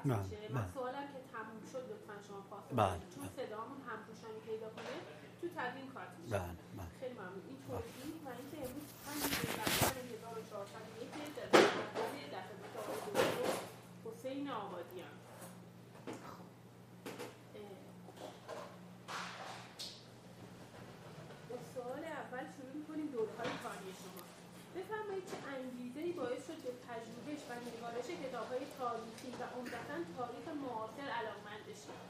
میشه. من سوالم که تموم شد لطفاً شما پاسخ بدید، چون صدامون همپوشانی پیدا کنه تو تدوین کارت میشه. خیلی ممنون. این توضیح و اینکه امروز 5 بهمن 1401 در مدرسه در خدمت آقای دکتر حسین آبادیان. با سوال اول شروع می‌کنیم دوره‌های کاری شما. بفرمایید چه انگیزه‌ای باعث شد به پژوهش و نگارش کتاب‌های تاریخی و عمدتاً تاریخ معاصر علاقه‌مند بشید؟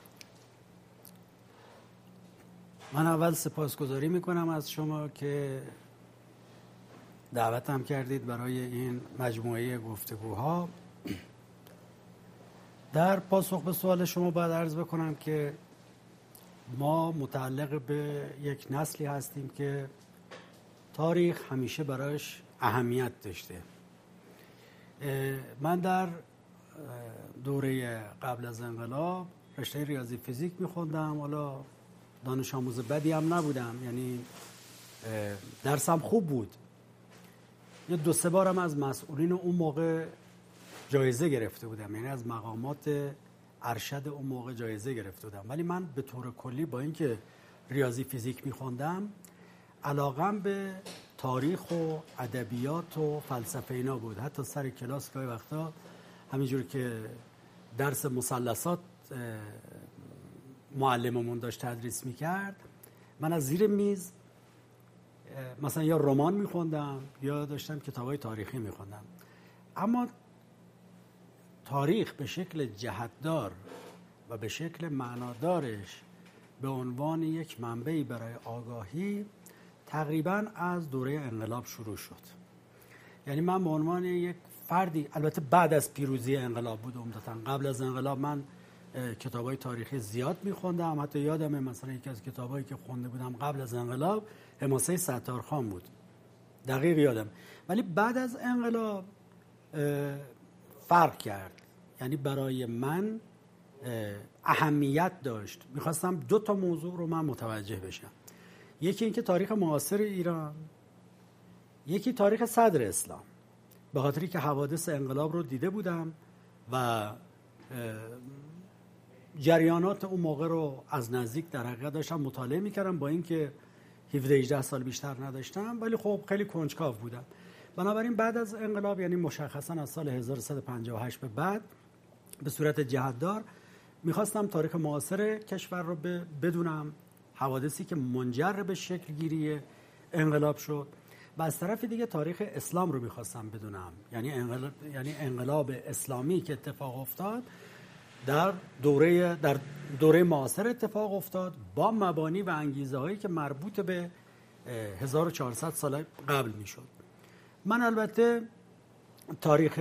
من اول سپاسگزاری میکنم از شما که دعوتم کردید برای این مجموعه گفتگوها. در پاسخ به سوال شما باید عرض بکنم که ما متعلق به یک نسلی هستیم که تاریخ همیشه براش اهمیت داشته. من در دوره قبل از انقلاب رشته ریاضی فیزیک میخوندم. حالا دانش آموز بدی هم نبودم، یعنی درسم خوب بود. یه 2-3 بارم از مسئولین اون موقع جایزه گرفته بودم، یعنی از مقامات ارشد اون موقع جایزه گرفته بودم. ولی من به طور کلی با اینکه ریاضی فیزیک میخوندم، علاقم به تاریخ و ادبیات و فلسفه اینا بود. حتی سر کلاس گاهی وقتا همینجور که درس مثلثات معلممون داشت تدریس میکرد، من از زیر میز مثلا یا رمان میخوندم یا داشتم کتابای تاریخی میخوندم. اما تاریخ به شکل جهتدار و به شکل معنادارش به عنوان یک منبعی برای آگاهی تقریباً از دوره انقلاب شروع شد. یعنی من به عنوان یک فردی، البته بعد از پیروزی انقلاب بود عمدتاً، قبل از انقلاب من کتابای تاریخی زیاد میخوندم. حتی یادمه مثلا یکی از کتابایی که خونده بودم قبل از انقلاب حماسه ستارخان بود، دقیق یادم. ولی بعد از انقلاب فرق کرد. یعنی برای من اهمیت داشت، میخواستم 2 موضوع رو من متوجه بشم. یکی اینکه تاریخ معاصر ایران، یکی تاریخ صدر اسلام. به خاطری که حوادث انقلاب رو دیده بودم و جریانات اون موقع رو از نزدیک در حقیقت داشتم مطالعه میکردم، با اینکه 17-18 سال بیشتر نداشتم، ولی خب خیلی کنجکاو بودم. بنابراین بعد از انقلاب، یعنی مشخصا از سال 1358 به بعد، به صورت جهتدار میخواستم تاریخ معاصر کشور رو بدونم، حوادثی که منجر به شکل گیری انقلاب شد، و از طرف دیگه تاریخ اسلام رو میخواستم بدونم. یعنی انقلاب اسلامی که اتفاق افتاد در دوره معاصر اتفاق افتاد، با مبانی و انگیزه هایی که مربوط به 1400 سال قبل میشد. من البته تاریخ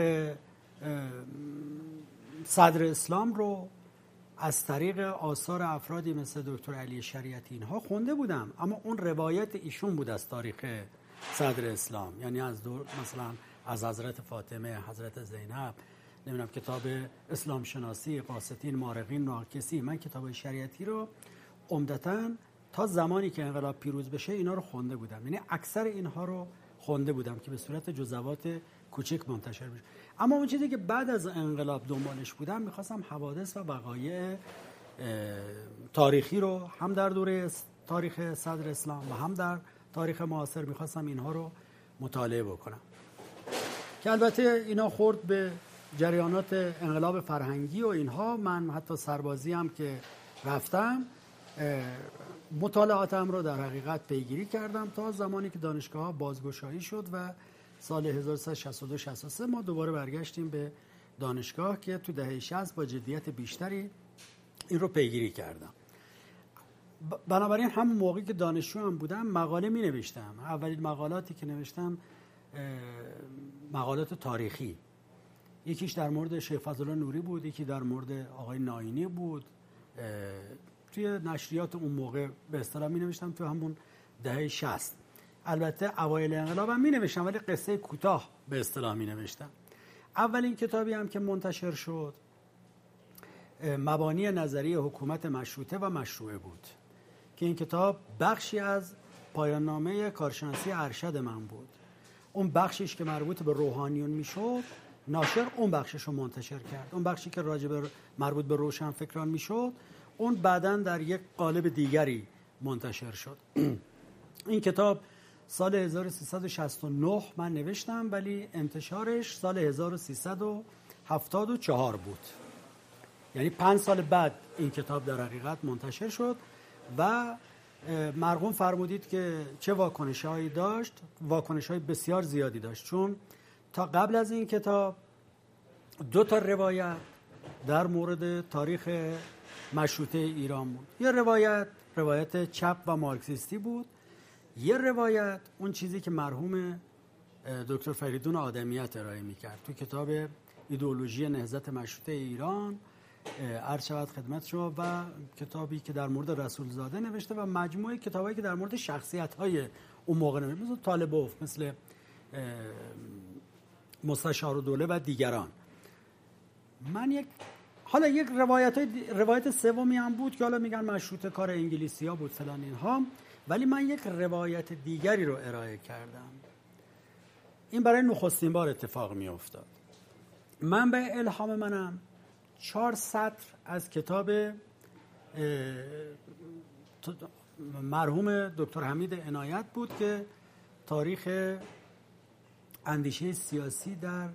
صدر اسلام رو از طریق آثار افرادی مثل دکتر علی شریعتی اینها خونده بودم، اما اون روایت ایشون بود از تاریخ صدر اسلام، یعنی از مثلا از حضرت فاطمه، حضرت زینب، نمیدونم کتاب اسلام شناسی قاسطین، مارقین، ناکسی. من کتاب شریعتی رو عمدتاً تا زمانی که انقلاب پیروز بشه اینا رو خونده بودم، یعنی اکثر اینها رو خونده بودم که به صورت جزوات کوچک منتشر بشه. اما اون چیزی که بعد از انقلاب دنبالش بودم، میخواستم حوادث و وقایع تاریخی رو هم در دوره تاریخ صدر اسلام و هم در تاریخ معاصر میخواستم اینها رو مطالعه بکنم، که البته اینا خورد به جریانات انقلاب فرهنگی و اینها. من حتی سربازی هم که رفتم مطالعاتم رو در حقیقت پیگیری کردم تا زمانی که دانشگاه بازگشایی شد و سال 1362-63 ما دوباره برگشتیم به دانشگاه که تو دهه 60 با جدیت بیشتری این رو پیگیری کردم. بنابراین همون موقعی که دانشجو هم بودم مقاله می نوشتم. اولین مقالاتی که نوشتم مقالات تاریخی، یکیش در مورد شیخ فضلالله نوری بود، یکی در مورد آقای ناینی بود. توی نشریات اون موقع به اصطلاح می نوشتم تو همون دهه 60. البته اوایل انقلاب هم می نوشتم، ولی قصه کوتاه به اصطلاح می نوشتم. اولین کتابی هم که منتشر شد مبانی نظریه حکومت مشروطه و مشروعه بود که این کتاب بخشی از پایان نامه کارشناسی ارشد من بود. اون بخشیش که مربوط به روحانیون میشد ناشر اون بخشش رو منتشر کرد. اون بخشی که مربوط به روشنفکران میشد اون بعداً در یک قالب دیگری منتشر شد. این کتاب سال 1369 من نوشتم ولی انتشارش سال 1374 بود. یعنی 5 سال بعد این کتاب در حقیقت منتشر شد و مرحوم فرمودید که چه واکنش‌هایی داشت. واکنش‌های بسیار زیادی داشت، چون تا قبل از این کتاب 2 تا روایت در مورد تاریخ مشروطه ایران بود. یه روایت چپ و مارکسیستی بود، یه روایت اون چیزی که مرحوم دکتر فریدون آدمیت ارائه می‌کرد تو کتاب ایدئولوژی نهضت مشروطه ایران، عرض شود خدمت شما، و کتابی که در مورد رسول زاده نوشته و مجموعه کتابایی که در مورد شخصیت‌های اون موقع نوشته، مثل طالبوف، مثل مستشارالدوله و دیگران. من یک روایت سومی هم بود که حالا میگن مشروطه کار انگلیسی‌ها بود فلان اینها، ولی من یک روایت دیگری رو ارائه کردم. این برای نخستین بار اتفاق می افتاد. من به الهام منم 4 سطر از کتاب مرحوم دکتر حمید عنایت بود که تاریخ اندیشه سیاسی در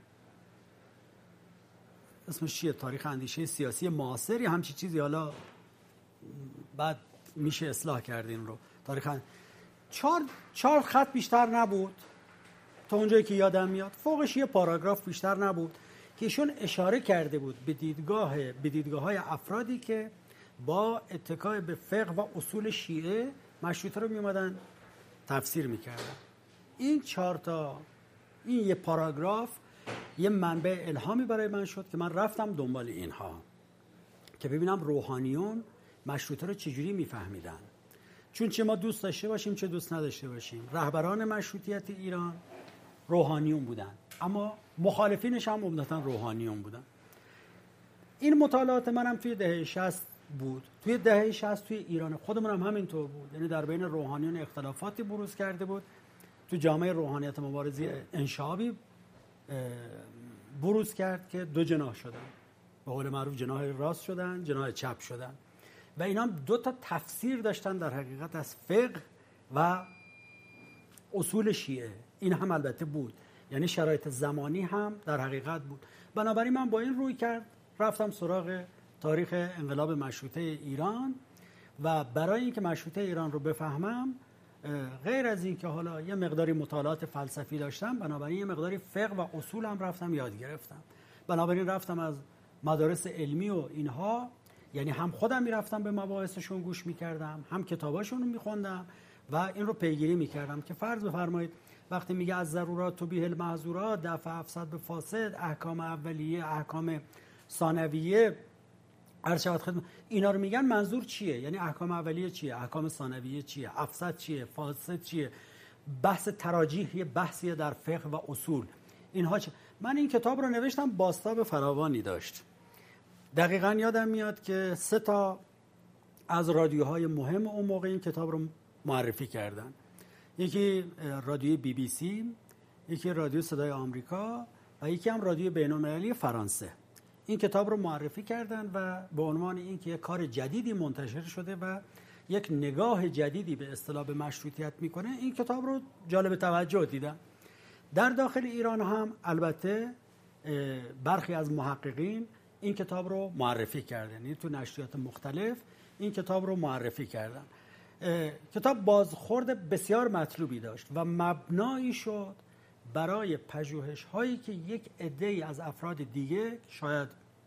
اسمش چیه؟ تاریخ اندیشه سیاسی معاصر یا همچی چیزی، حالا بعد میشه اصلاح کرد این رو. تاریخ 4 خط بیشتر نبود تا اونجایی که یادم میاد، فوقش یه پاراگراف بیشتر نبود که ایشون اشاره کرده بود به دیدگاه‌های افرادی که با اتکای به فقه و اصول شیعه مشروطه رو میومدن تفسیر میکردن. این 4 تا، این یه پاراگراف یه منبع الهامی برای من شد که من رفتم دنبال اینها که ببینم روحانیون مشروطه رو چجوری میفهمیدن. چون چه ما دوست داشته باشیم چه دوست نداشته باشیم، رهبران مشروطیت ایران روحانیون بودن، اما مخالفینش هم عمدتاً روحانیون بودن. این مطالعات منم توی دهه 60 بود. توی دهه 60 توی ایران خودمون هم همینطور بود. یعنی در بین روحانیون اختلافاتی بروز کرده بود. تو جامعه روحانیت مبارزی انشابی بروز کرد که 2 جناح شدن. به قول معروف جناح راست شدن، جناح چپ شدن. و اینا 2 تا تفسیر داشتن در حقیقت از فقه و اصول شیعه. این هم البته بود، یعنی شرایط زمانی هم در حقیقت بود. بنابراین من با این روی کرد رفتم سراغ تاریخ انقلاب مشروطه ایران و برای اینکه مشروطه ایران رو بفهمم، غیر از این که حالا یه مقداری مطالعات فلسفی داشتم، بنابراین یه مقداری فقه و اصول هم رفتم یاد گرفتم. بنابراین رفتم از مدارس علمی و اینها، یعنی هم خودم میرفتم به مباحثشون گوش میکردم، هم کتاباشون رو میخوندم و این رو پیگیری میکردم که فرض بفرمایید وقتی میگه از ضرورات تبیح المحظورات، دفع افساد به فاسد، احکام اولیه، احکام ثانویه، ارشاد خدمت، اینا رو میگن منظور چیه؟ یعنی احکام اولیه چیه؟ احکام ثانویه چیه؟ افساد چیه؟ فاسد چیه؟ بحث تراجیح یه بحثیه در فقه و اصول. اینها چیه؟ من این کتاب رو نوشتم، بازتاب فراوانی داشت. دقیقاً یادم میاد که 3 تا از رادیوهای مهم اون موقع این کتاب رو معرفی کردن. یکی رادیوی BBC، یکی رادیو صدای آمریکا و یکی هم رادیو بین‌المللی فرانسه. این کتاب رو معرفی کردن و به عنوان اینکه یک کار جدیدی منتشر شده و یک نگاه جدیدی به اصطلاح به مشروطیت میکنه، این کتاب رو جالب توجه دیدم. در داخل ایران هم البته برخی از محققین این کتاب رو معرفی کردن، یعنی تو نشریات مختلف این کتاب رو معرفی کردن. کتاب بازخورد بسیار مطلوبی داشت و مبنایی شد برای پژوهش هایی که یک عده‌ای از افراد دیگه، شاید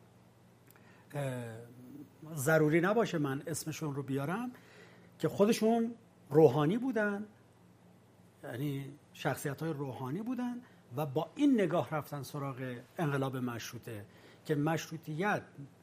ضروری نباشه من اسمشون رو بیارم، که خودشون روحانی بودن، یعنی شخصیت های روحانی بودن و با این نگاه رفتن سراغ انقلاب مشروطه که مشروطیت،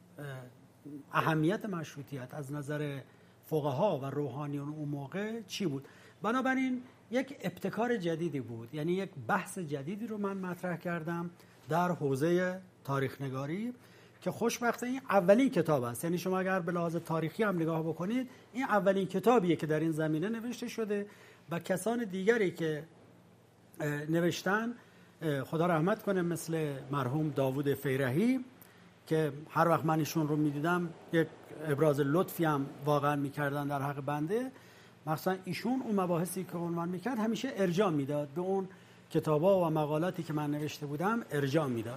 اهمیت مشروطیت از نظر فقها و روحانیون اون موقع چی بود. بنابراین یک ابتکار جدیدی بود، یعنی یک بحث جدیدی رو من مطرح کردم در حوزه تاریخ نگاری که خوشبختانه این اولین کتاب است. یعنی شما اگر به لحاظ تاریخی هم نگاه بکنید، این اولین کتابیه که در این زمینه نوشته شده و کسان دیگری که نوشتن خدا رحمت کنه مثل مرحوم داوود فیرحی که هر وقت من ایشون رو میدیدم یک ابراز لطفی هم واقعا میکردن در حق بنده. مثلا ایشون اون مباحثی که عنوان میکرد همیشه ارجاع میداد به اون کتابا و مقالاتی که من نوشته بودم، ارجاع میداد.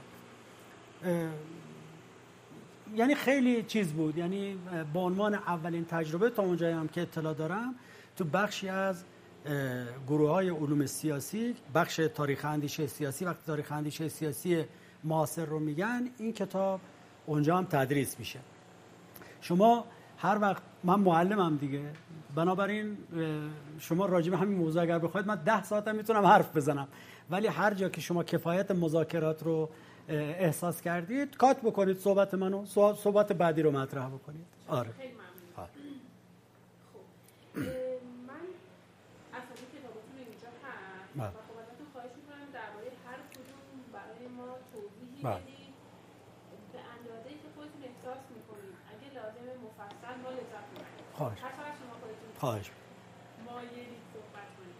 یعنی خیلی چیز بود. یعنی به عنوان اولین تجربه تا اونجایی هم که اطلاع دارم تو بخشی از گروه‌های علوم سیاسی، بخش تاریخ اندیشه سیاسی، وقتی تاریخ اندیشه سیاسی معاصر رو میگن، این کتاب اونجا هم تدریس میشه. شما هر وقت، من معلمم دیگه، بنابراین شما راجع به همین موضوع اگر بخواید من 10 ساعت هم میتونم حرف بزنم، ولی هر جا که شما کفایت مذاکرات رو احساس کردید کات بکنید صحبت منو، صحبت بعدی رو مطرح بکنید. آره. خیلی ممنون. خب من اصلا کتابتون اینجا هست و خب ازتون خواهش میکنم درباره هر کدوم برای ما توضیحی بدید به اندازه‌ای که خودتون احساس میکنید. اگه لازمه مفصل ما لذت میبرید. خواهش. هر چقدر شما خودتون خواهش. مایلید صحبت کنید.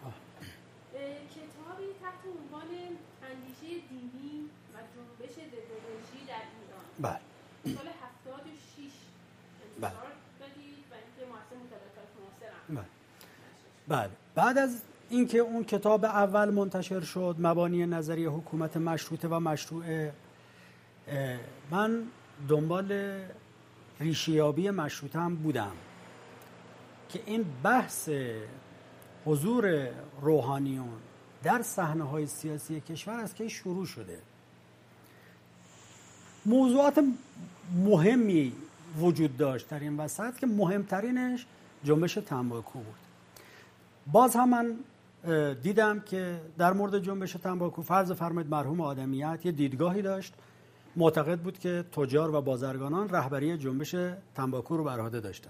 کتابی تحت عنوان اندیشه دینی و جنبش ضدرژیم در ایران. بله. سال 76 انتشار دادید و اینکه مؤسسه مطالعات معاصر هم. بله. بعد از اینکه اون کتاب اول منتشر شد، مبانی نظری حکومت مشروطه و مشروعه، من دنبال ریشه‌یابی مشروطه هم بودم که این بحث حضور روحانیون در صحنه‌های سیاسی کشور از که شروع شده. موضوعات مهمی وجود داشت در این وسط که مهمترینش جنبش تنباکو بود. باز هم من دیدم که در مورد جنبش تنباکو فرض فرمایید مرحوم آدمیت یه دیدگاهی داشت، معتقد بود که تجار و بازرگانان رهبری جنبش تنباکو رو بر عهده داشتن.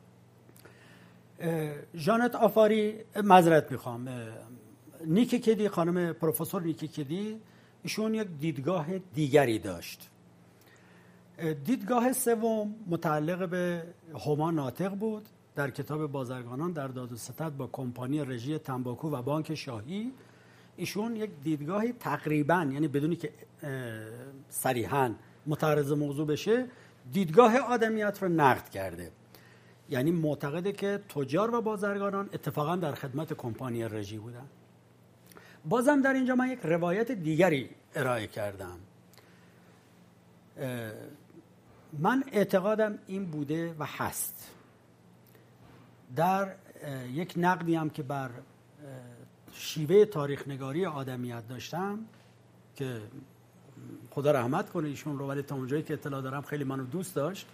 ژانت آفاری، معذرت میخوام، نیکی کدی، خانم پروفسور نیکی کدی، ایشون یک دیدگاه دیگری داشت. دیدگاه سوم متعلق به هما ناطق بود. در کتاب بازرگانان در داد و ستد با کمپانی رژی تنباکو و بانک شاهی، ایشون یک دیدگاهی تقریبا، یعنی بدونی که صریحاً متعرض موضوع بشه، دیدگاه آدمیت رو نقد کرده. یعنی معتقده که تجار و بازرگانان اتفاقا در خدمت کمپانی رژی بودن. بازم در اینجا من یک روایت دیگری ارائه کردم. من اعتقادم این بوده و هست، در یک نقدی هم که بر شیوه تاریخ نگاری آدمیت داشتم که خدا رحمت کنه ایشون رو، ولی تا اونجایی که اطلاع دارم خیلی منو دوست داشت،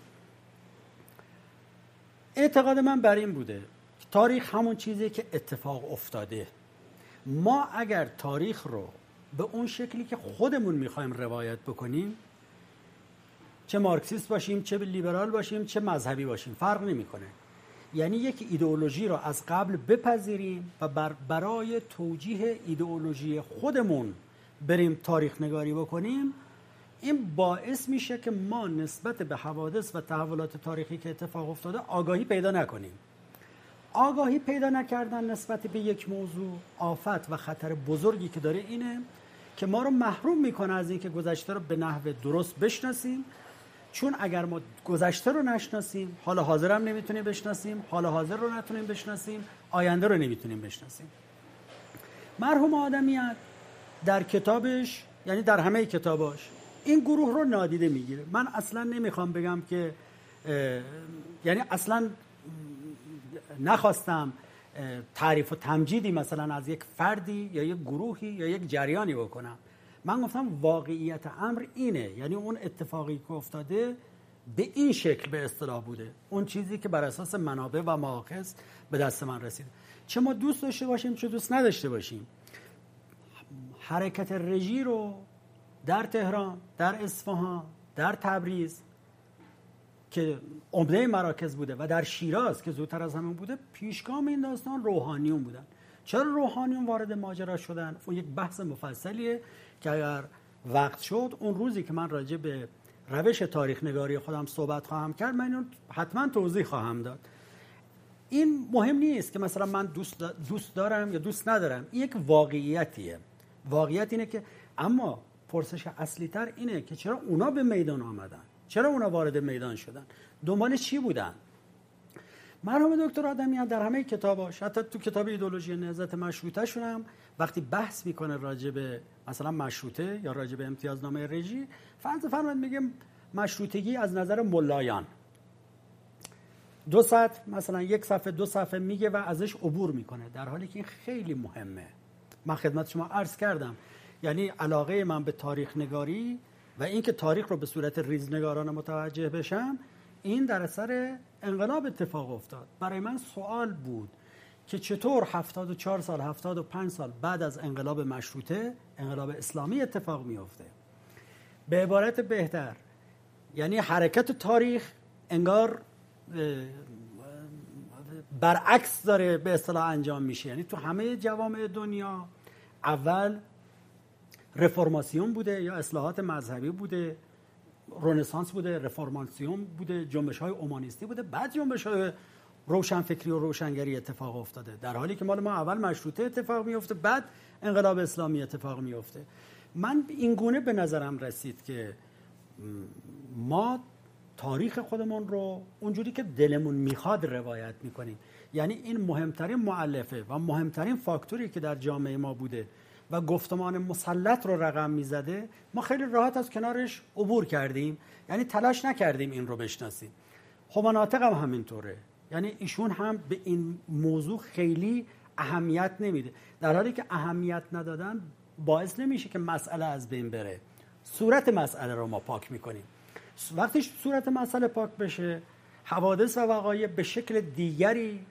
اعتقاد من بر این بوده که تاریخ همون چیزی که اتفاق افتاده. ما اگر تاریخ رو به اون شکلی که خودمون میخوایم روایت بکنیم، چه مارکسیست باشیم، چه لیبرال باشیم، چه مذهبی باشیم، فرق نمیکنه. یعنی یک ایدئولوژی رو از قبل بپذیریم و برای توجیه ایدئولوژی خودمون بریم تاریخ نگاری بکنیم، این باعث میشه که ما نسبت به حوادث و تحولات تاریخی که اتفاق افتاده آگاهی پیدا نکنیم. آگاهی پیدا نکردن نسبت به یک موضوع آفت و خطر بزرگی که داره اینه که ما رو محروم میکنه از این که گذشته رو به نحو درست بشناسیم، چون اگر ما گذشته رو نشناسیم، حال حاضر هم نمیتونیم بشناسیم، حال حاضر رو نتونیم بشناسیم، آینده رو نمیتونیم بشناسیم. مرحوم آدمیت در کتابش، یعنی در همه کتاباش، این گروه رو نادیده میگیره. من اصلا نمیخوام بگم که یعنی اصلا نخواستم تعریف و تمجیدی مثلا از یک فردی یا یک گروهی یا یک جریانی بکنم. من گفتم واقعیت امر اینه، یعنی اون اتفاقی که افتاده به این شکل به اصطلاح بوده، اون چیزی که بر اساس منابع و مآخذ به دست من رسیده. چه ما دوست داشته باشیم چه دوست نداشته باشیم، حرکت رژی رو در تهران، در اصفهان، در تبریز که عمده مراکز بوده و در شیراز که زودتر از همه بوده، پیشگام این داستان روحانیون بودن. چرا روحانیون وارد ماجرا شدن؟ اون یک بحث مفصلیه که اگر وقت شد اون روزی که من راجع به روش تاریخ نگاری خودم صحبت خواهم کرد، من اینو حتما توضیح خواهم داد. این مهم نیست که مثلا من دوست دارم یا دوست ندارم، این یک واقعیتیه. واقعیت اینه که اما پرسش اصلی تر اینه که چرا اونا به میدان آمدن، چرا اونا وارد میدان شدن، دنبال چی بودن. مرحوم دکتر آدمیان در همه کتاباش، حتی تو کتاب ایدئولوژی نهضت مشروطه شونم، وقتی بحث میکنه راجع به مثلا مشروطه یا راجع به امتیازنامه رژی، فرض میگه مشروطگی از نظر ملایان 2 سطر، مثلا 1 صفحه 2 صفحه میگه و ازش عبور میکنه، در حالی که این خیلی مهمه. من خدمت شما عرض کردم یعنی علاقه من به تاریخ نگاری و اینکه تاریخ رو به صورت ریزنگارانه متوجه بشم، این در اثر انقلاب اتفاق افتاد. برای من سوال بود که چطور 74 سال 75 سال بعد از انقلاب مشروطه انقلاب اسلامی اتفاق میفته. به عبارت بهتر یعنی حرکت تاریخ انگار برعکس داره به اصطلاح انجام میشه. یعنی تو همه جوامع دنیا اول رفرماسیون بوده یا اصلاحات مذهبی بوده، رنسانس بوده، رفرماسیون بوده، جنبش‌های اومانیستی بوده، بعد جنبش‌های روشنفکری و روشنگری اتفاق افتاده، در حالی که مال ما اول مشروطه اتفاق میفته بعد انقلاب اسلامی اتفاق میفته. من این گونه به نظرم رسید که ما تاریخ خودمون رو اونجوری که دلمون میخواد روایت میکنیم. یعنی این مهمترین مؤلفه و مهمترین فاکتوری که در جامعه ما بوده و گفتمان مسلط رو رقم میزده، ما خیلی راحت از کنارش عبور کردیم، یعنی تلاش نکردیم این رو بشناسیم. هوماناتق هم همینطوره، یعنی ایشون هم به این موضوع خیلی اهمیت نمیده، در حالی که اهمیت ندادن باعث نمیشه که مسئله از بین بره. صورت مسئله رو ما پاک میکنیم. وقتی صورت مسئله پاک بشه، حوادث و وقایع به شکل دیگری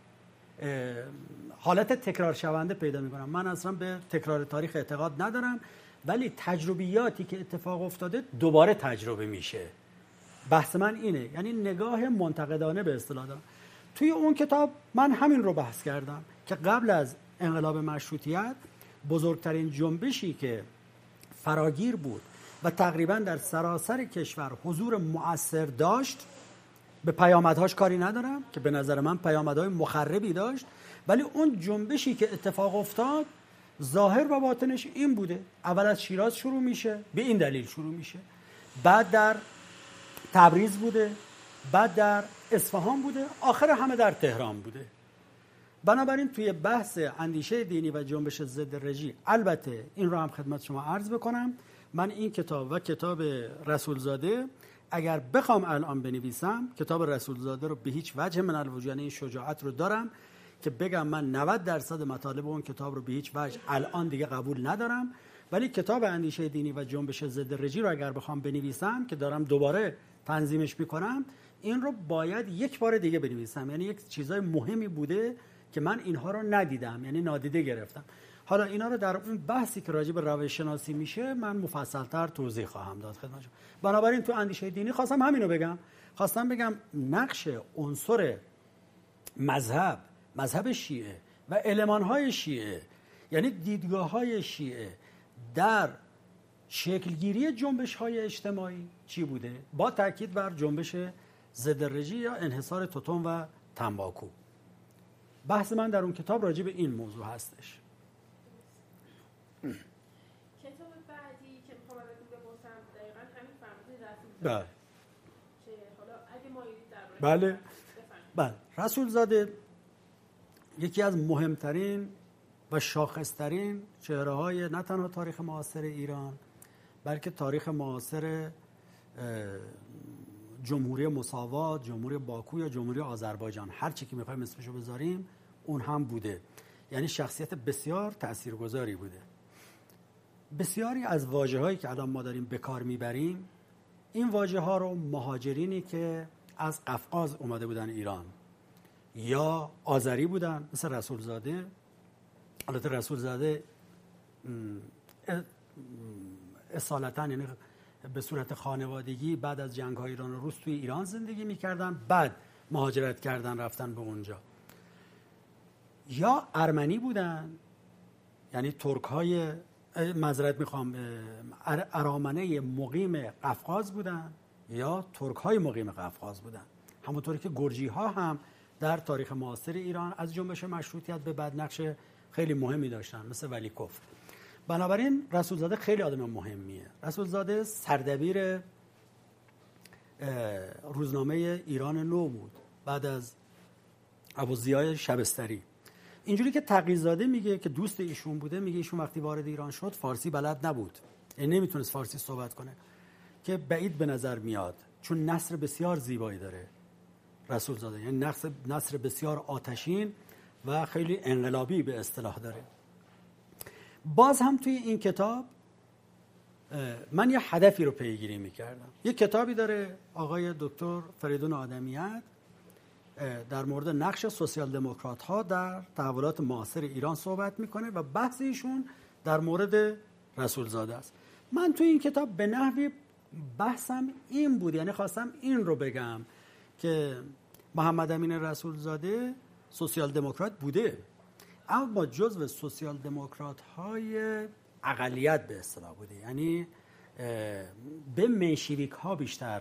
حالت تکرار شونده پیدا میکنم. من اصلا به تکرار تاریخ اعتقاد ندارم، ولی تجربیاتی که اتفاق افتاده دوباره تجربه میشه. بحث من اینه، یعنی نگاه منتقدانه به اصطلاح دارم. توی اون کتاب من همین رو بحث کردم که قبل از انقلاب مشروطیت بزرگترین جنبشی که فراگیر بود و تقریبا در سراسر کشور حضور مؤثر داشت، به پیامدهاش کاری ندارم که به نظر من پیامدهای مخربی داشت، ولی اون جنبشی که اتفاق افتاد ظاهر و باطنش این بوده. اول از شیراز شروع میشه، به این دلیل شروع میشه، بعد در تبریز بوده، بعد در اصفهان بوده، آخر همه در تهران بوده. بنابراین توی بحث اندیشه دینی و جنبش ضد رژیم، البته این رو هم خدمت شما عرض بکنم، من این کتاب و کتاب رسولزاده اگر بخوام الان بنویسم، کتاب رسولزاده رو به هیچ وجه من الوجود، یعنی این شجاعت رو دارم که بگم من 90% مطالب اون کتاب رو به هیچ وجه الان دیگه قبول ندارم، ولی کتاب اندیشه دینی و جنبش ضد رژیم رو اگر بخوام بنویسم که دارم دوباره تنظیمش میکنم، این رو باید یک بار دیگه بنویسم. یعنی یک چیزای مهمی بوده که من اینها رو ندیدم، یعنی نادیده گرفتم. حالا اینا رو در اون بحثی که راجع به روش شناسی میشه من مفصل‌تر توضیح خواهم داد خدمت شما. بنابراین تو اندیشه دینی خواستم همینو بگم، خواستم بگم نقش عنصر مذهب شیعه و المان‌های شیعه، یعنی دیدگاه‌های شیعه در شکلگیری جنبش‌های اجتماعی چی بوده، با تاکید بر جنبش ضد رژیم یا انحصار توتون و تنباکو. بحث من در اون کتاب راجع به این موضوع هستش. کتاب بعدی که میخوام ازتون بپرسم دقیقاً همین فرمودید رسولزاده. بله. که حالا اگه ما درباره بله. رسولزاده یکی از مهمترین و شاخصترین چهره‌های نه تنها تاریخ معاصر ایران، بلکه تاریخ معاصر جمهوری مساوات، جمهوری باکو یا جمهوری آذربایجان، هر چی که می‌خوایم اسمشو بذاریم اون هم بوده. یعنی شخصیت بسیار تاثیرگذاری بوده. بسیاری از واژه‌هایی که الان ما داریم به کار میبریم، این واژه‌ها رو مهاجرینی که از قفقاز اومده بودن ایران یا آذری بودن مثل رسولزاده، البته رسولزاده اصالتاً یعنی به صورت خانوادگی بعد از جنگ‌های ایران و روس توی ایران زندگی می‌کردن، بعد مهاجرت کردن رفتن به اونجا، یا ارمنی بودن، یعنی ترک‌های ارامنه مقیم قفقاز بودن یا ترک‌های مقیم قفقاز بودن. همونطوری که گرجی‌ها هم در تاریخ معاصر ایران از جنبش مشروطیت به بعد نقش خیلی مهمی داشتن، مثل ولیکوف. بنابراین رسولزاده خیلی آدم مهمیه. رسولزاده سردبیر روزنامه ایران نو بود بعد از ابوضیاء شبستری. اینجوری که تقی‌زاده میگه که دوست ایشون بوده، میگه ایشون وقتی وارد ایران شد فارسی بلد نبود، یعنی نمیتونست فارسی صحبت کنه، که بعید به نظر میاد چون نثر بسیار زیبایی داره رسولزاده، یعنی نثر بسیار آتشین و خیلی انقلابی به اصطلاح داره. باز هم توی این کتاب من یه هدفی رو پیگیری میکردم. یه کتابی داره آقای دکتر فریدون آدمیت در مورد نقش سوسیال دموکرات ها در تحولات معاصر ایران صحبت میکنه و بحث ایشون در مورد رسولزاده است. من توی این کتاب به نحوی بحثم این بود، یعنی خواستم این رو بگم که محمد امین رسولزاده سوسیال دموکرات بوده، اما با جزو سوسیال دموکرات های اقلیت به اصطلاح بوده، یعنی به منشویک ها بیشتر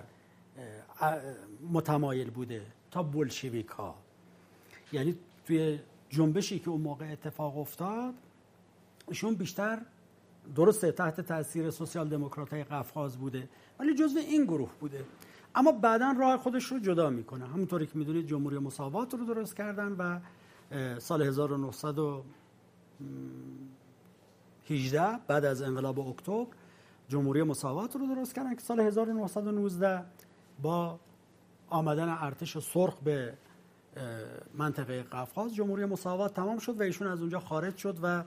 متمایل بوده تا بولشویک ها. یعنی توی جنبشی که اون موقع اتفاق افتاد ایشون بیشتر درسته تحت تاثیر سوسیال دموکرات های قفقاز بوده ولی جزو این گروه بوده، اما بعداً راه خودش رو جدا میکنه. همونطوری که میدونید جمهوری مساوات رو درست کردن و سال 1918 بعد از انقلاب اکتبر جمهوری مساوات رو درست کردن که سال 1919 با آمدن ارتش سرخ به منطقه قفقاز جمهوری مساوات تمام شد و ایشون از اونجا خارج شد و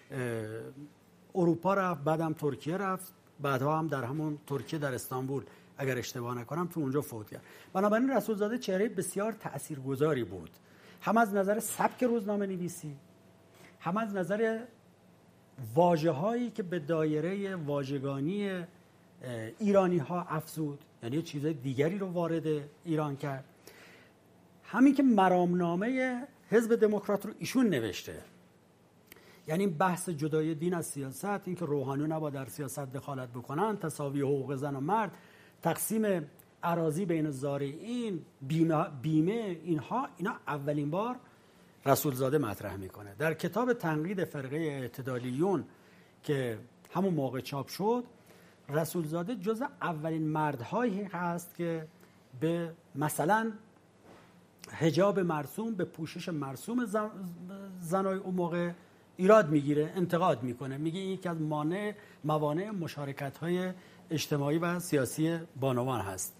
اروپا رفت، بعدم ترکیه رفت، بعدها هم در همون ترکیه در استانبول اگر اشتباه نکنم تو اونجا فوت کرد. بنابراین رسولزاده چهره بسیار تاثیرگذاری بود، هم از نظر سبک روزنامه نویسی، هم از نظر واژه‌هایی که به دایره واژگانی ایرانی ها افزود، یعنی چیزای دیگری رو وارد ایران کرد. همین که مرامنامه حزب دموکرات رو ایشون نوشته، یعنی بحث جدای دین از سیاست، اینکه روحانیون نباید در سیاست دخالت بکنن، تساوی حقوق زن و مرد، تقسیم اراضی بین زارعین، بیمه، اینا اولین بار رسولزاده مطرح میکنه. در کتاب تنقید فرقه اعتدالیون که همون موقع چاپ شد، رسولزاده جز اولین مردهایی هست که به مثلا حجاب مرسوم، به پوشش مرسوم زنای اون موقع ایراد میگیره، انتقاد میکنه، میگه این یکی از موانع مشارکت‌های اجتماعی و سیاسی بانوان هست.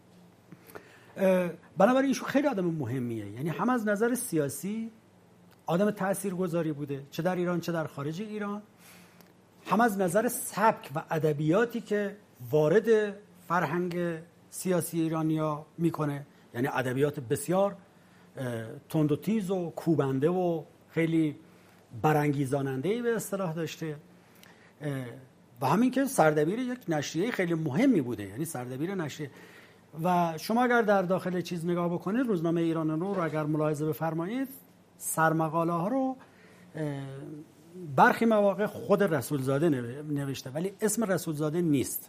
بنابراین ایشون خیلی آدم مهمیه، یعنی هم از نظر سیاسی آدم تاثیرگذاری بوده، چه در ایران چه در خارج ایران، هم از نظر سبک و ادبیاتی که وارد فرهنگ سیاسی ایرانیا میکنه، یعنی ادبیات بسیار تند و تیز و کوبنده و خیلی برانگیزاننده‌ای به اصطلاح داشته، و همین که سردبیر یک نشریه خیلی مهمی بوده، یعنی سردبیر نشریه. و شما اگر در داخل چیز نگاه بکنید، روزنامه ایران نو رو اگر ملاحظه بفرمایید، سرمقاله ها رو برخی مواقع خود رسولزاده نوشته ولی اسم رسولزاده نیست.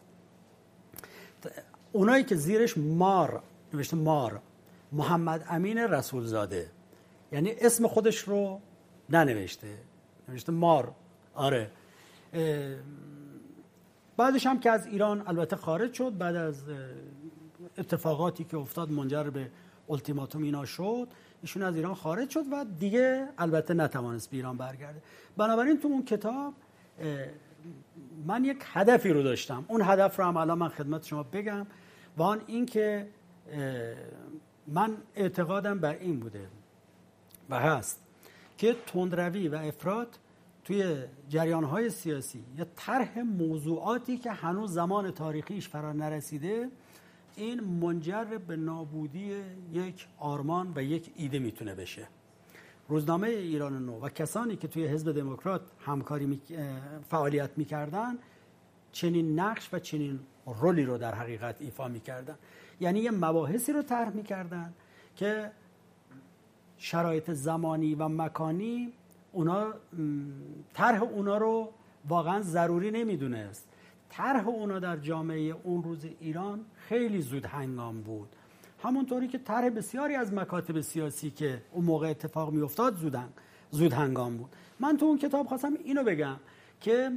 اونایی که زیرش مار نوشته، مار محمد امین رسولزاده، یعنی اسم خودش رو ننوشته، نوشته مار. آره. بعدش هم که از ایران البته خارج شد، بعد از اتفاقاتی که افتاد منجر به التیماتوم اینا شد، ایشون از ایران خارج شد و دیگه البته نتوانست به ایران برگرده. بنابراین تو اون کتاب من یک هدفی رو داشتم، اون هدف رو هم الان من خدمت شما بگم، و آن این که من اعتقادم بر این بوده و هست که تندروی و افراط توی جریان‌های سیاسی یا طرح موضوعاتی که هنوز زمان تاریخیش فرا نرسیده، این منجر به نابودی یک آرمان و یک ایده میتونه بشه. روزنامه ایران نو و کسانی که توی حزب دموکرات فعالیت میکردن چنین نقش و چنین رولی رو در حقیقت ایفا میکردن، یعنی یه مباحثی رو طرح میکردن که شرایط زمانی و مکانی طرح اونا رو واقعا ضروری نمیدونست. طرح اونا در جامعه اون روز ایران خیلی زود هنگام بود، همونطوری که طرح بسیاری از مکاتب سیاسی که اون موقع اتفاق می افتاد زود هنگام بود. من تو اون کتاب خواستم اینو بگم که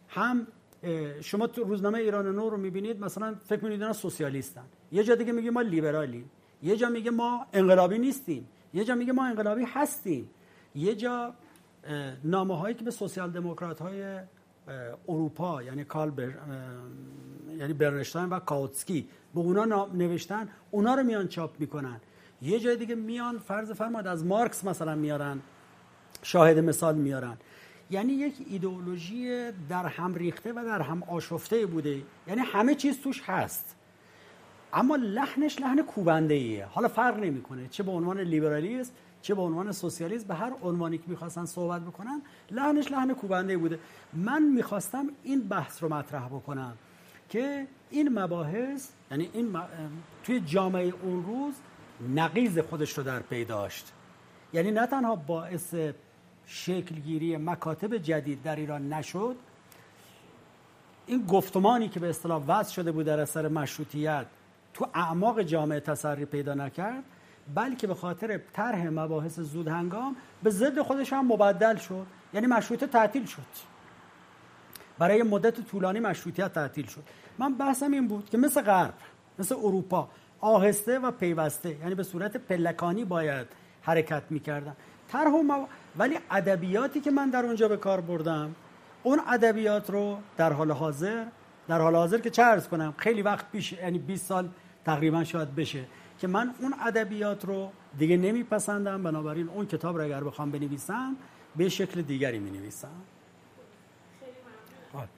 هم شما تو روزنامه ایران نو رو میبینید مثلا فکر می‌کنید اینا سوسیالیستن، یه جا دیگه میگه ما لیبرالیم، یه جا میگه ما انقلابی نیستیم، یه جا میگه ما انقلابی هستیم، یه جا نامه‌هایی که به سوسیال دموکرات‌های اروپا یعنی یعنی برنشتاین و کاوتسکی به اونا نوشتن، اونا رو میان چاپ میکنن. یه جای دیگه میان فرض فرمایید از مارکس مثلا میارن شاهد مثال میارن. یعنی یک ایدئولوژی در هم ریخته و در هم آشفته بوده، یعنی همه چیز توش هست اما لحنش لحن کوبنده‌ایه. حالا فرق نمیکنه چه به عنوان لیبرالیسم چه به عنوان سوسیالیسم، به هر عنوانی که میخواستن صحبت بکنن لحنش لحن کوبنده‌ای بوده. من میخواستم این بحث رو مطرح بکنم که این مباحث یعنی توی جامعه اون روز نقیض خودش رو در پی داشت، یعنی نه تنها باعث شکلگیری مکاتب جدید در ایران نشد، این گفتمانی که به اصطلاح وضع شده بود در اثر مشروطیت تو اعماق جامعه تسری پیدا نکرد، بلکه به خاطر طرح مباحث زود هنگام به ضد خودش هم مبدل شد. یعنی مشروطه تعطیل شد، برای مدت طولانی مشروطیت تعطیل شد. من بحثم این بود که مثل غرب، مثل اروپا، آهسته و پیوسته، یعنی به صورت پلکانی باید حرکت می‌کردن. ولی ادبیاتی که من در اونجا به کار بردم، اون ادبیات رو در حال حاضر که چه عرض کنم، خیلی وقت پیش، یعنی 20 سال تقریبا شاید بشه که من اون ادبیات رو دیگه نمیپسندم. بنابراین اون کتاب رو اگر بخوام بنویسم به شکل دیگری می‌نویسم. خیلی ممنون.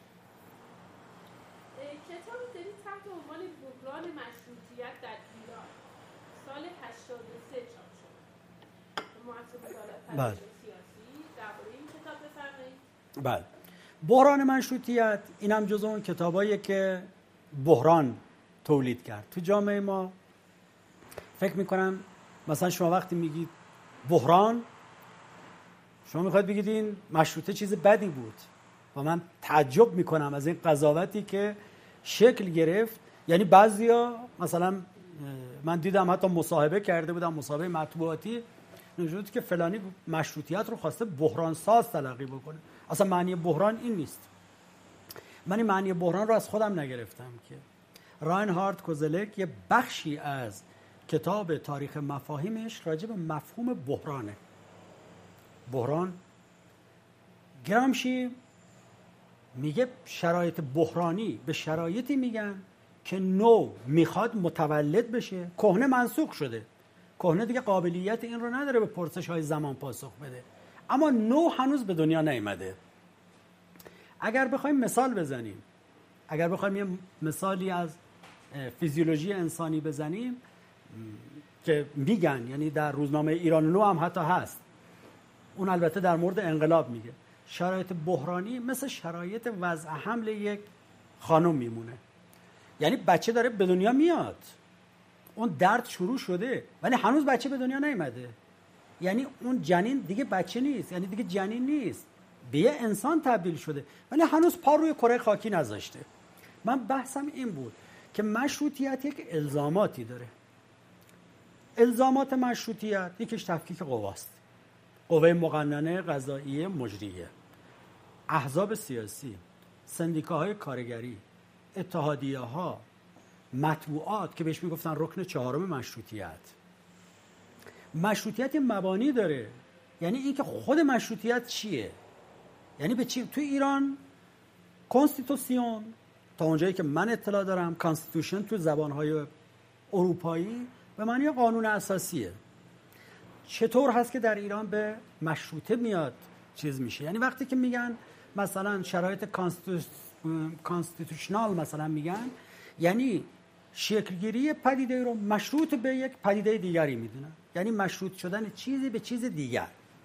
کتاب دارید تحت عنوان بحران مشروطیت در ایران سال 83 چاپ شد. مؤسسه عدالت سیاسی درباره این کتاب بفرمایید. بله. بحران مشروطیت اینم جزو اون کتاباییه که بحران تولید کرد تو جامعه ما. فکر میکنم مثلا شما وقتی میگید بحران، شما میخواید بگید این مشروطه چیز بدی بود و من تعجب میکنم از این قضاوتی که شکل گرفت. یعنی بعضیا مثلا من دیدم حتی مصاحبه کرده بودم، مصاحبه مطبوعاتی، نشود که فلانی مشروطیت رو خواسته بحران ساز تلقی بکنه. اصلا معنی بحران این نیست. من این معنی بحران رو از خودم نگرفتم که راینهارد کوزلک یه بخشی از کتاب تاریخ مفاهیمش راجع به مفهوم بحرانه. بحران، گرامشی میگه شرایط بحرانی به شرایطی میگن که نو میخواد متولد بشه، کهنه منسوخ شده، کهنه دیگه قابلیت این رو نداره به پرسش های زمان پاسخ بده، اما نو هنوز به دنیا نیامده. اگر بخوایم مثال بزنیم، اگر بخوایم یه مثالی از فیزیولوژی انسانی بزنیم که میگن، یعنی در روزنامه ایران نو هم حتی هست، اون البته در مورد انقلاب میگه شرایط بحرانی مثل شرایط وضع حمل یک خانم میمونه. یعنی بچه داره به دنیا میاد، اون درد شروع شده ولی هنوز بچه به دنیا نیامده. یعنی اون جنین دیگه بچه نیست، یعنی دیگه جنین نیست، به یه انسان تبدیل شده ولی هنوز پا روی کره خاکی نذاشته. من بحثم این بود که مشروطیت یک الزاماتی داره. الزامات مشروطیت یکیش تفکیک قواست، قوه مقننه، قضاییه، مجریه، احزاب سیاسی، سندیکاهای کارگری، اتحادیه‌ها، مطبوعات که بهش میگفتن رکن چهارم مشروطیت. مشروطیت مبانی داره، یعنی این که خود مشروطیت چیه، یعنی به چی. تو ایران کنستیتوسیون، تا اونجایی که من اطلاع دارم، کانستیتوشن تو زبانهای اروپایی به معنی قانون اساسیه. چطور هست که در ایران به مشروطه میاد چیز میشه؟ یعنی وقتی که میگن مثلا شرایط کانستیتوشنال مثلا میگن، یعنی شکلگیری پدیده رو مشروط به یک پدیده دیگری میدونن، یعنی مشروط شدن چیزی به چیز دیگر.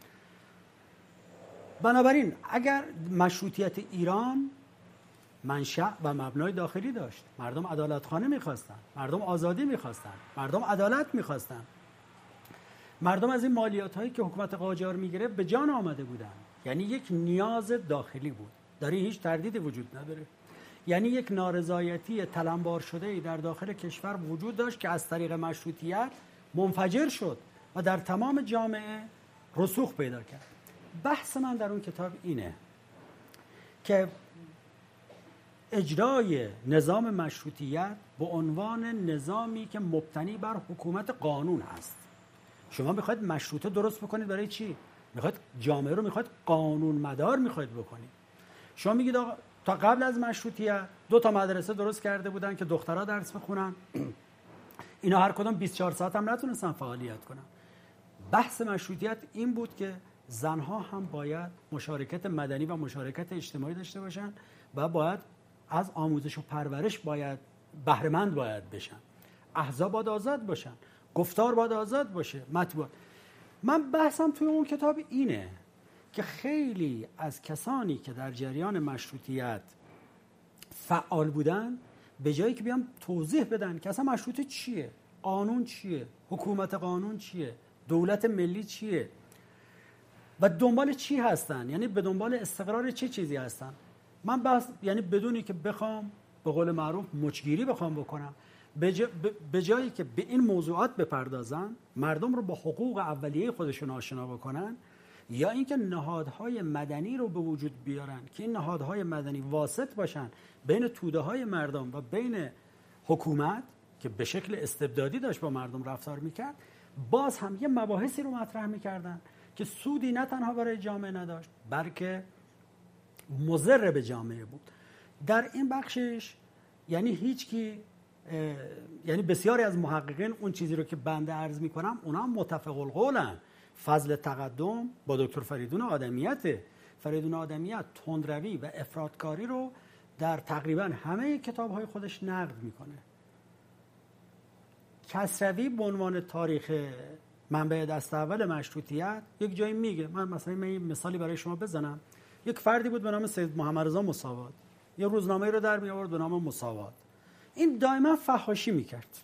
بنابراین اگر مشروطیت ایران منشأ و مبنای داخلی داشت، مردم عدالتخانه میخواستن، مردم آزادی میخواستن، مردم عدالت میخواستن، مردم از این مالیات هایی که حکومت قاجار میگیره به جان آمده بودن، یعنی یک نیاز داخلی بود، در این هیچ تردیدی وجود نداره. یعنی یک نارضایتی تلمبار شده ای در داخل کشور وجود داشت که از طریق مشروطیت منفجر شد و در تمام جامعه رسوخ پیدا کرد. بحث من در اون کتاب اینه که اجرای نظام مشروطیت به عنوان نظامی که مبتنی بر حکومت قانون است. شما میخواید مشروطه درست بکنید برای چی؟ میخواید جامعه رو میخواید قانون مدار میخواید بکنید. شما میگید آقا تا قبل از مشروطیت 2 مدرسه درست کرده بودن که دخترها درس بخونن، اینا هر کدوم 24 ساعت هم نتونستن فعالیت کنن. بحث مشروطیت این بود که زنها هم باید مشارکت مدنی و مشارکت اجتماعی داشته باشن و باید از آموزش و پرورش باید بهره‌مند باید بشن، احزاب باید آزاد باشن، گفتار باید آزاد باشه، مطبوعات. من بحثم توی اون کتاب اینه که خیلی از کسانی که در جریان مشروطیت فعال بودن به جایی که بیان توضیح بدن که اصلا مشروطه چیه، قانون چیه، حکومت قانون چیه، دولت ملی چیه و دنبال چی هستن، یعنی به دنبال استقرار چه چیزی هستن. من بحث یعنی بدونی که بخوام به قول معروف مچگیری بخوام بکنم، به جایی که به این موضوعات بپردازن، مردم رو با حقوق اولیه خودشون آشنا بکنن، یا اینکه نهادهای مدنی رو به وجود بیارن که این نهادهای مدنی واسط باشن بین توده‌های مردم و بین حکومت که به شکل استبدادی داشت با مردم رفتار میکرد، باز هم یه مباحثی رو مطرح میکردن که سودی نه تنها برای جامعه نداشت بلکه مضر به جامعه بود. در این بخشش یعنی یعنی بسیاری از محققین اون چیزی رو که بنده عرض میکنم اونا متفق القولن. فضل تقدم با دکتر فریدون آدمیت تندروی و افراطکاری رو در تقریبا همه کتاب‌های خودش نقد میکنه. کسروی به عنوان تاریخ منبع دست اول مشروطیت یک جایی میگه، من مثلا مثالی برای شما بزنم، یک فردی بود به نام سید محمد رضا مساوات، یه روزنامه‌ای رو در می آورد به نام مساوات. این دائما فحاشی میکرد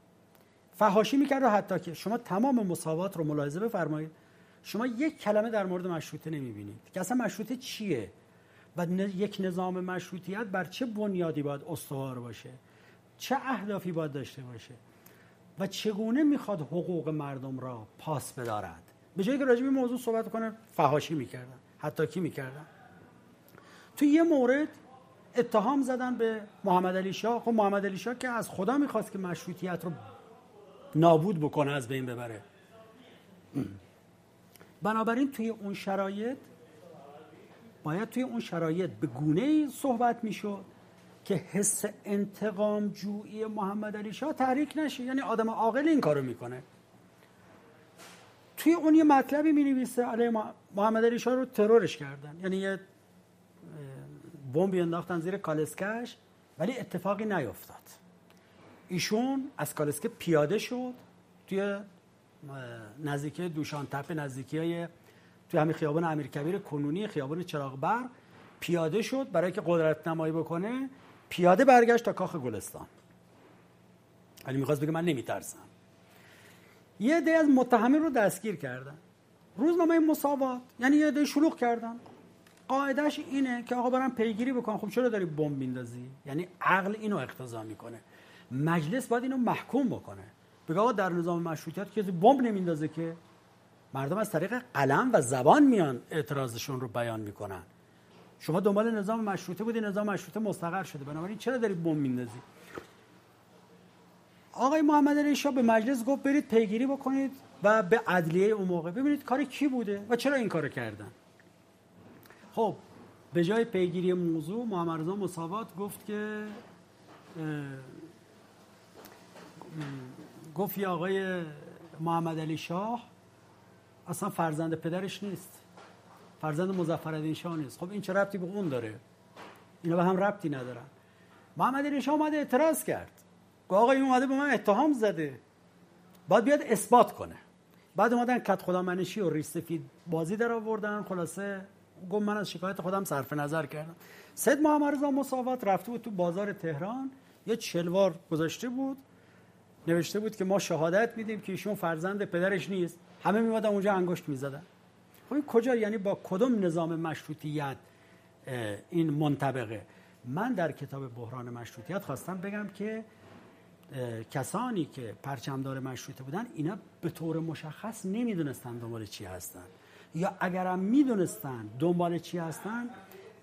و حتی که شما تمام مساوات رو ملاحظه بفرمایید، شما یک کلمه در مورد مشروطه نمیبینید که اصلا مشروطه چیه و یک نظام مشروطیت بر چه بنیادی باید استوار باشه، چه اهدافی باید داشته باشه و چگونه میخواد حقوق مردم را پاس بدارد. به جایی که راجع به این موضوع صحبت کنه فحاشی میکردن، حتی کی میکردن. تو یه مورد اتهام زدن به محمد علی شاه. خب محمد علی شاه که از خدا میخواست که مشروطیت رو نابود بکنه، از بین ببره. بنابراین توی اون شرایط به گونه‌ای صحبت میشد که حس انتقام جویی محمد علی شاه تحریک نشه. یعنی آدم عاقل این کارو میکنه. توی اون یه مطلبی مینویسه علیه محمد علی شاه رو ترورش کردن، یعنی یه بمبی انداختن زیر کالسکش ولی اتفاقی نیفتاد. ایشون از کالسکه پیاده شد توی نزدیکی دوشان تپه، نزدیکیای توی همین خیابان امیرکبیر کنونی، خیابان چراغ برق پیاده شد برای که قدرت نمایی بکنه. پیاده برگشت تا کاخ گلستان. ولی می‌خواست بگه من نمیترسم. یه عده از متهمین رو دستگیر کردن. روزنامه مساوات یعنی یه عده شلوغ کردن. قاعدهش اینه که آقا برام پیگیری بکن. خب چرا داری بمب میندازی؟ یعنی عقل اینو اقتضا میکنه. مجلس باید اینو محکوم بکنه. بگه آقا در نظام مشروطیت کسی بمب نمیندازه که. مردم از طریق قلم و زبان میان اعتراضشون رو بیان میکنن. شما دنبال نظام مشروطه بودی، نظام مشروطه مستقر شده، بنابراین چرا داری بمب میندازی؟ آقای محمد علی شاه به مجلس گفت برید پیگیری بکنید و به عدلیه اون موقع ببینید کار کی بوده و چرا این کارو کردن. خب به جای پیگیری موضوع محمد رضا مساوات گفت که گفت یا آقای محمد علی شاه اصلا فرزند پدرش نیست، فرزند مظفرالدین شاه نیست. خب این چه ربطی به اون داره؟ اینا به هم ربطی ندارن. محمد علی شاه اومده اعتراض کرد، گفت آقا این اومده به من اتهام زده، باید بیاد اثبات کنه. بعد اومدن کت خدامنشی و ریش سفید بازی در آوردن. خلاصه گفت من از شکایت خودم صرف نظر کردم. سید محمد رضا مساوات رفته بود تو بازار تهران، یه چلوار گذاشته بود، نوشته بود که ما شهادت میدیم که ایشون فرزند پدرش نیست. همه میومدن اونجا انگشت میزدن. خب این کجا، یعنی با کدوم نظام مشروطیت این منطبقه؟ من در کتاب بحران مشروطیت خواستم بگم که کسانی که پرچمدار مشروطه بودن اینا به طور مشخص نمیدونستن دنبال چی هستن، یا اگرم میدونستن دنبال چی هستن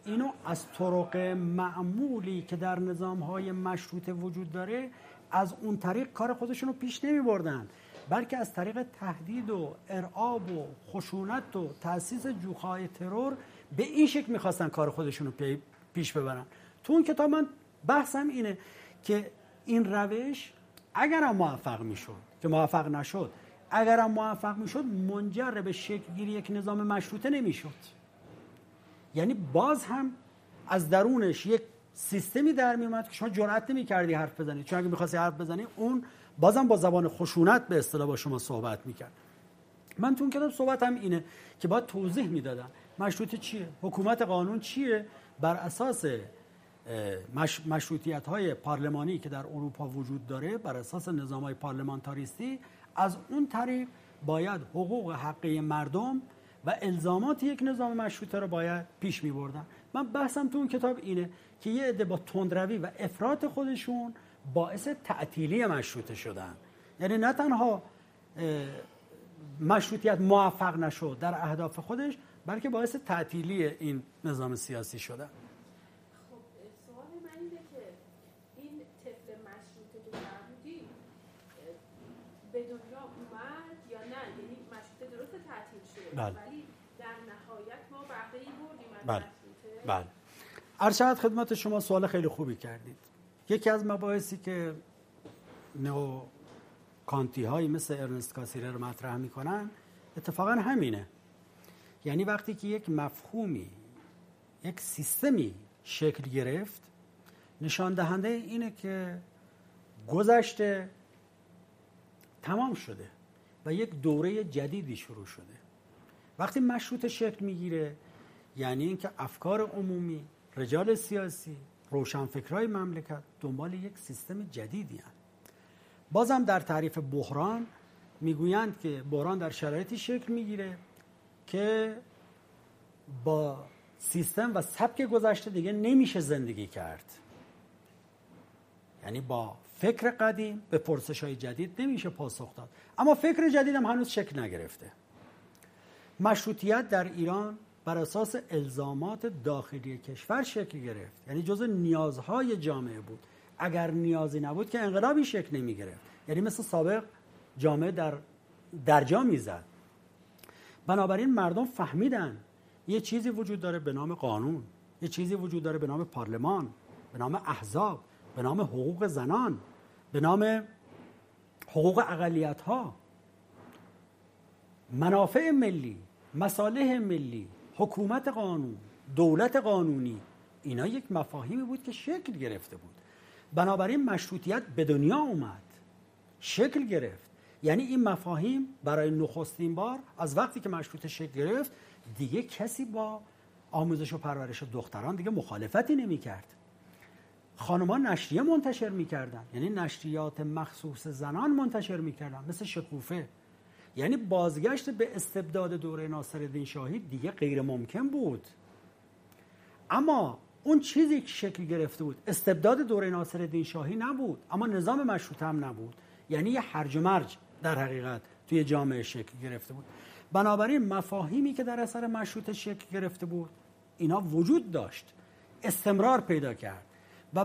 اینو از طرق معمولی که در نظام‌های مشروطه وجود داره از اون طریق کار خودشون رو پیش نمی بردن، بلکه از طریق تهدید و ارعاب و خشونت و تأسیس جوخه‌های ترور به این شکل می‌خواستن کار خودشون رو پیش ببرن. تو اون کتاب من بحثم اینه که این روش اگرم موفق میشد، که موفق نشد، اگرم موفق میشد منجر به شکل گیری یک نظام مشروطه نمیشد. یعنی باز هم از درونش یک سیستمی در میومد که شما جرئت نمی‌کردی حرف بزنید، چون اگه می‌خواستی حرف بزنی اون بازم با زبان خشونت به اصطلاح با شما صحبت می‌کرد. من تو اون کتاب صحبتم اینه که باید توضیح میدادم مشروطه چیه، حکومت قانون چیه، بر اساس مشروطیت‌های پارلمانی که در اروپا وجود داره، بر اساس نظام‌های پارلمانتاریستی، از اون طریق باید حقوق حقیقی مردم و الزامات یک نظام مشروطه رو باید پیش می‌بردن. من بحثم تو اون کتاب اینه که یه عده با تندروی و افراط خودشون باعث تعطیلی مشروطه شدن. یعنی نه تنها مشروطیت موفق نشد در اهداف خودش، بلکه باعث تعطیلی این نظام سیاسی شدن. خب سوال من اینه که این طفل مشروطه که فرمودی به دنیا اومد یا نه؟ یعنی مشروطه درست تعطیل شد، ولی در نهایت ما بهره‌ای بردیم از مشروطه. بله. عرض شود خدمت شما سوال خیلی خوبی کردید. یکی از مباحثی که نئو کانتی هایی مثل ارنست کاسیره رو مطرح میکنن اتفاقا همینه. یعنی وقتی که یک مفهومی، یک سیستمی شکل گرفت، نشان دهنده اینه که گذشته تمام شده و یک دوره جدیدی شروع شده. وقتی مشروطه شکل میگیره یعنی اینکه افکار عمومی، رجال سیاسی، روشنفکرای مملکت دنبال یک سیستم جدیدی هستند. بازم در تعریف بحران میگویند که بحران در شرایطی شکل میگیره که با سیستم و سبک گذشته دیگه نمیشه زندگی کرد. یعنی با فکر قدیم به پرسش‌های جدید نمیشه پاسخ داد. اما فکر جدید هم هنوز شکل نگرفته. مشروطیت در ایران بر اساس الزامات داخلی کشور شکل گرفت. یعنی جزء نیازهای جامعه بود. اگر نیازی نبود که انقلابی شکل نمی گرفت. یعنی مثل سابق جامعه در جا میزد. بنابراین مردم فهمیدن یه چیزی وجود داره به نام قانون، یه چیزی وجود داره به نام پارلمان، به نام احزاب، به نام حقوق زنان، به نام حقوق اقلیت‌ها، منافع ملی، مصالح ملی، حکومت قانون، دولت قانونی. اینا یک مفاهیمی بود که شکل گرفته بود. بنابراین مشروطیت به دنیا اومد، شکل گرفت. یعنی این مفاهیم برای نخستین بار از وقتی که مشروطه شکل گرفت دیگه کسی با آموزش و پرورش دختران دیگه مخالفتی نمی‌کرد. خانمان نشریه منتشر می‌کردن، یعنی نشریات مخصوص زنان منتشر می‌کردن مثل شکوفه. یعنی بازگشت به استبداد دوره ناصرالدین شاهی دیگه غیر ممکن بود. اما اون چیزی که شکل گرفته بود استبداد دوره ناصرالدین شاهی نبود، اما نظام مشروطه هم نبود. یعنی یه هرج و مرج در حقیقت توی جامعه شکل گرفته بود. بنابراین مفاهیمی که در اثر مشروطه شکل گرفته بود اینا وجود داشت، استمرار پیدا کرد و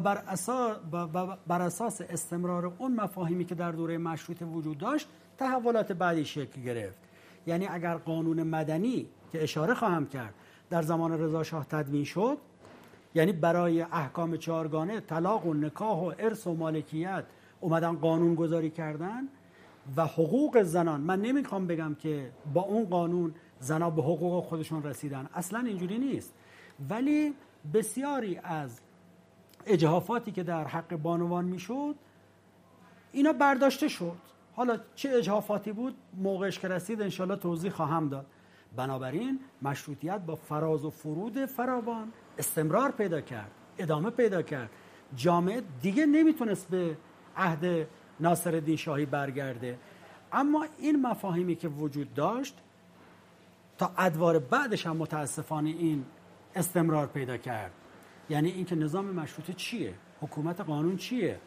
بر اساس استمرار اون مفاهیمی که در دوره مشروطه وجود داشت تحولات بعدی شکل گرفت. یعنی اگر قانون مدنی که اشاره خواهم کرد در زمان رضا شاه تدوین شد، یعنی برای احکام چهارگانه طلاق و نکاح و ارث و مالکیت اومدن قانون گذاری کردن و حقوق زنان، من نمیخوام بگم که با اون قانون زنان به حقوق خودشون رسیدن، اصلا اینجوری نیست، ولی بسیاری از اجحافاتی که در حق بانوان میشد اینا برداشته شد. حالا چه اجحافاتی بود موقعش که رسید انشالله توضیح خواهم داد. بنابراین مشروطیت با فراز و فرود فراوان استمرار پیدا کرد، ادامه پیدا کرد. جامعه دیگه نمیتونست به عهد ناصرالدین شاهی برگرده، اما این مفاهیمی که وجود داشت تا ادوار بعدش هم متاسفانه این استمرار پیدا کرد. یعنی اینکه نظام مشروطه چیه، حکومت قانون چیه،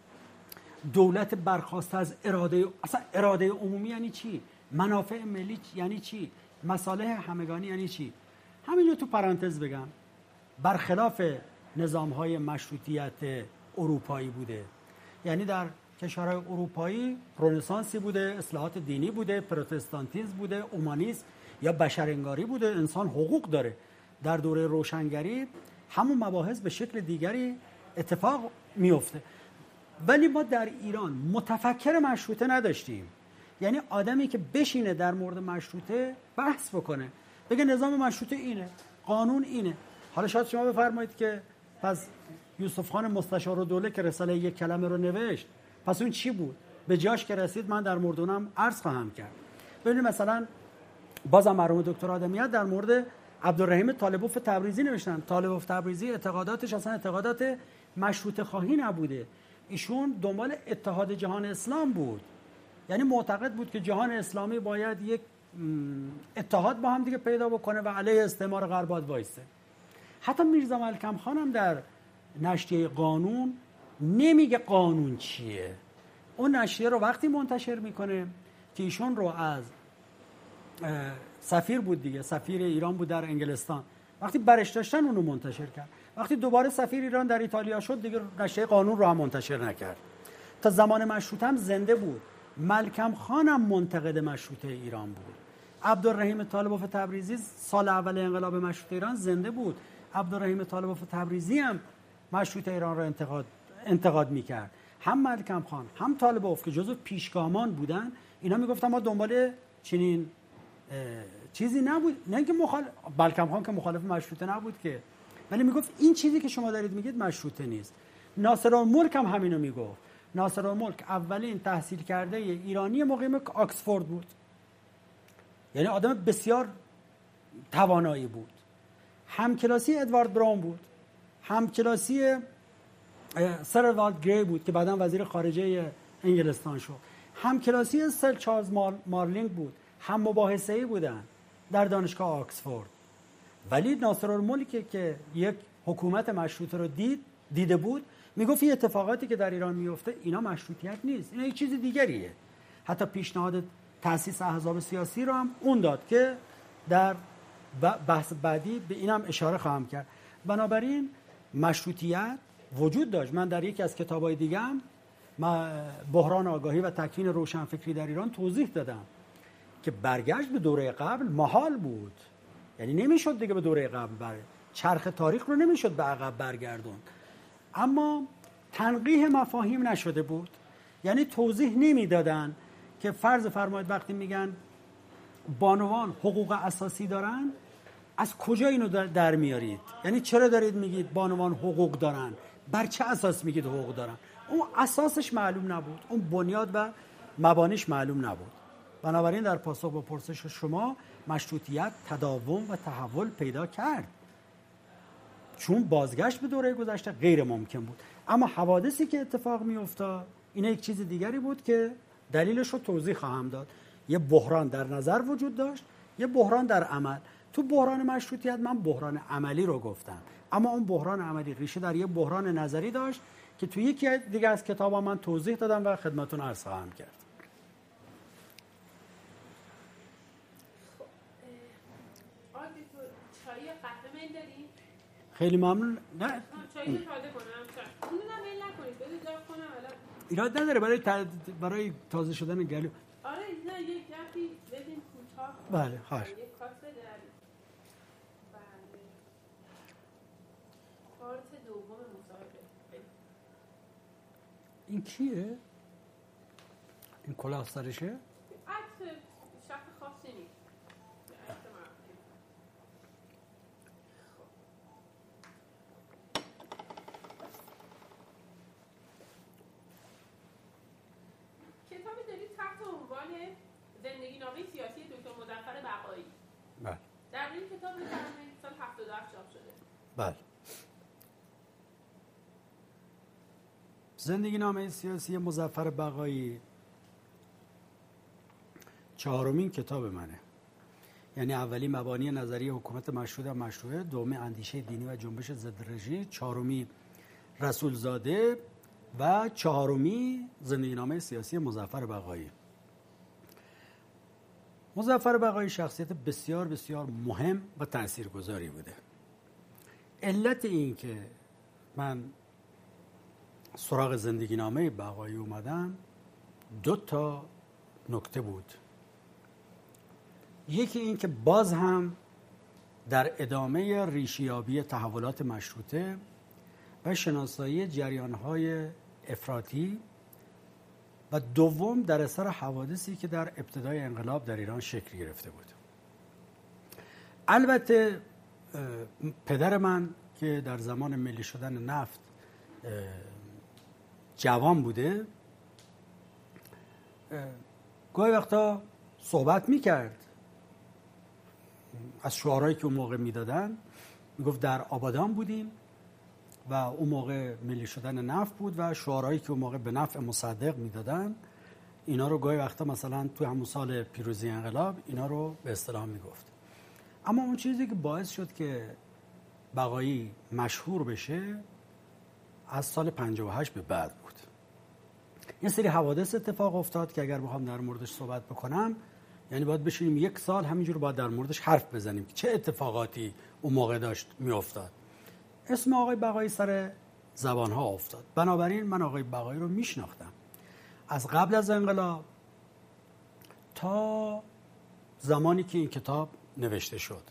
دولت برخواسته از اراده عمومی یعنی چی، منافع ملی یعنی چی، مصالح همگانی یعنی چی. همینجا تو پرانتز بگم برخلاف نظام‌های مشروطیت اروپایی بوده. یعنی در کشورهای اروپایی رنسانسی بوده، اصلاحات دینی بوده، پروتستانتیسم بوده، اومانیسم یا بشرانگاری بوده، انسان حقوق داره. در دوره روشنگری همون مباحث به شکل دیگری اتفاق میفته. ولی ما در ایران متفکر مشروطه نداشتیم. یعنی آدمی که بشینه در مورد مشروطه بحث بکنه، بگه نظام مشروطه اینه، قانون اینه. حالا شاید شما بفرمایید که پس یوسف خان مستشارالدوله که رساله یک کلمه رو نوشت، پس اون چی بود؟ به جاش که رسید من در مورد اونم عرض خواهم کرد. ببینید مثلا بازم مرحوم دکتر آدمیت در مورد عبدالرحیم طالبوف تبریزی نوشتن. طالبوف تبریزی اعتقاداتش اصلا اعتقادات مشروطه خواهی نبوده. ایشون دنبال اتحاد جهان اسلام بود. یعنی معتقد بود که جهان اسلامی باید یک اتحاد با هم دیگه پیدا بکنه و علیه استعمار غرب باید وایسته. حتی میرزا ملکم خان هم در نشریه قانون نمیگه قانون چیه. اون نشریه رو وقتی منتشر میکنه که ایشون رو از سفیر بود دیگه، سفیر ایران بود در انگلستان، وقتی برش داشتن اونو منتشر کرد. وقتی دوباره سفیر ایران در ایتالیا شد دیگه نشریه قانون رو هم منتشر نکرد. تا زمان مشروطه هم زنده بود. ملکم خان هم منتقد مشروطه ایران بود. عبدالرحیم طالبوف تبریزی سال اول انقلاب مشروطه ایران زنده بود. عبدالرحیم طالبوف تبریزی هم مشروطه ایران رو انتقاد میکرد. هم ملکم خان هم طالبوف که جزو پیشگامان بودن، اینا میگفتن ما دنبال چنین چیزی نبود. نه اینکه ملکم خان که مخالف مشروطه نبود که، ولی میگفت این چیزی که شما دارید میگید مشروطه نیست. ناصرالملک هم همینو میگفت. ناصرالملک اولین تحصیل کرده ایرانی مقیم آکسفورد بود. یعنی آدم بسیار توانایی بود. همکلاسی ادوارد براون بود. همکلاسی سر ادوارد گری بود که بعداً وزیر خارجه انگلستان شد. همکلاسی سر چارلز مارلینگ بود. هم مباحثه‌ای بودن در دانشگاه آکسفورد. ولی ناصرالملک که یک حکومت مشروطه رو دیده بود، میگفت این اتفاقاتی که در ایران میفته اینا مشروطیت نیست، اینا یک چیز دیگریه. حتی پیشنهاد تأسیس احزاب سیاسی رو هم اون داد که در بحث بعدی به اینم اشاره خواهم کرد. بنابراین مشروطیت وجود داشت. من در یکی از کتاب‌های دیگه‌ام بحران آگاهی و تکوین روشنفکری در ایران توضیح دادم که برگشت به دوره قبل محال بود. یعنی نمیشد دیگه به دوره قبل چرخ تاریخ رو نمیشد به عقب برگردون. اما تنقیح مفاهیم نشده بود. یعنی توضیح نمیدادن که فرض فرمایید وقتی میگن بانوان حقوق اساسی دارن، از کجا اینو در میارید؟ یعنی چرا دارید میگید بانوان حقوق دارن؟ بر چه اساس میگید حقوق دارن؟ اون اساسش معلوم نبود، اون بنیاد و مبانیش معلوم نبود. بنابراین در پاسخ به پرسش شما، مشروطیت تداوم و تحول پیدا کرد، چون بازگشت به دوره گذشته غیر ممکن بود. اما حوادثی که اتفاق می افتاد این یک چیز دیگری بود که دلیلش رو توضیح خواهم داد. یه بحران در نظر وجود داشت، یه بحران در عمل. تو بحران مشروطیت من بحران عملی رو گفتم، اما اون بحران عملی ریشه در یه بحران نظری داشت که تو یکی دیگه از کتابا من توضیح دادم و خدمتتون عرض خواهم کرد. خیلی ممنون. نه چای تازه کنم. اونو میل نکنید، بدید جا کنم الان. ایراد نداره برای تازه شدن گلو. آره نه یک گپی بدین کوتاه. بله خواهش. یک کات بده. بله. پارت دوم مصاحبه. این کیه؟ این کلاه سرشه؟ عکس شخص خاصی نیست. زندگی نامه سیاسی دکتر مظفر بقایی. بله. در این کتاب سال 77 چاپ شده. بله. زندگی نامه سیاسی مظفر بقایی 4مین کتاب منه. یعنی اولی مبانی نظری حکومت مشروطه و مشروعه، دومی اندیشه دینی و جنبش ضد رژیم، 4می رسولزاده و 4می زندگی نامه سیاسی مظفر بقایی. مظفر بقایی شخصیت بسیار بسیار مهم و تاثیرگذاری بوده. علت این که من سراغ زندگی نامه بقایی اومدم 2 نکته بود. یکی این که باز هم در ادامه ریشه‌یابی تحولات مشروطه و شناسایی جریان‌های افراطی و دوم در اثر حوادثی که در ابتدای انقلاب در ایران شکل گرفته بود. البته پدر من که در زمان ملی شدن نفت جوان بوده گاهی وقتا صحبت میکرد از شعارهایی که اون موقع میدادن. میگفت در آبادان بودیم و اون موقع ملی شدن نفت بود و شعارهایی که اون موقع به نفع مصدق میدادن اینا رو گاهی وقتا مثلا توی همون سال پیروزی انقلاب اینا رو به اصطلاح میگفت. اما اون چیزی که باعث شد که بقایی مشهور بشه از سال 58 به بعد بود. یه سری حوادث اتفاق افتاد که اگر بخوام در موردش صحبت بکنم یعنی باید بشینیم 1 سال همینجور باید در موردش حرف بزنیم که چه اتفاقاتی اون موقع داشت میافتاد. اسم آقای بقایی سر زبانها افتاد. بنابراین من آقای بقایی رو میشناختم از قبل از انقلاب تا زمانی که این کتاب نوشته شد.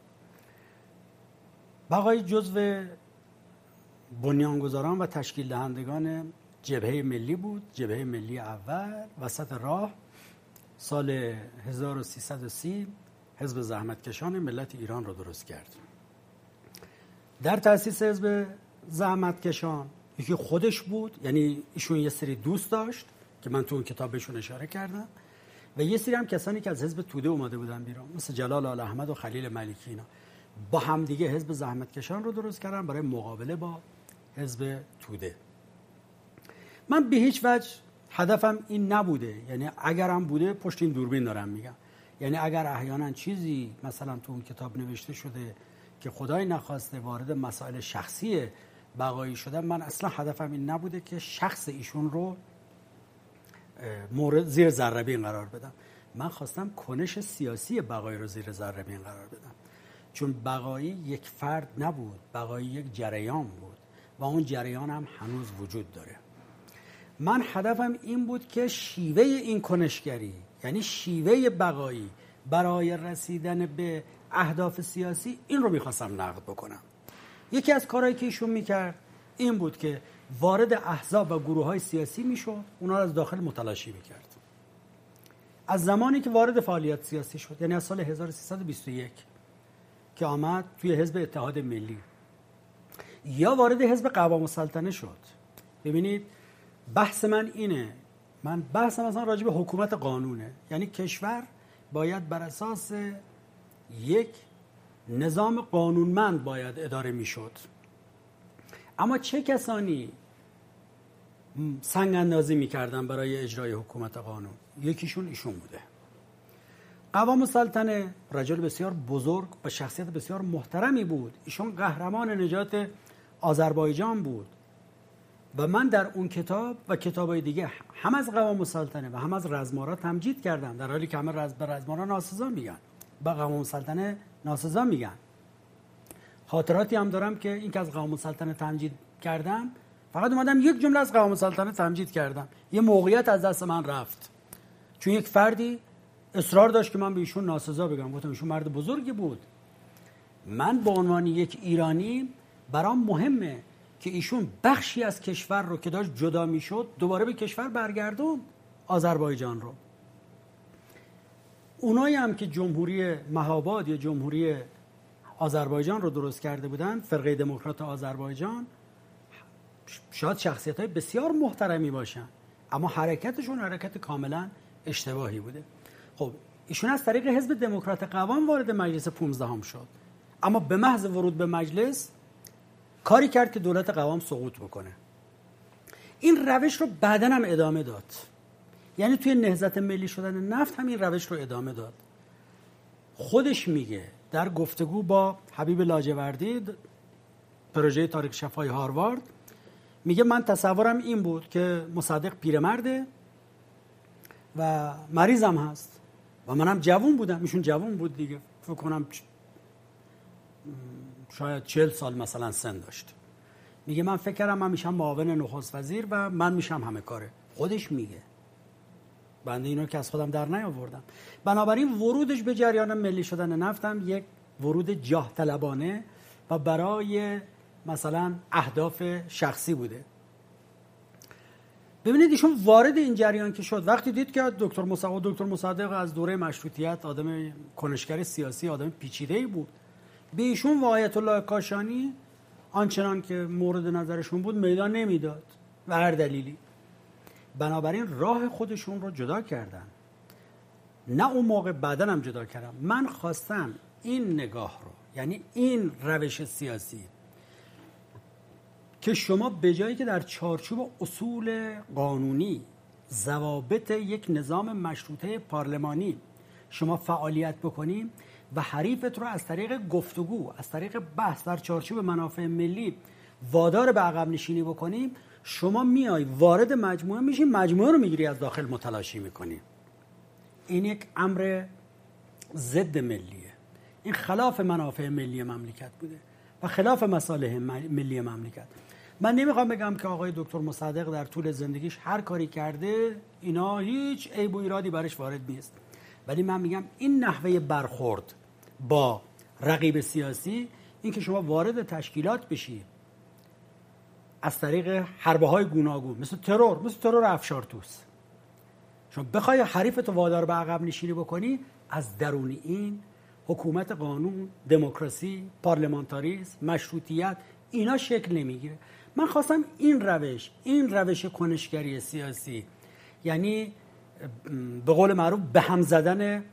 بقایی جزو بنیانگذاران و تشکیل دهندگان جبهه ملی بود. جبهه ملی اول وسط راه سال 1330 حزب زحمتکشان ملت ایران رو درست کرد. در تأسیس حزب زحمتکشان یکی خودش بود، یعنی ایشون یه سری دوست داشت که من تو اون کتاب بهشون اشاره کردم و یه سری هم کسانی که از حزب توده اومده بودن بیرون مثل جلال آل احمد و خلیل ملکی اینا با هم دیگه حزب زحمتکشان رو درست کردن برای مقابله با حزب توده. من به هیچ وجه هدفم این نبوده، یعنی اگرم بوده پشت این دوربین دارم میگم، یعنی اگر احیانا چیزی مثلا تو اون کتاب نوشته شده که خدای نخواسته وارد مسائل شخصی بقایی شده، من اصلا هدفم این نبوده که شخص ایشون رو مورد زیر ذره بین قرار بدم. من خواستم کنش سیاسی بقایی رو زیر ذره بین قرار بدم، چون بقایی یک فرد نبود، بقایی یک جریان بود و اون جریان هم هنوز وجود داره. من هدفم این بود که شیوه این کنشگری، یعنی شیوه بقایی برای رسیدن به اهداف سیاسی، این رو میخواستم نقد بکنم. یکی از کارهایی که ایشون میکرد این بود که وارد احزاب و گروه‌های سیاسی میشد، اونا رو از داخل متلاشی میکرد. از زمانی که وارد فعالیت سیاسی شد، یعنی از سال 1321 که آمد توی حزب اتحاد ملی یا وارد حزب قوام السلطنه شد. ببینید بحث من اینه، من بحثم اصلا راجع به حکومت قانونه، یعنی کشور باید بر اساس یک نظام قانونمند باید اداره میشد. اما چه کسانی سنگ اندازی میکردن برای اجرای حکومت قانون؟ یکیشون ایشون بوده. قوام السلطنه رجل بسیار بزرگ و شخصیت بسیار محترمی بود. ایشون قهرمان نجات آذربایجان بود و من در اون کتاب و کتابای دیگه هم از قوام السلطنه و هم از رزمارا تمجید کردم، در حالی که همه به رزمارا ناسزا میگن، به قوام السلطنه ناسزا میگن. خاطراتی هم دارم که این که از قوام السلطنه تمجید کردم، فقط اومدم یک جمله از قوام السلطنه تمجید کردم، یه موقعیت از دست من رفت، چون یک فردی اصرار داشت که من به ایشون ناسزا بگم. گفتم ایشون مرد بزرگی بود. من به عنوان یک ایرانی برام مهمه که ایشون بخشی از کشور رو که داشت جدا میشد دوباره به کشور برگردون، آذربایجان رو. اونایی هم که جمهوری مهاباد یا جمهوری آذربایجان رو درست کرده بودن، فرقه دموکرات آذربایجان، شاید شخصیت‌های بسیار محترمی باشن اما حرکتشون حرکت کاملا اشتباهی بوده. خب ایشون از طریق حزب دموکرات قوام وارد مجلس 15 شد، اما به محض ورود به مجلس کاری کرد که دولت قوام سقوط بکنه. این روش رو بعداً هم ادامه داد، یعنی توی نهضت ملی شدن نفت هم این روش رو ادامه داد. خودش میگه در گفتگو با حبیب لاجوردی، پروژه تاریخ شفاهی هاروارد، میگه من تصورم این بود که مصدق پیرمرده و مریضم هست و منم جوان بودم، ایشون جوان بود دیگه، فکر کنم شاید 40 سال مثلا سن داشت. میگه من فکر کردم من میشم معاون نخست وزیر و من میشم همه کاره. خودش میگه بنده اینو که از خودم در نیاوردم. بنابراین ورودش به جریان ملی شدن نفتم یک ورود جاه طلبانه و برای مثلا اهداف شخصی بوده. ببینید ایشون وارد این جریان که شد، وقتی دید که دکتر مصدق از دوره مشروطیت آدم کنشگر سیاسی، آدم پیچیده‌ای بود، به ایشون و آیت الله کاشانی آنچنان که مورد نظرشون بود میدان نمیداد و هر دلیلی. بنابراین راه خودشون رو جدا کردن. نه اون موقع، بعدن هم جدا کردم. من خواستم این نگاه رو، یعنی این روش سیاسی که شما به جایی که در چارچوب اصول قانونی، ضوابط یک نظام مشروطه پارلمانی شما فعالیت بکنیم و حریفت رو از طریق گفتگو، از طریق بحث در چارچوب منافع ملی وادار به عقب نشینی بکنیم، شما میای وارد مجموعه میشی، مجموعه رو میگیری از داخل متلاشی میکنی. این یک امر ضد ملیه. این خلاف منافع ملی مملکت بوده و خلاف مصالح ملی مملکت. من نمیخوام بگم که آقای دکتر مصدق در طول زندگیش هر کاری کرده اینا هیچ عیب و ایرادی برش وارد نیست، ولی من میگم این نحوه برخورد با رقیب سیاسی، این که شما وارد تشکیلات بشی از طریق حربه های گوناگون، مثل ترور افشارتوس، شما بخوای حریفتو وادار به عقب نشینی بکنی، از درون این حکومت قانون، دموکراسی، پارلمانتاریسم، مشروطیت، اینا شکل نمیگیره. من خواستم این روش کنشگری سیاسی، یعنی به قول معروف به هم زدن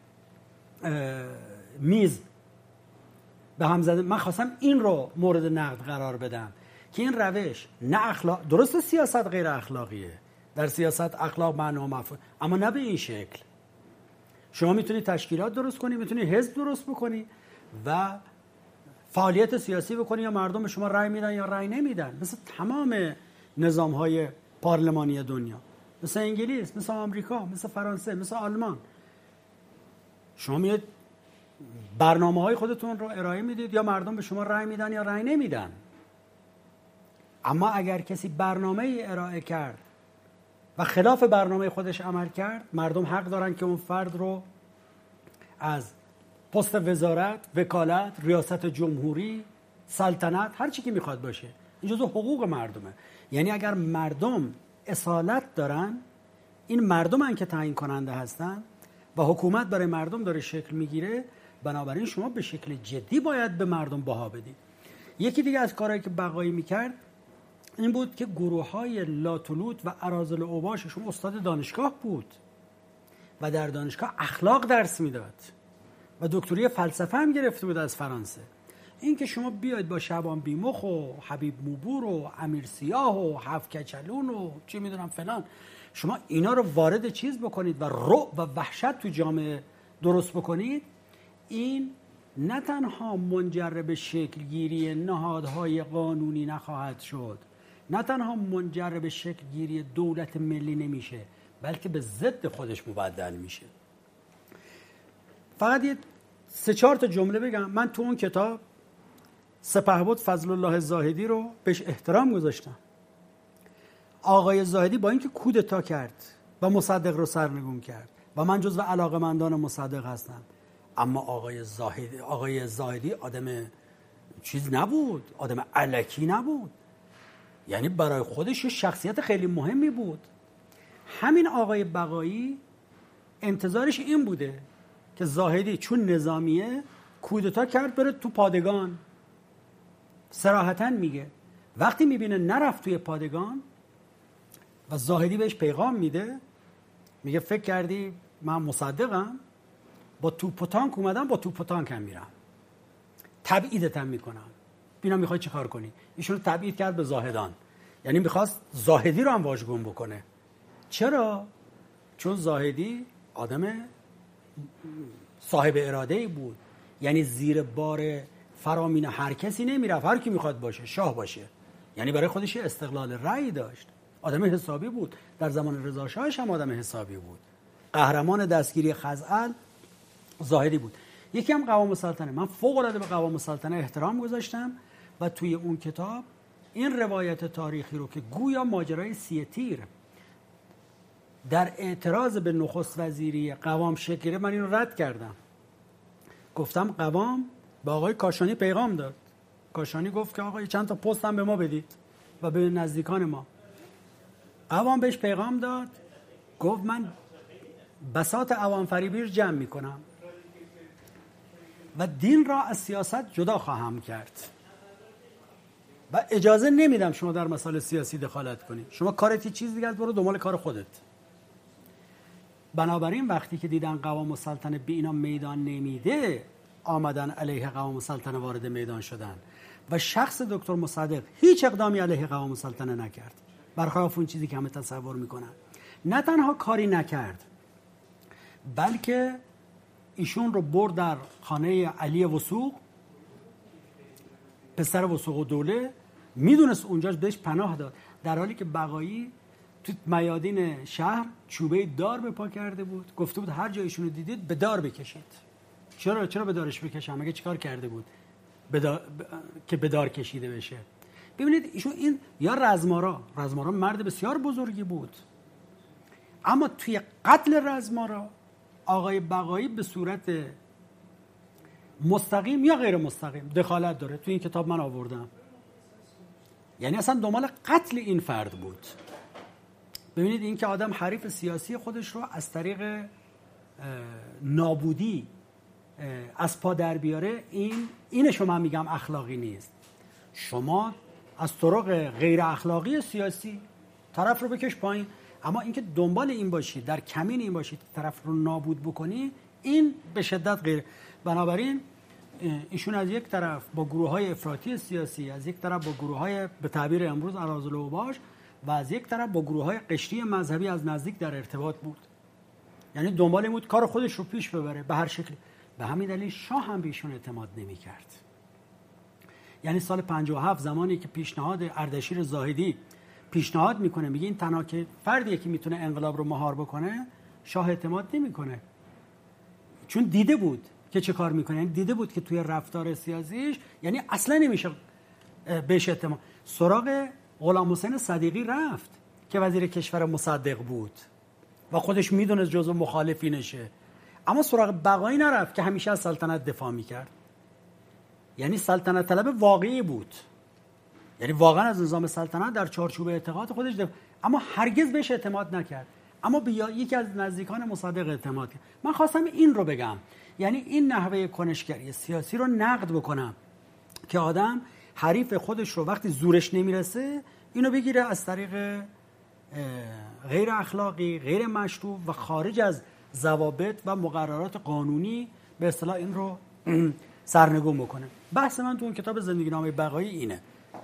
میز، به هم زدن، من خواستم این رو مورد نقد قرار بدم که این روش نه اخلاق، درست سیاست غیر اخلاقیه، در سیاست اخلاق معنا و مفهوم، اما نه به این شکل. شما میتونی تشکیلات درست کنی، میتونی حزب درست بکنی و فعالیت سیاسی بکنی یا مردم به شما رأی میدن یا رأی نمیدن، مثل تمام نظام‌های پارلمانی دنیا، مثل انگلیس، مثل آمریکا، مثل فرانسه، مثل آلمان. شما میاد برنامه‌های خودتون رو ارائه میدید، یا مردم به شما رأی میدن یا رأی نمیدن. اما اگر کسی برنامه‌ای ارائه کرد و خلاف برنامه خودش عمل کرد، مردم حق دارن که اون فرد رو از پست وزارت، وکالت، ریاست جمهوری، سلطنت، هر چی که میخواد باشه، این جزو حقوق مردمه. یعنی اگر مردم اصالت دارن، این مردمن که تعیین کننده هستن و حکومت برای مردم داره شکل میگیره، بنابراین شما به شکل جدی باید به مردم بها بدید. یکی دیگه از کارهایی که بقایی میکرد این بود که گروه‌های لاتولوت و اراذل اوباششون استاد دانشگاه بود و در دانشگاه اخلاق درس میداد و دکتری فلسفه هم گرفته بود از فرانسه. این که شما بیاید با شعبان بیمخ و حبیب موبور و امیر سیاه و هفت کچلون و چی میدونم فلان، شما اینا رو وارد چیز بکنید و رعب و وحشت تو جامعه درست بکنید، این نه تنها منجر به شکل گیری نهادهای قانونی نخواهد شد، نه تنها منجر به شکل گیری دولت ملی نمیشه، بلکه به ضد خودش مبدل میشه. فقط یه 3-4 تا جمله بگم. من تو اون کتاب سپهبد فضل الله زاهدی رو بهش احترام گذاشتم. آقای زاهدی با اینکه کودتا کرد و مصدق رو سرنگون کرد و من جزو علاقه‌مندان مصدق هستم، اما آقای زاهدی آدم چیز نبود، آدم الکی نبود، یعنی برای خودش شخصیت خیلی مهمی بود. همین آقای بقایی انتظارش این بوده که زاهدی چون نظامیه کودتا کرد بره تو پادگان. صراحتاً میگه وقتی میبینه نرفت توی پادگان و زاهدی بهش پیغام میده، میگه فکر کردی من مصدقم؟ با توپ و تانک اومدم، با توپ و تانک هم میرم، تبعیدت هم میکنم، بینا میخوای چه کار کنی؟ ایشون رو تبعید کرد به زاهدان، یعنی میخواست زاهدی رو هم واژگون بکنه. چرا؟ چون زاهدی آدم صاحب اراده‌ای بود، یعنی زیر بار فرامین هر کسی نمیرفت، هر کی میخواد باشه شاه باشه، یعنی برای خودش استقلال رأی داشت، آدم حسابی بود. در زمان رضا شاهش هم آدم حسابی بود. قهرمان دستگیری خزعل زاهدی بود. یکی هم قوام السلطنه. من فوق العاده به قوام السلطنه احترام گذاشتم و توی اون کتاب این روایت تاریخی رو که گویا ماجرای 3 تیر در اعتراض به نخست وزیری قوام شکل گرفت، من این رو رد کردم. گفتم قوام به آقای کاشانی پیغام داد. کاشانی گفت که آقا چند تا پست هم به ما بدید و به نزدیکان ما. قوام بهش پیغام داد، گفت من بساط عوام فریبی رو جمع میکنم و دین را از سیاست جدا خواهم کرد و اجازه نمیدم شما در مسائل سیاسی دخالت کنی. شما کارت یه چیز دیگه است، برو دنبال کار خودت. بنابراین وقتی که دیدن قوام السلطنه به اینا میدان نمیده، آمدن علیه قوام السلطنه وارد میدان شدن و شخص دکتر مصدق هیچ اقدامی علیه قوام السلطنه نکرد، برخلاف اون چیزی که همه تصور میکنن. نه تنها کاری نکرد، بلکه ایشون رو برد در خانه علی وثوق، پسر وثوق دوله، میدونست اونجاش بهش پناه داد، در حالی که بقایی تو میادین شهر چوبه دار به پا کرده بود، گفته بود هر جا ایشون رو دیدید به دار بکشید. چرا به دارش بکشم؟ مگه چیکار کرده بود که به دار کشیده بشه؟ ببینید ایشون این یا رزمارا مرد بسیار بزرگی بود، اما توی قتل رزمارا آقای بقایی به صورت مستقیم یا غیر مستقیم دخالت داره. توی این کتاب من آوردم. یعنی اصلا دنبال قتل این فرد بود. ببینید این که آدم حریف سیاسی خودش رو از طریق نابودی از پا در بیاره، اینشو من میگم اخلاقی نیست. شما از طرق غیر اخلاقی سیاسی طرف رو بکش پایین، اما اینکه دنبال این باشی، در کمین این باشی طرف رو نابود بکنی، این به شدت غیر. بنابراین ایشون از یک طرف با گروه‌های افراطی سیاسی، از یک طرف با گروه‌های به تعبیر امروز اراذل و اوباش و از یک طرف با گروه‌های قشری مذهبی از نزدیک در ارتباط بود. یعنی دنبال این بود کار خودش رو پیش ببره به هر شکلی. به همین دلیل شاه هم به ایشون اعتماد نمی‌کرد. یعنی سال 57 زمانی که پیشنهاد اردشیر زاهدی پیشنهاد میکنه، میگه این تنها که فردیه که میتونه انقلاب رو مهار بکنه، شاه اعتماد نمیکنه، چون دیده بود که چه کار میکنه. یعنی دیده بود که توی رفتار سیاسیش یعنی اصلا نمیشه بهش اعتماد. سراغ غلام حسین صدیقی رفت که وزیر کشور مصدق بود و خودش میدونست جزو مخالفینشه، اما سراغ بقایی نرفت که همیشه از سلطنت دفاع میکرد. یعنی سلطنت طلب واقعی بود، یعنی واقعا از نظام سلطنت در چارچوب اعتقاد خودش اما هرگز بهش اعتماد نکرد، اما به یکی از نزدیکان مصدق اعتماد کرد. من خواستم این رو بگم، یعنی این نحوه کنشگری سیاسی رو نقد بکنم که آدم حریف خودش رو وقتی زورش نمیرسه اینو بگیره از طریق غیر اخلاقی، غیر مشروع و خارج از ضوابط و مقررات قانونی به اصطلاح این رو سرنگون بکنه. بحث من تو اون کتاب زندگی نامه بقایی اینه.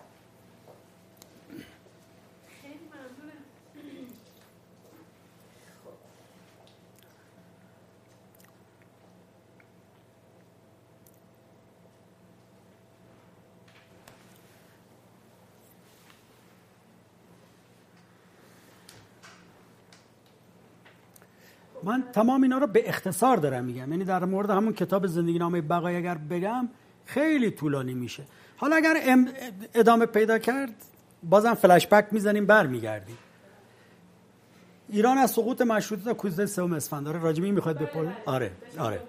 من تمام اینا رو به اختصار دارم میگم، یعنی در مورد همون کتاب زندگی نامه بقایی اگر بگم خیلی طولانی میشه. حالا اگر ادامه پیدا کرد بازم فلش بک میزنیم برمیگردیم. ایران از سقوط مشروطه تا کودتای سوم اسفند داره راجع به این میخواید بپرسید؟ آره کتاب ایران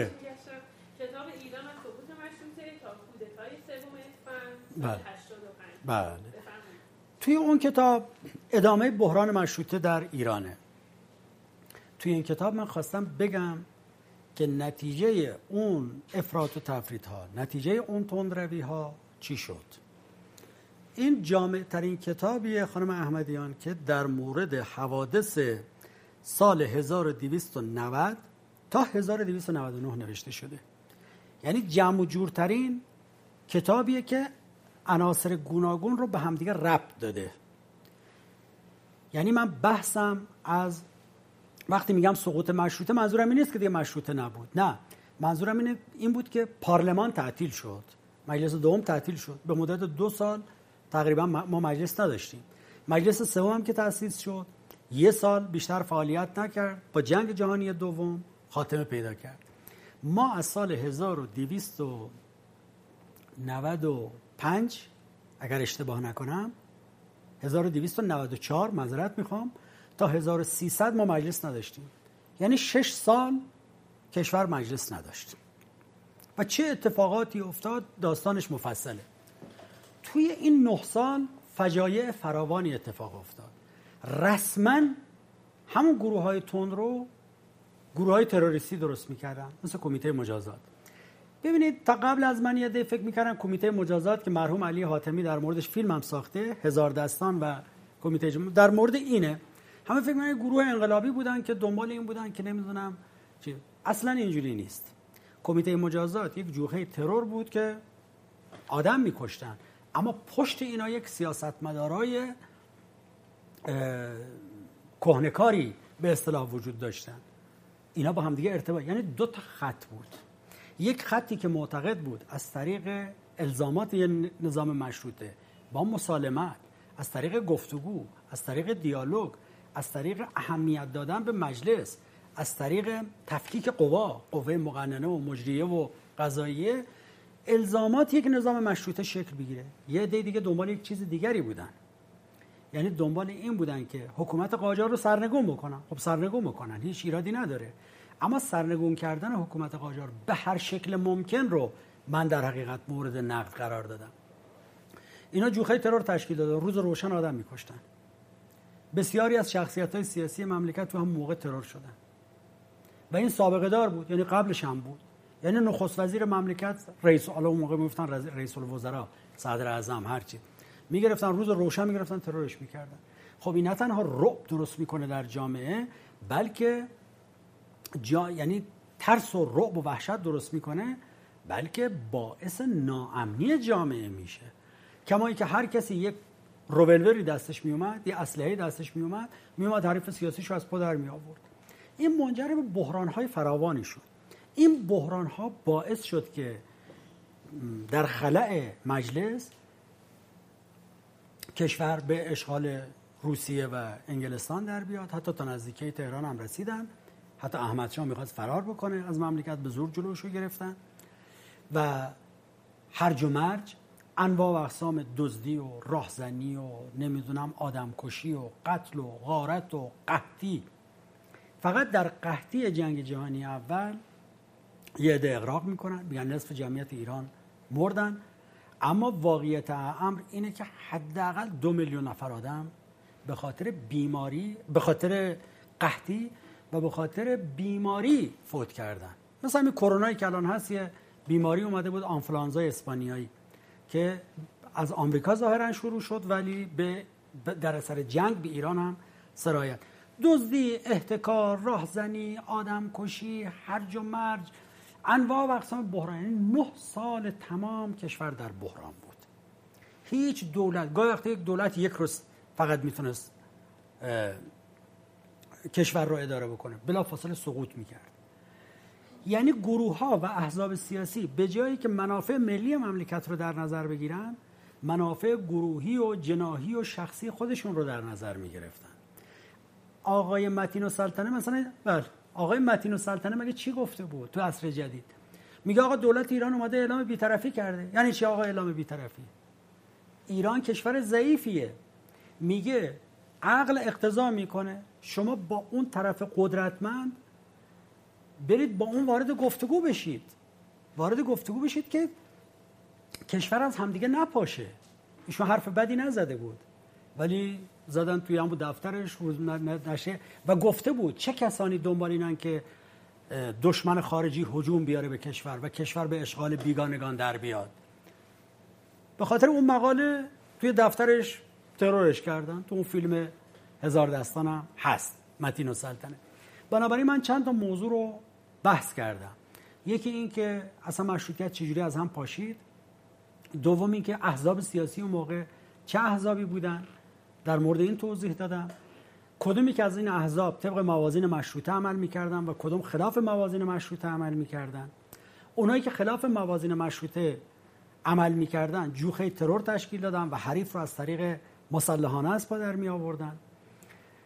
از سقوط مشروطه تا کودتای سوم اسفند 85. بله. توی اون کتاب ادامه بحران مشروطه در ایرانه. توی این کتاب من خواستم بگم که نتیجه اون افراط و تفریط ها، نتیجه اون تندروی ها چی شد. این جامع ترین کتابیه خانم احمدیان که در مورد حوادث سال 1290 تا 1299 نوشته شده. یعنی جمع و جورترین کتابیه که عناصر گوناگون رو به همدیگه ربط داده. یعنی من بحثم از وقتی میگم سقوط مشروطه منظورم این نیست که دیگه مشروطه نبود، نه، منظورم این بود که پارلمان تعطیل شد، مجلس دوم تعطیل شد، به مدت 2 سال تقریبا ما مجلس نداشتیم. مجلس سوم هم که تأسیس شد 1 سال بیشتر فعالیت نکرد، با جنگ جهانی دوم خاتمه پیدا کرد. ما از سال 1295 اگر اشتباه نکنم 1294 معذرت میخوام تا 1300 ما مجلس نداشتیم. یعنی 6 سال کشور مجلس نداشت. و چه اتفاقاتی افتاد داستانش مفصله. توی این 9 سال فجایع فراوانی اتفاق افتاد. رسما همون گروه‌های تندرو گروه‌های تروریستی درست می‌کردن، مثل کمیته مجازات. ببینید تا قبل از من یه فکر می‌کردن کمیته مجازات که مرحوم علی حاتمی در موردش فیلم هم ساخته، هزار دستان و کمیته در مورد اینه، همه فکر می‌کنن گروه انقلابی بودن که دنبال این بودن که نمی‌دونم چی. اصلا اینجوری نیست. کمیته مجازات یک جوخه ترور بود که آدم می‌کشتن، اما پشت اینا یک سیاستمدارای کهنه‌کاری به اصطلاح وجود داشتن. اینا با هم دیگه ارتباط، یعنی 2 تا خط بود. یک خطی که معتقد بود از طریق الزامات نظام مشروطه با مسالمت، از طریق گفتگو، از طریق دیالوگ، از طریق اهمیت دادن به مجلس، از طریق تفکیک قوه مقننه و مجریه و قضاییه، الزامات یک نظام مشروطه شکل بگیره. یه عده دیگه دنبال یک چیز دیگری بودن، یعنی دنبال این بودن که حکومت قاجار رو سرنگون بکنن. خب سرنگون بکنن، هیچ ایرادی نداره، اما سرنگون کردن حکومت قاجار به هر شکل ممکن رو من در حقیقت مورد نقد قرار دادم. اینا جوخه ترور تشکیل دادن، روز روشن آدم می‌کشتن. بسیاری از شخصیت‌های سیاسی مملکت تو هم موقع ترور شدن و این سابقه دار بود، یعنی قبلش هم بود. یعنی نخست وزیر مملکت، رئیس، حالا اون موقع میگفتن رئیس الوزراء، صدر اعظم، هر چی میگرفتن، روز روشن میگرفتن ترورش میکردن. خب این نه تنها رعب درست میکنه در جامعه، بلکه یعنی ترس و رعب و وحشت درست میکنه، بلکه باعث ناامنی جامعه میشه. کمایی که هر کسی یک رولوری دستش میومد، یه اسلحه‌ای دستش میومد حریف سیاسیشو از پا در می آورد. این منجر به بحران‌های فراوانی شد. این بحران‌ها باعث شد که در خلأ مجلس کشور به اشغال روسیه و انگلستان در بیاد، حتی تا نزدیکی تهران هم رسیدن. حتی احمدشاه میخواست فرار بکنه از مملکت، به زور جلوش رو گرفتن و هرج و مرج، انواع و اقسام دزدی و راهزنی و نمیدونم آدمکشی و قتل و غارت و قحطی. فقط در قحطی جنگ جهانی اول یه عده اغراق میکنن، میگن نصف جمعیت ایران مردن، اما واقعیت امر اینه که حداقل 2 میلیون نفر آدم به خاطر بیماری، به خاطر قحطی و به خاطر بیماری فوت کردن. مثلا این کرونایی که الان هست، یه بیماری اومده بود، آنفلانزای اسپانیایی، که از آمریکا ظاهرا شروع شد ولی در اثر جنگ به ایران هم سرایت. دزدی، احتکار، راهزنی، آدمکشی، هرج و مرج، انواع و اقسام بحران. 9 سال تمام کشور در بحران بود. هیچ دولت، گاهی وقتا یک دولت یک روز فقط میتونست کشور رو اداره بکنه، بلافاصله سقوط میکرد. یعنی گروه ها و احزاب سیاسی به جایی که منافع ملی مملکت رو در نظر بگیرن، منافع گروهی و جناحی و شخصی خودشون رو در نظر میگرفتن. آقای متین السلطنه مثلا، آقای متین السلطنه مگه چی گفته بود تو عصر جدید؟ میگه آقا دولت ایران اومده اعلام بی‌طرفی کرده. یعنی چی آقا اعلام بی‌طرفی؟ ایران کشور ضعیفیه. میگه عقل اقتضا میکنه شما با اون طرف قدرتمند برید با اون وارد گفتگو بشید که کشور از همدیگه نپاشه. ایشون حرف بدی نزده بود ولی زدن توی همون دفترش روز نشه و گفته بود چه کسانی دنبال اینن که دشمن خارجی هجوم بیاره به کشور و کشور به اشغال بیگانگان در بیاد. به خاطر اون مقاله توی دفترش ترورش کردن. تو اون فیلم هزار دستان هم هست متین السلطنه. بنابراین من چند تا موضوع رو بحث کردم. یکی این که اصلا مشروطیت چجوری از هم پاشید. دوم این که احزاب سیاسی اون موقع چه احزابی بودن، در مورد این توضیح دادم. کدومی که از این احزاب طبق موازین مشروطه عمل می‌کردن و کدوم خلاف موازین مشروطه عمل می‌کردن. اونایی که خلاف موازین مشروطه عمل می‌کردن جوخه ترور تشکیل دادن و حریف رو از طریق مسلحانه از پا در می‌آوردن.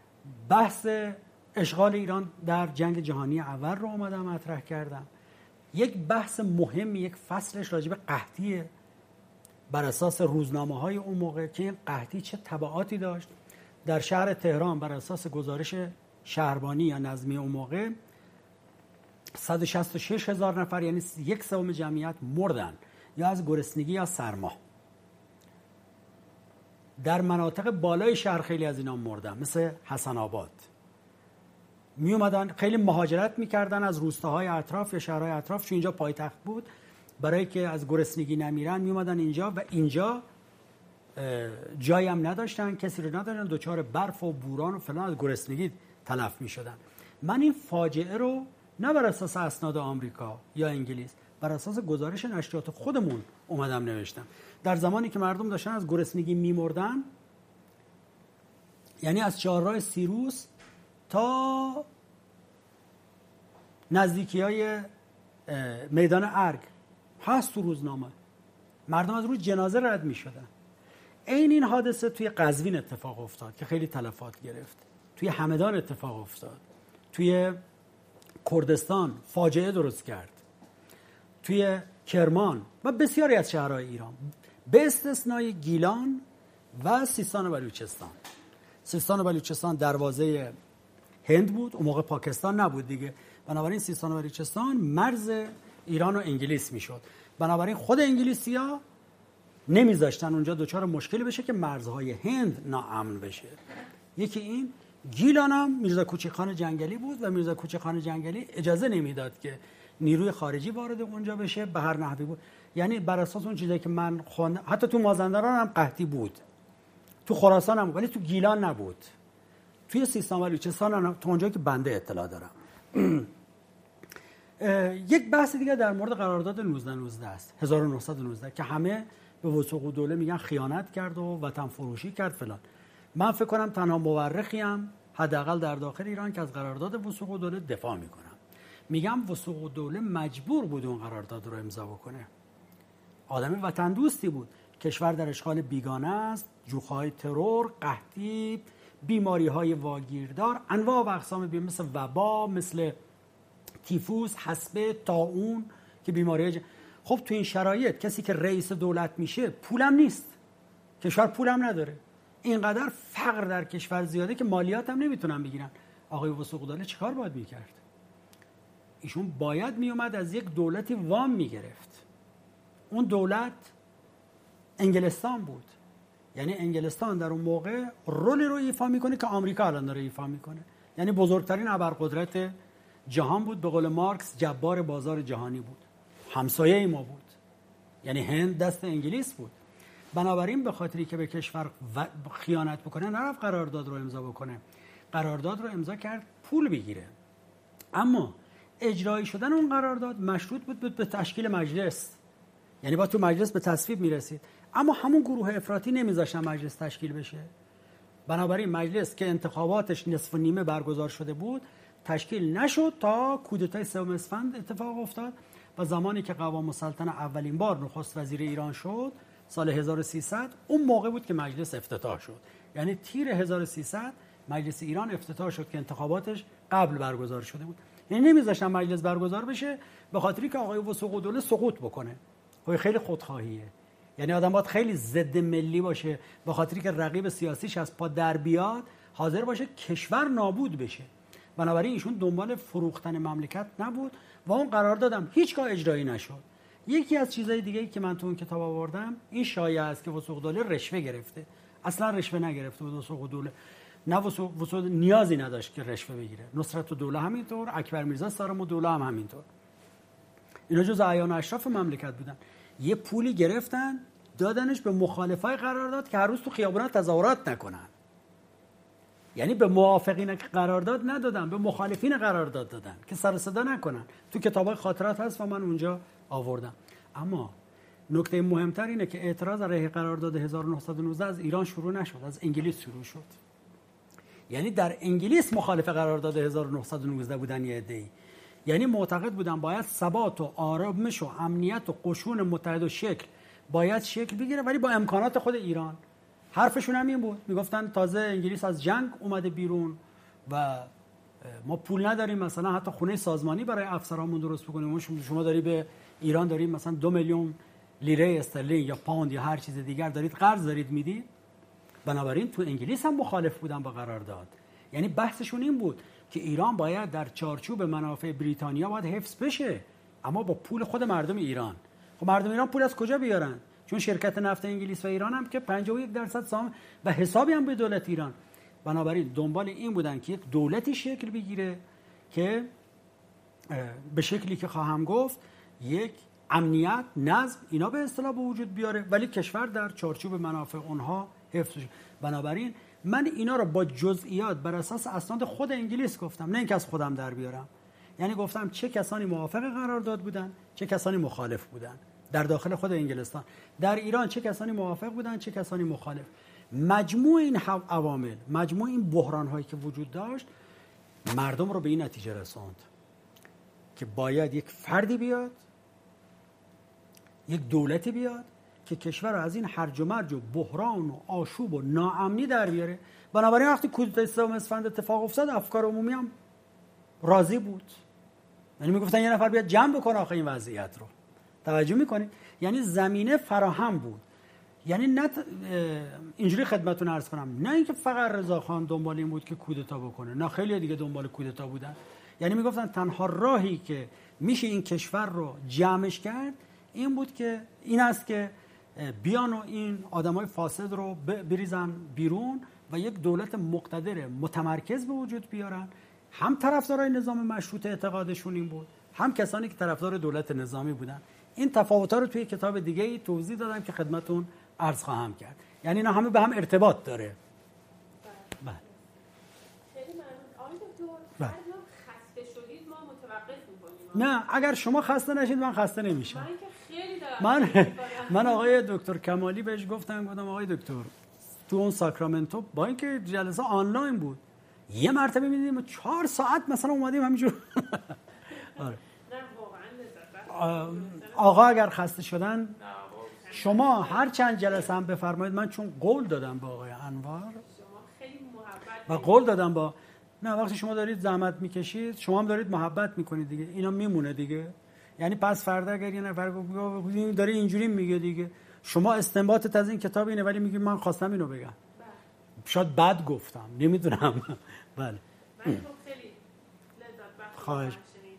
بحث اشغال ایران در جنگ جهانی اول رو اومدم مطرح کردم. یک بحث مهم، یک فصلش راجع به قحطیه بر اساس روزنامه‌های اون موقع که این قحطی چه تبعاتی داشت. در شهر تهران بر اساس گزارش شهربانی یا نظمی اون موقع 166,000 نفر یعنی 1/3 جمعیت مردن یا از گرسنگی یا سرما. در مناطق بالای شهر خیلی از اینا مردن، مثل حسن آباد. می اومدن خیلی مهاجرت میکردن از روستاهای اطراف یا شهرهای اطراف، چون اینجا پایتخت بود، برای که از گرسنگی نمیرن می اومدن اینجا و اینجا جایی هم نداشتن، کسی رو نداشتن، دوچار برف و بوران و فلان از گرسنگی تلف میشدن. من این فاجعه رو نه بر اساس اسناد آمریکا یا انگلیس، بر اساس گزارش نشریات خودمون اومدم نوشتم. در زمانی که مردم داشتن از گرسنگی میمردن، یعنی از چهارراه سیروس تا نزدیکی‌های میدان ارگ هست تو روزنامه، مردم از روی جنازه رد می‌شدن. این حادثه توی قزوین اتفاق افتاد که خیلی تلفات گرفت، توی همدان اتفاق افتاد، توی کردستان فاجعه درست کرد، توی کرمان و بسیاری از شهرهای ایران به استثنای گیلان و سیستان و بلوچستان. سیستان و بلوچستان دروازه هند بود، اون موقع پاکستان نبود دیگه، بنابراین سیستان و بلوچستان مرز ایران و انگلیس میشد. بنابراین خود انگلیسی‌ها نمیذاشتن اونجا دچار مشکلی بشه که مرزهای هند ناامن بشه. یکی این. گیلان هم میرزا کوچکخان جنگلی بود و میرزا کوچکخان جنگلی اجازه نمیداد که نیروی خارجی وارد اونجا بشه به هر نحوی بود. یعنی بر اساس اون چیزایی که من خوندم، حتی تو مازندران هم قحطی بود، تو خراسان هم، ولی تو گیلان نبود. توی سیستان و بلوچستان هم، تو اونجایی که بنده اطلاع دارم. یک بحث دیگه در مورد قرارداد 1919 است، 1919 که همه به وثوق الدوله میگن خیانت کرد و وطن فروشی کرد فلان. من فکر کنم تنها مورخیم حداقل در داخل ایران که از قرارداد وثوق الدوله دفاع میکنم. میگم وثوق الدوله مجبور بود اون قرارداد رو امضا بکنه. آدم وطن دوستی بود. کشور در اشغال بیگانه است، جوخه‌های ترور، قحطی، بیماری‌های واگیردار، انواع و اقسام بیماری مثل وبا، مثل تیفوس، حصبه، طاعون که بیماری‌های خب تو این شرایط کسی که رئیس دولت میشه پولم نیست، کشور پولم نداره، اینقدر فقر در کشور زیاده که مالیات هم نمیتونن بگیرن. آقای وثوق الدوله چیکار باید میکرد؟ ایشون باید میومد از یک دولتی وام میگرفت. اون دولت انگلستان بود. یعنی انگلستان در اون موقع رولی رو ایفا میکنه که آمریکا الان داره ایفا میکنه. یعنی بزرگترین ابرقدرت جهان بود، به قول مارکس جبار بازار جهانی بود، همسایه ما بود. یعنی هند دست انگلیس بود. بنابراین به خاطری که به کشور خیانت بکنه نرفت قرارداد رو امضا بکنه، قرارداد رو امضا کرد پول بگیره. اما اجرایی شدن اون قرارداد مشروط بود به تشکیل مجلس، یعنی با تو مجلس به تصویب میرسید. اما همون گروه افراطی نمیذاشتن مجلس تشکیل بشه. بنابراین مجلس که انتخاباتش نصف و نیمه برگزار شده بود تشکیل نشد تا کودتای 3 اسفند اتفاق افتاد و زمانی که قوام السلطنه اولین بار نخست وزیر ایران شد سال 1300، اون موقع بود که مجلس افتتاح شد. یعنی تیر 1300 مجلس ایران افتتاح شد که انتخاباتش قبل برگزار شده بود. یعنی نمیذاشتن مجلس برگزار بشه به خاطری که آقای وثوق الدوله سقوط بکنه. خیلی خودخواهیه. یعنی آدم باید خیلی ضد ملی باشه به خاطری که رقیب سیاسیش از پا در بیاد، حاضر باشه کشور نابود بشه. بنابراین ایشون دنبال فروختن مملکت نبود و اون قراردادم هیچگاه اجرایی نشد. یکی از چیزهای دیگه‌ای که من تو اون کتاب آوردم این شایعه است که وثوق الدوله رشوه گرفته. اصلا رشوه نگرفته بود وثوق الدوله. نه وثوق نیازی نداشت که رشوه بگیره. نصرت الدوله همینطور، اکبر میرزا سارم الدوله هم همینطور. اینا جز اعیان اشراف مملکت بودن. یه پولی گرفتن دادنش به مخالفای قرارداد که هر روز تو خیابونات تظاهرات نکنن. یعنی به موافقین قرارداد ندادن، به مخالفین قرارداد دادن که سر صدا نکنن. تو کتابای خاطرات هست و من اونجا آوردم. اما نکته مهمتر اینه که اعتراض علیه قرارداد 1919 از ایران شروع نشد، از انگلیس شروع شد. یعنی در انگلیس مخالف قرارداد 1919 بودن یه عده‌ای. یعنی معتقد بودن باید ثبات و آرامش و امنیت و قشون متحد و شکل باید شکل بگیره، ولی با امکانات خود ایران. حرفشون هم این بود، میگفتن تازه انگلیس از جنگ اومده بیرون و ما پول نداریم مثلا حتی خونه سازمانی برای افسرامون درست بکنیم. شما داری به ایران دارید مثلا 2 میلیون لیره استرلینگ یا پوند یا هر چیز دیگر دارید قرض دارید میدید. بنابراین تو انگلیس هم مخالف بودن با قرارداد. یعنی بحثشون این بود که ایران باید در چارچوب منافع بریتانیا باید حفظ بشه، اما با پول خود مردم ایران. خب مردم ایران پول از کجا بیارن؟ چون شرکت نفت انگلیس و ایران هم که 51% سهام و حسابی هم به دولت ایران. بنابراین دنبال این بودن که یک دولتی شکل بگیره که به شکلی که خواهم گفت یک امنیت، نظم اینا به اصطلاح به وجود بیاره، ولی کشور در چارچوب منافع اونها حفظ شه. بنابراین من اینا رو با جزئیات بر اساس اسناد خود انگلیس گفتم، نه اینکه از خودم در بیارم. یعنی گفتم چه کسانی موافق قرارداد بودن، چه کسانی مخالف بودن در داخل خود انگلستان. در ایران چه کسانی موافق بودن، چه کسانی مخالف. مجموع این عوامل، مجموع این بحران هایی که وجود داشت، مردم رو به این نتیجه رساند که باید یک فردی بیاد، یک دولتی بیاد که کشور رو از این هرج و مرج و بحران و آشوب و ناامنی در بیاره. بنابراین وقتی کودتای 3 اسفند اتفاق افتاد، افکار عمومی هم راضی بود. یعنی میگفتن یه نفر بیاد جمع بکنه آخه این وضعیت رو. توجه میکنید؟ یعنی زمینه فراهم بود. یعنی نه اینجوری خدمتتون عرض کنم، نه اینکه فقط رضاخان دنبال این بود که کودتا بکنه، نه خیلی دیگه دنبال کودتا بودن. یعنی میگفتن تنها راهی که میشه این کشور رو جمعش کرد این بود که این است که بیان و این آدمای فاسد رو بریزن بیرون و یک دولت مقتدر متمرکز به وجود بیارن. هم طرفدارای نظام مشروطه اعتقادشون این بود، هم کسانی که طرفدار دولت نظامی بودن. این تفاوت‌ها رو توی کتاب دیگه‌ای توضیح دادم که خدمتتون عرض خواهم کرد. یعنی اینا همه به هم ارتباط داره. بله. خیلی ممنون. آقای دکتر، هر وقت خسته شدید ما متوقف می‌کنیم. نه، اگر شما خسته نشید من خسته نمیشم. من که خیلی دارم. من آقای دکتر کمالی بهش گفتم آقای دکتر تو اون ساکرامنتو با اینکه جلسه آنلاین بود یه مرتبه می‌دیدیم 4 ساعت مثلا اومدیم همینجور. آره. آقا اگر خسته شدن شما هر چند جلسه هم بفرمایید. من چون قول دادم با آقای انوار و قول دادم با نه وقتی شما دارید زحمت میکشید شما هم دارید محبت میکنید دیگه، اینا میمونه دیگه. یعنی پس فردا اگر یه نفر داره اینجوری میگه دیگه، شما استنباطت از این کتاب اینه ولی میگی من خواستم اینو بگم، شاید بد گفتم، نمیدونم. بله. خیلی لذت بخش خواهش.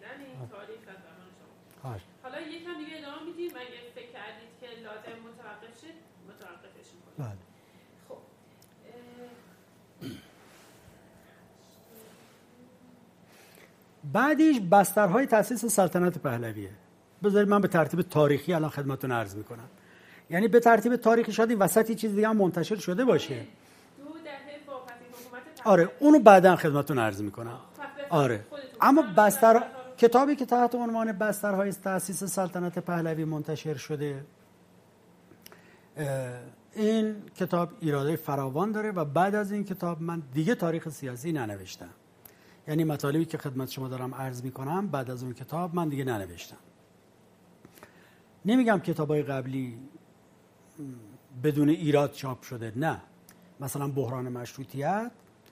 حالا یکم دیگه ادامه میدیم. اگه فکر کردید که لازم متوقف شد متوقفش می‌کنید. بله. خب بعدیش بسترهای تأسیس سلطنت پهلویه. بذارید من به ترتیب تاریخی الان خدمتتون عرض میکنم. یعنی به ترتیب تاریخی شاید این وسطی چیز دیگه هم منتشر شده باشه. 2 دهه واقعی حکومت آره اونو بعداً خدمتتون عرض میکنم. آره اما بستر کتابی که تحت عنوان بسترهای تأسیس سلطنت پهلوی منتشر شده، این کتاب ایرادهای فراوان داره و بعد از این کتاب من دیگه تاریخ سیاسی ننوشتم. یعنی مطالبی که خدمت شما دارم عرض میکنم بعد از اون کتاب من دیگه ننوشتم. نمیگم کتابای قبلی بدون ایراد چاپ شده، نه. مثلا بحران مشروطیت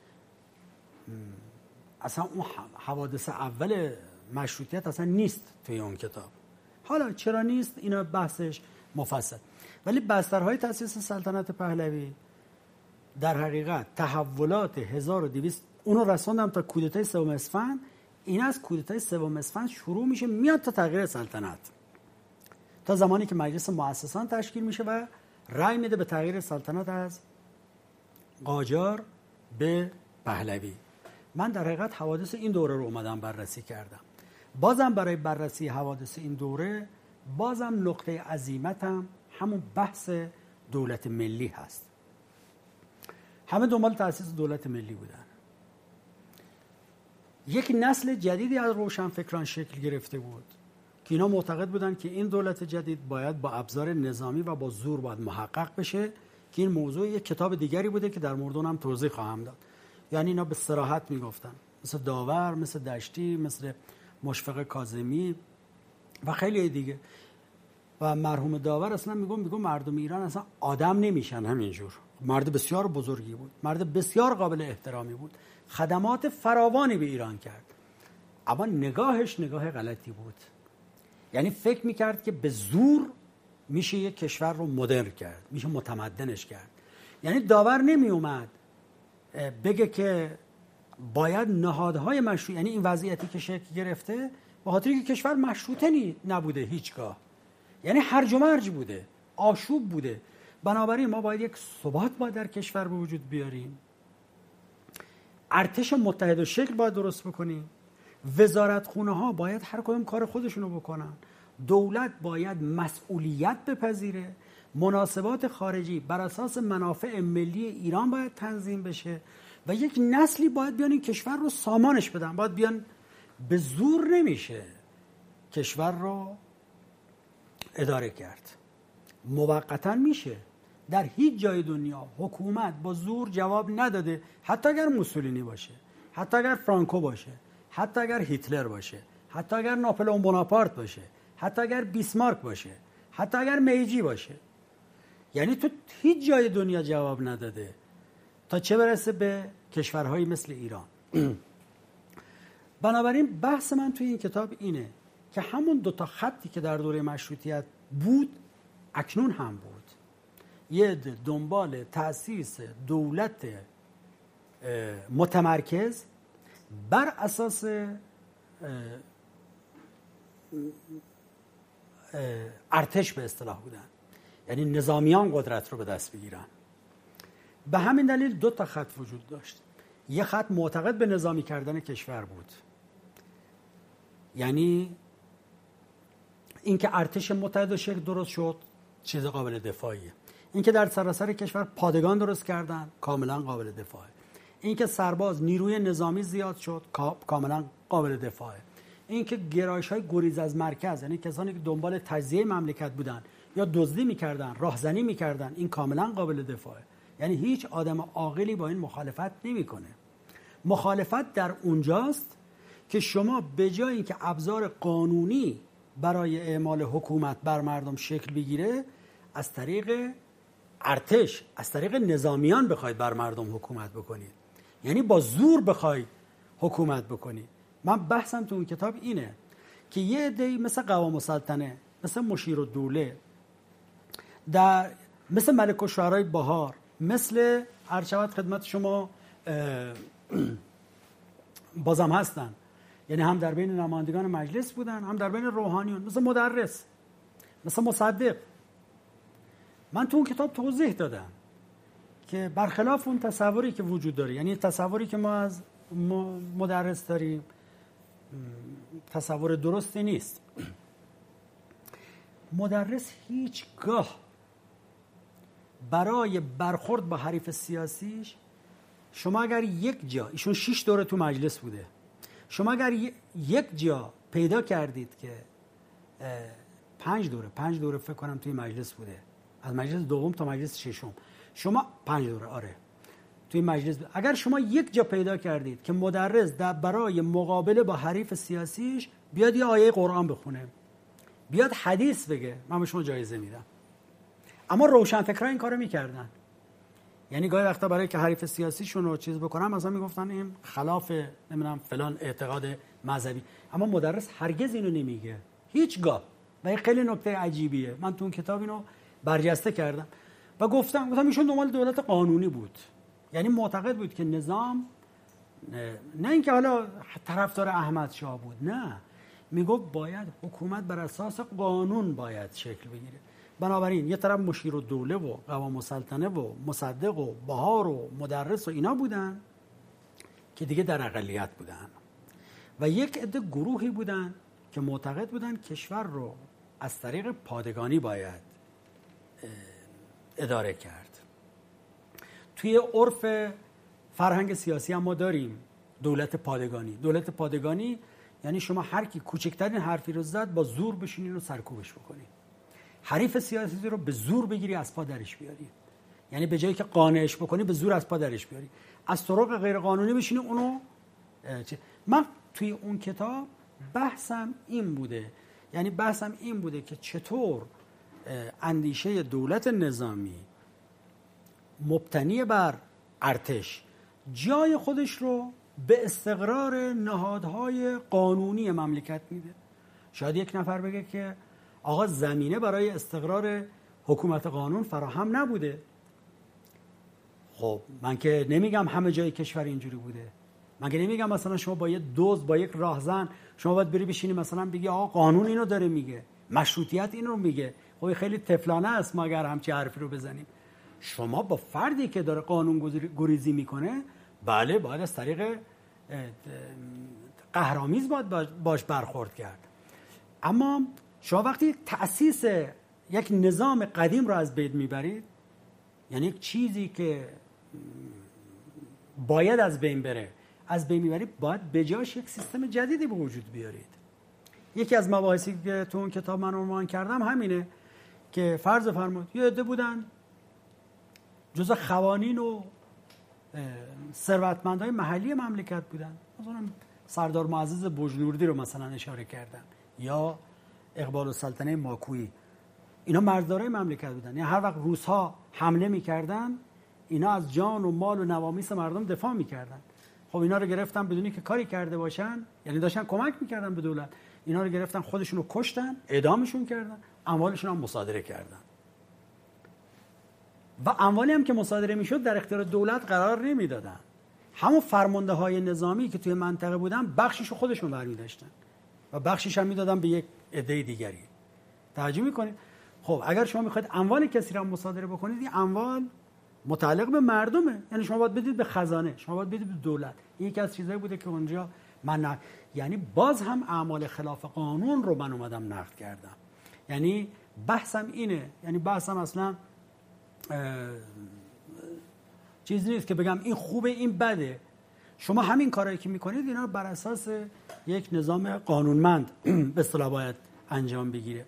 اصلا اون حوادث اول مشروطیت اصلا نیست توی اون کتاب. حالا چرا نیست اینا بحثش مفصل. ولی بسترهای تأسیس سلطنت پهلوی در حقیقت تحولات 1200 اونو رسوندم تا کودتای 3 اسفند. این از کودتای 3 اسفند شروع میشه میاد تا تغییر سلطنت، تا زمانی که مجلس مؤسسان تشکیل میشه و رأی میده به تغییر سلطنت از قاجار به پهلوی. من در حقیقت حوادث این دوره رو اومدم بررسی کردم. بازم برای بررسی حوادث این دوره بازم نقطه عزیمتم همون بحث دولت ملی هست. همه دنبال تأسیس دولت ملی بودن. یک نسل جدیدی از روشنفکران شکل گرفته بود که اینا معتقد بودن که این دولت جدید باید با ابزار نظامی و با زور باید محقق بشه، که این موضوع یک کتاب دیگری بوده که در مورد اونم توضیح خواهم داد. یعنی اینا به صراحت میگفتن، مثل داور، مثل دشتی، مثل مشفق کاظمی و خیلی دیگه. و مرحوم داور اصلا میگم مردم ایران اصلا آدم نمیشن همینجور. مرد بسیار بزرگی بود، مرد بسیار قابل احترامی بود، خدمات فراوانی به ایران کرد، اما نگاهش نگاه غلطی بود. یعنی فکر میکرد که به زور میشه یک کشور رو مدرن کرد، میشه متمدنش کرد. یعنی داور نمی اومد بگه که باید نهادهای مشروع، یعنی این وضعیتی که شکل گرفته به خاطر اینکه کشور مشروطه نبوده هیچگاه، یعنی هرج و مرج بوده، آشوب بوده. بنابراین ما باید یک ثبات باید در کشور به وجود بیاریم، ارتش متحد و شکل باید درست بکنیم، وزارتخونه ها باید هر کدوم کار خودشونو بکنن، دولت باید مسئولیت بپذیره، مناسبات خارجی بر اساس منافع ملی ایران باید تنظیم بشه و یک نسلی باید بیان این کشور رو سامانش بدن. باید بیان، به زور نمیشه کشور رو اداره کرد. موقتا میشه. در هیچ جای دنیا حکومت با زور جواب نداده، حتی اگر موسولینی باشه، حتی اگر فرانکو باشه، حتی اگر هیتلر باشه، حتی اگر ناپلئون بوناپارت باشه، حتی اگر بیسمارک باشه، حتی اگر میجی باشه. یعنی تو هیچ جای دنیا جواب نداده، تا چه برسه به کشورهایی مثل ایران. بنابراین بحث من توی این کتاب اینه که همون دوتا خطی که در دوره مشروطیت بود اکنون هم بود. یه دنبال تأسیس دولت متمرکز بر اساس ارتش به اصطلاح بودن، یعنی نظامیان قدرت رو به دست بگیرن. به همین دلیل دو تا خط وجود داشت. یه خط معتقد به نظامی کردن کشور بود، یعنی اینکه ارتش متحد و شکل درست شد چیز قابل دفاعیه. اینکه در سراسر کشور پادگان درست کردن کاملا قابل دفاعه. اینکه سرباز نیروی نظامی زیاد شد کاملا قابل دفاعه. اینکه گرایش‌های گریز از مرکز، یعنی کسانی که دنبال تجزیه مملکت بودن یا دزدی می‌کردن، راهزنی می‌کردن، این کاملا قابل دفاعه. یعنی هیچ آدم عاقلی با این مخالفت نمی‌کنه. مخالفت در اونجاست که شما به جای اینکه ابزار قانونی برای اعمال حکومت بر مردم شکل بگیره، از طریق ارتش، از طریق نظامیان بخواید بر مردم حکومت بکنید، یعنی با زور بخواید حکومت بکنید. من بحثم تو اون کتاب اینه که یه عده‌ای مثل قوام السلطنه، مثل مشیرالدوله، در مثل ملک الشعرای بهار، مثل ارشد خدمت شما بازم هستن، یعنی هم در بین نمایندگان مجلس بودن، هم در بین روحانیون، مثل مدرس، مثل مصدق. من تو اون کتاب توضیح دادم که برخلاف اون تصوری که وجود داره، یعنی تصوری که ما از مدرس داریم تصور درستی نیست. مدرس هیچگاه برای برخورد با حریف سیاسیش، شما اگر یک جا، ایشون 6 دوره تو مجلس بوده، شما اگر یک جا پیدا کردید که 5 دوره فکر کنم توی مجلس بوده، از مجلس دوم تا مجلس ششم، شما 5 دوره آره توی مجلس بوده. اگر شما یک جا پیدا کردید که مدرس برای مقابله با حریف سیاسیش بیاد یه آیه قرآن بخونه، بیاد حدیث بگه، من به شما جایزه میدم. اما روشنفکرها این کارو میکردن، یعنی گاهی وقتا برای که حریف سیاسیشون رو چیز بکنن مثلا میگفتن این خلاف نمیدونم فلان اعتقاد مذهبی، اما مدرس هرگز اینو نمیگه هیچگاه. و این خیلی نکته عجیبیه. من تو اون کتاب اینو برجسته کردم و گفتم ایشون دنبال دولت قانونی بود، یعنی معتقد بود که نظام، نه اینکه حالا طرفدار احمد شاه بود، نه، میگفت باید حکومت بر اساس قانون باید شکل بگیره. بنابراین یه طرف مشیرالدوله و قوام السلطنه و مصدق و بهار و مدرس و اینا بودن که دیگه در اقلیت بودن، و یک عده گروهی بودن که معتقد بودن کشور رو از طریق پادگانی باید اداره کرد. توی عرف فرهنگ سیاسی هم ما داریم دولت پادگانی. دولت پادگانی یعنی شما هر کی کوچکترین حرفی رو زد با زور بشینین و سرکوبش بکنین، حریف سیاسی رو به زور بگیری از پا درش بیاری، یعنی به جایی که قانعش بکنی به زور از پا درش بیاری، از طرق غیر قانونی بشینی اونو من توی اون کتاب بحثم این بوده که چطور اندیشه دولت نظامی مبتنی بر ارتش جای خودش رو به استقرار نهادهای قانونی مملکت میده. شاید یک نفر بگه که آقا زمینه برای استقرار حکومت قانون فراهم نبوده. خب من که نمیگم همه جای کشور اینجوری بوده. من که نمیگم مثلا شما با یه دزد، با یک راهزن شما باید بری بشینی مثلا بگی آقا قانون اینو داره میگه، مشروطیت اینو میگه. خب خیلی طفلانه است ما اگر همچین حرفی رو بزنیم. شما با فردی که داره قانون گریزی میکنه، بله باید از طریق قهرآمیز باش برخورد کرد. اما شما وقتی تأسیس یک نظام قدیم رو از بین میبرید، یعنی یک چیزی که باید از بین بره از بین میبرید، باید به جاش یک سیستم جدیدی به وجود بیارید. یکی از مباحثی که تو اون کتاب من عنوان کردم همینه که فرض فرمود یه عده بودن جزء خوانین و ثروتمندای محلی مملکت بودن، مثلا سردار معزز بجنوردی رو مثلا اشاره کردن یا اقبال السلطنه ماکویی. اینا مرزدارای مملکت بودن، یعنی هر وقت روس‌ها حمله می‌کردن اینا از جان و مال و نوامیس مردم دفاع می‌کردن. خب اینا رو گرفتن بدونی که کاری کرده باشن، یعنی داشتن کمک می‌کردن به دولت. اینا رو گرفتن خودشون رو کشتن، اعدامشون کردن، اموالشون هم مصادره کردن. و اموالی هم که مصادره میشد در اختیار دولت قرار نمیدادن. همون فرمانده‌های نظامی که توی منطقه بودن بخشش رو خودشون برمی‌داشتن و بخشش هم میدادن به یک عده دیگری. توجه می‌کنید؟ خب اگر شما می‌خواید اموال کسی رو مصادره بکنید، این اموال متعلق به مردمه، یعنی شما باید بدید به خزانه، شما باید بدید به دولت. این یکی از چیزایی بوده که اونجا من یعنی باز هم اعمال خلاف قانون رو من اومدم نقد کردم. یعنی بحثم اینه، یعنی بحثم اصلا چیزی نیست که بگم این خوبه این بده. شما همین کارهایی که میکنید اینا بر اساس یک نظام قانونمند به اصطلاح باید انجام بگیره.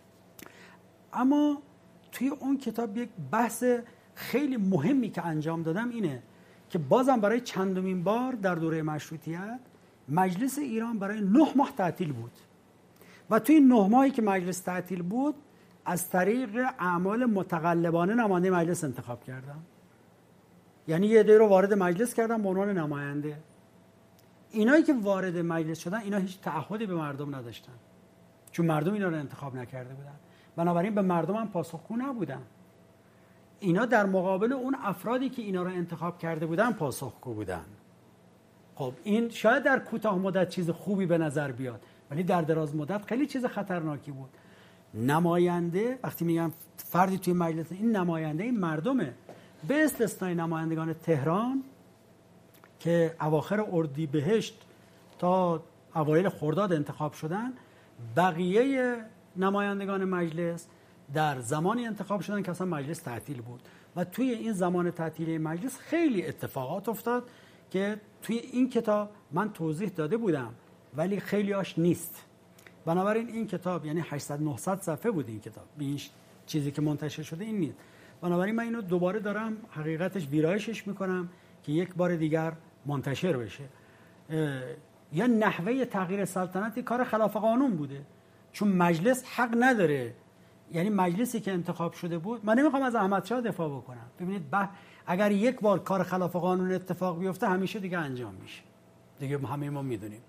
اما توی اون کتاب یک بحث خیلی مهمی که انجام دادم اینه که بازم برای چندمین بار در دوره مشروطیت مجلس ایران برای 9 ماه تعطیل بود و توی 9 ماهی که مجلس تعطیل بود از طریق اعمال متقلبانه نماینده مجلس انتخاب کردم. یعنی یه عده رو وارد مجلس کردم به عنوان نماینده. اینایی که وارد مجلس شدن اینا هیچ تعهدی به مردم نداشتن، چون مردم اینا رو انتخاب نکرده بودن، بنابراین به مردم هم پاسخگو نبودن. اینا در مقابل اون افرادی که اینا رو انتخاب کرده بودن پاسخگو بودن. خب این شاید در کوتاه مدت چیز خوبی به نظر بیاد، ولی در دراز مدت خیلی چیز خطرناکی بود. نماینده وقتی میگم فردی توی مجلس، این نماینده مردمه، به استثنای نمایندگان تهران که اواخر اردیبهشت تا اوایل خرداد انتخاب شدن. بقیه نمایندگان مجلس در زمانی انتخاب شدن که اصلا مجلس تعطیل بود و توی این زمان تعطیلی مجلس خیلی اتفاقات افتاد که توی این کتاب من توضیح داده بودم ولی خیلی هاش نیست. بنابراین این کتاب یعنی 800-900 صفحه بود این کتاب، این چیزی که منتشر شده این نیست. بنابراین من اینو دوباره دارم حقیقتش ویرایشش میکنم که یک بار دیگر منتشر بشه. یا نحوه تغییر سلطنتی کار خلاف قانون بوده، چون مجلس حق نداره، یعنی مجلسی که انتخاب شده بود، من نمیخوام از احمدشاه دفاع بکنم، ببینید اگر یک بار کار خلاف قانون اتفاق بیفته همیشه دیگه انجام میشه دیگه، همه ما میدونیم.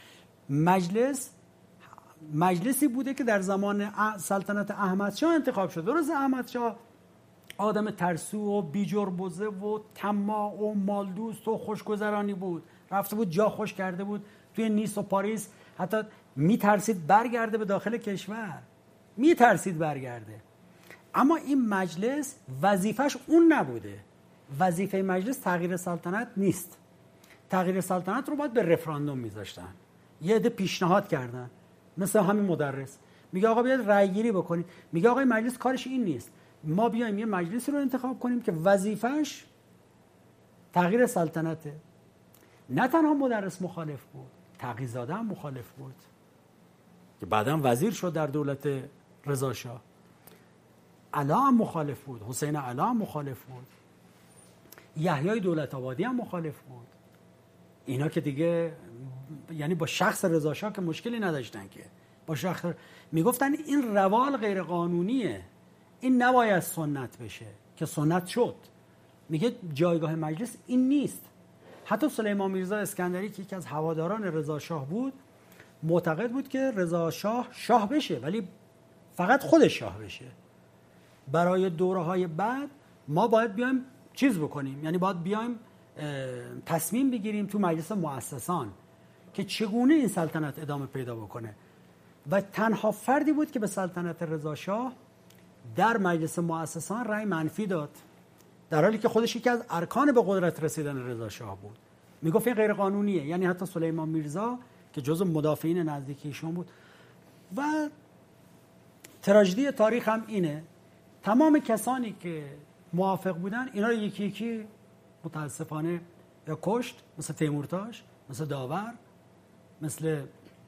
مجلسی بوده که در زمان سلطنت احمدشاه انتخاب شد. درست احمدشاه آدم ترسو و بیجربزه و طماع و مالدوست و خوشگذرانی بود، رفته بود جا خوش کرده بود توی نیس و پاریس، حتی میترسید برگرده به داخل کشور، میترسید برگرده. اما این مجلس وظیفش اون نبوده. وظیفه مجلس تغییر سلطنت نیست. تغییر سلطنت رو باید به رفراندوم میذاشتن. یه عده پیشنهاد کردن، مثل همین مدرس میگه آقا بیاید رأی گیری بکنید، میگه آقا مجلس کارش این نیست، ما بیایم یه مجلسی رو انتخاب کنیم که وظیفش تغییر سلطنته. نه تنها مدرس مخالف بود، تقی‌زاده هم مخالف بود که بعداً وزیر شد در دولت رضا شاه. علا هم مخالف بود، حسین علا هم مخالف بود، یحیی دولت آبادی هم مخالف بود. اینا که دیگه یعنی با شخص رضا شاه که مشکلی نداشتن، که با شخص میگفتن این روال غیر قانونیه، این نباید سنت بشه، که سنت شد. میگه جایگاه مجلس این نیست. حتی سلیمان میرزا اسکندری که یکی از هواداران رضا شاه بود، معتقد بود که رضا شاه بشه، ولی فقط خودش شاه بشه. برای دوره‌های بعد ما باید بیایم چیز بکنیم، یعنی باید بیایم تصمیم بگیریم تو مجلس مؤسسان که چگونه این سلطنت ادامه پیدا بکنه. و تنها فردی بود که به سلطنت رضا شاه در مجلس مؤسسان رأی منفی داد، در حالی که خودش یکی از ارکان به قدرت رسیدن رضا شاه بود. میگفت این غیر قانونیه. یعنی حتی سلیمان میرزا که جزو مدافعین نزدیکی ایشون بود. و تراژدی تاریخ هم اینه، تمام کسانی که موافق بودن اینا رو یکی یکی متاسفانه یا کشت، مثل تیمورتاش، مثل داور، مثل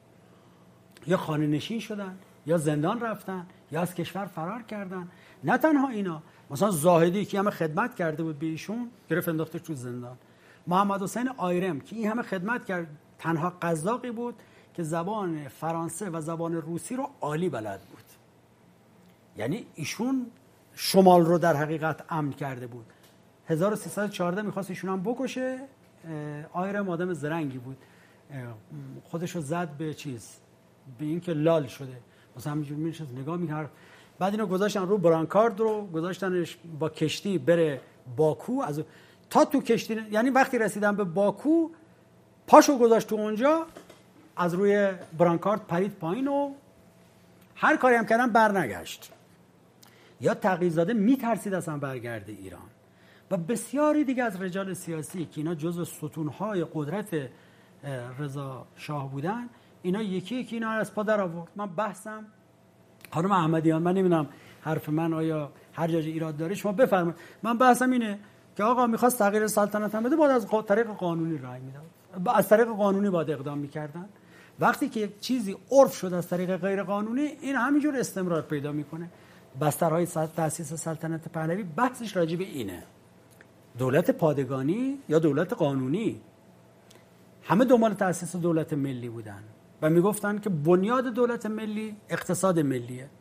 یا خانه نشین شدن، یا زندان رفتن، یا از کشور فرار کردن. نه تنها اینا، مثلا زاهدی که همه خدمت کرده بود به ایشون گرفت انداخته تو زندان. محمد حسین آیرم که این همه خدمت کرد، تنها قزاقی بود که زبان فرانسه و زبان روسی رو عالی بلد بود. یعنی ایشون شمال رو در حقیقت امن کرده بود. 1314 میخواست ایشون هم بکشه. آیرم آدم زرنگی بود، خودش رو زد به چیز، به این که لال شده، مثلا همینجوری میشد نگاه میکرد. بعد اینو گذاشتن رو برانکارد رو گذاشتنش با کشتی بره باکو. از تا تو کشتی، یعنی وقتی رسیدن به باکو پاشو گذاشت تو اونجا، از روی برانکارد پرید پایین و هر کاری هم کردن برنگشت. یا تقی‌زاده میترسید اصلا برگرده ایران. و بسیاری دیگه از رجال سیاسی که اینا جزو ستونهای قدرت رضا شاه بودن، اینا یکی یکی اینا از پا در آورد. من بحثم خانم احمدیان، من نمیدونم حرف من آیا هر جای ایراد داره، شما بفرمایید. من بحثم اینه که آقا میخواست تغییر سلطنت هم بده، باید از طریق قانونی رأی میداد، از طریق قانونی باید اقدام میکردن. وقتی که چیزی عرف شد از طریق غیر قانونی، این همینجور استمرار پیدا میکنه. بسترهای تأسیس سلطنت پهلوی بحثش راجع به اینه، دولت پادگانی یا دولت قانونی. همه دنبال تأسیس دولت ملی بودن و میگفتن که بنیاد دولت ملی اقتصاد ملیه.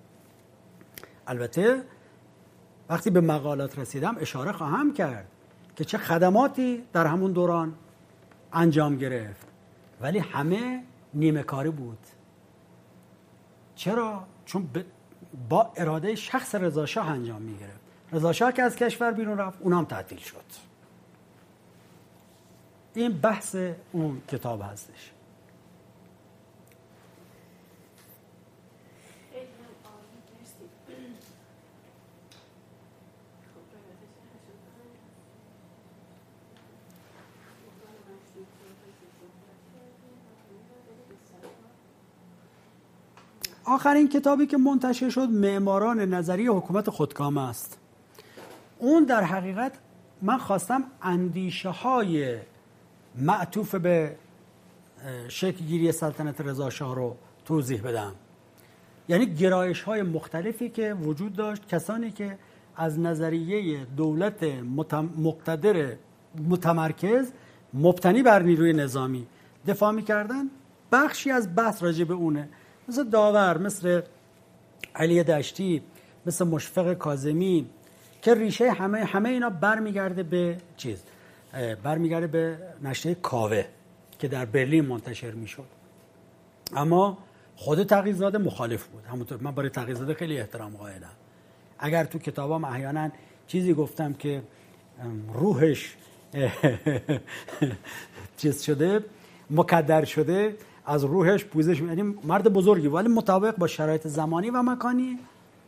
البته وقتی به مقالات رسیدم اشاره خواهم کرد که چه خدماتی در همون دوران انجام گرفت، ولی همه نیمه کاری بود. چرا؟ چون با اراده شخص رضا شاه انجام میگرفت. رضا شاه که از کشور بیرون رفت، اونم تعطیل شد. این بحث اون کتاب هستش. آخرین کتابی که منتشر شد معماران نظریه حکومت خودکامه است. اون در حقیقت من خواستم اندیشه های معطوف به شکل گیری سلطنت رضا شاه رو توضیح بدم. یعنی گرایش های مختلفی که وجود داشت، کسانی که از نظریه دولت مقتدر متمرکز مبتنی بر نیروی نظامی دفاع می‌کردن. بخشی از بحث راجع به اونه، مثل داور، مثل علی دشتی، مثل مشفق کاظمی، که ریشه همه اینا برمیگرده به چیز، برمیگرده به نشریه کاوه که در برلین منتشر میشد. اما خود تقی‌زاده مخالف بود. همونطور من برای تقی‌زاده خیلی احترام قائلم. اگر تو کتابام احیانا چیزی گفتم که روحش چیز شده، مکدر شده، از روحش پوزش، یعنی مرد بزرگی، ولی مطابق با شرایط زمانی و مکانی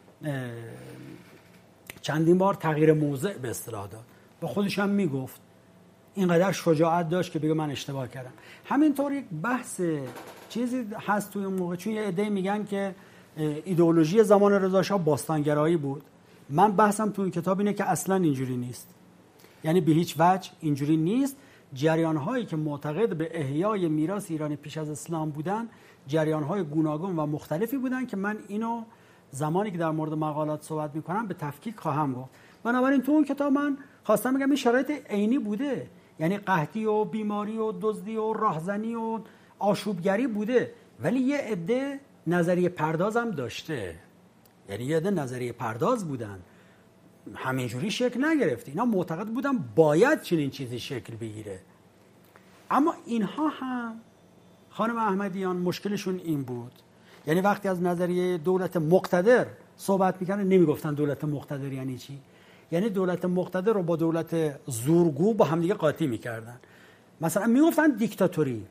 چندین بار تغییر موضع به اصطلاح داد. و خودش هم میگفت، اینقدر شجاعت داشت که بگه من اشتباه کردم. همینطور یک بحث چیزی هست توی موقع، چون یه عده میگن که ایدئولوژی زمان رضا شاه باستانگرایی بود. من بحثم توی کتاب اینه که اصلا اینجوری نیست، یعنی به هیچ وجه اینجوری نیست. جریان‌هایی که معتقد به احیای میراث ایران پیش از اسلام بودن، جریان‌های گوناگون و مختلفی بودن که من اینو زمانی که در مورد مقالات صحبت می‌کنم به تفکیک خواهم گفت. بنابراین تو اون کتاب من خواستم بگم این شرایط عینی بوده، یعنی قحطی و بیماری و دزدی و راهزنی و آشوبگری بوده، ولی یه عده نظریه پرداز هم داشته، یعنی یه عده نظریه پرداز بودن، همینجوری شکل نگرفت. اینا معتقد بودن باید چنین چیزی شکل بگیره. اما اینها هم خانم احمدیان مشکلشون این بود، یعنی وقتی از نظریه دولت مقتدر صحبت میکنن نمیگفتن دولت مقتدر یعنی چی، یعنی دولت مقتدر رو با دولت زورگو با همدیگه قاطی میکردن. مثلا میگفتن دیکتاتوری،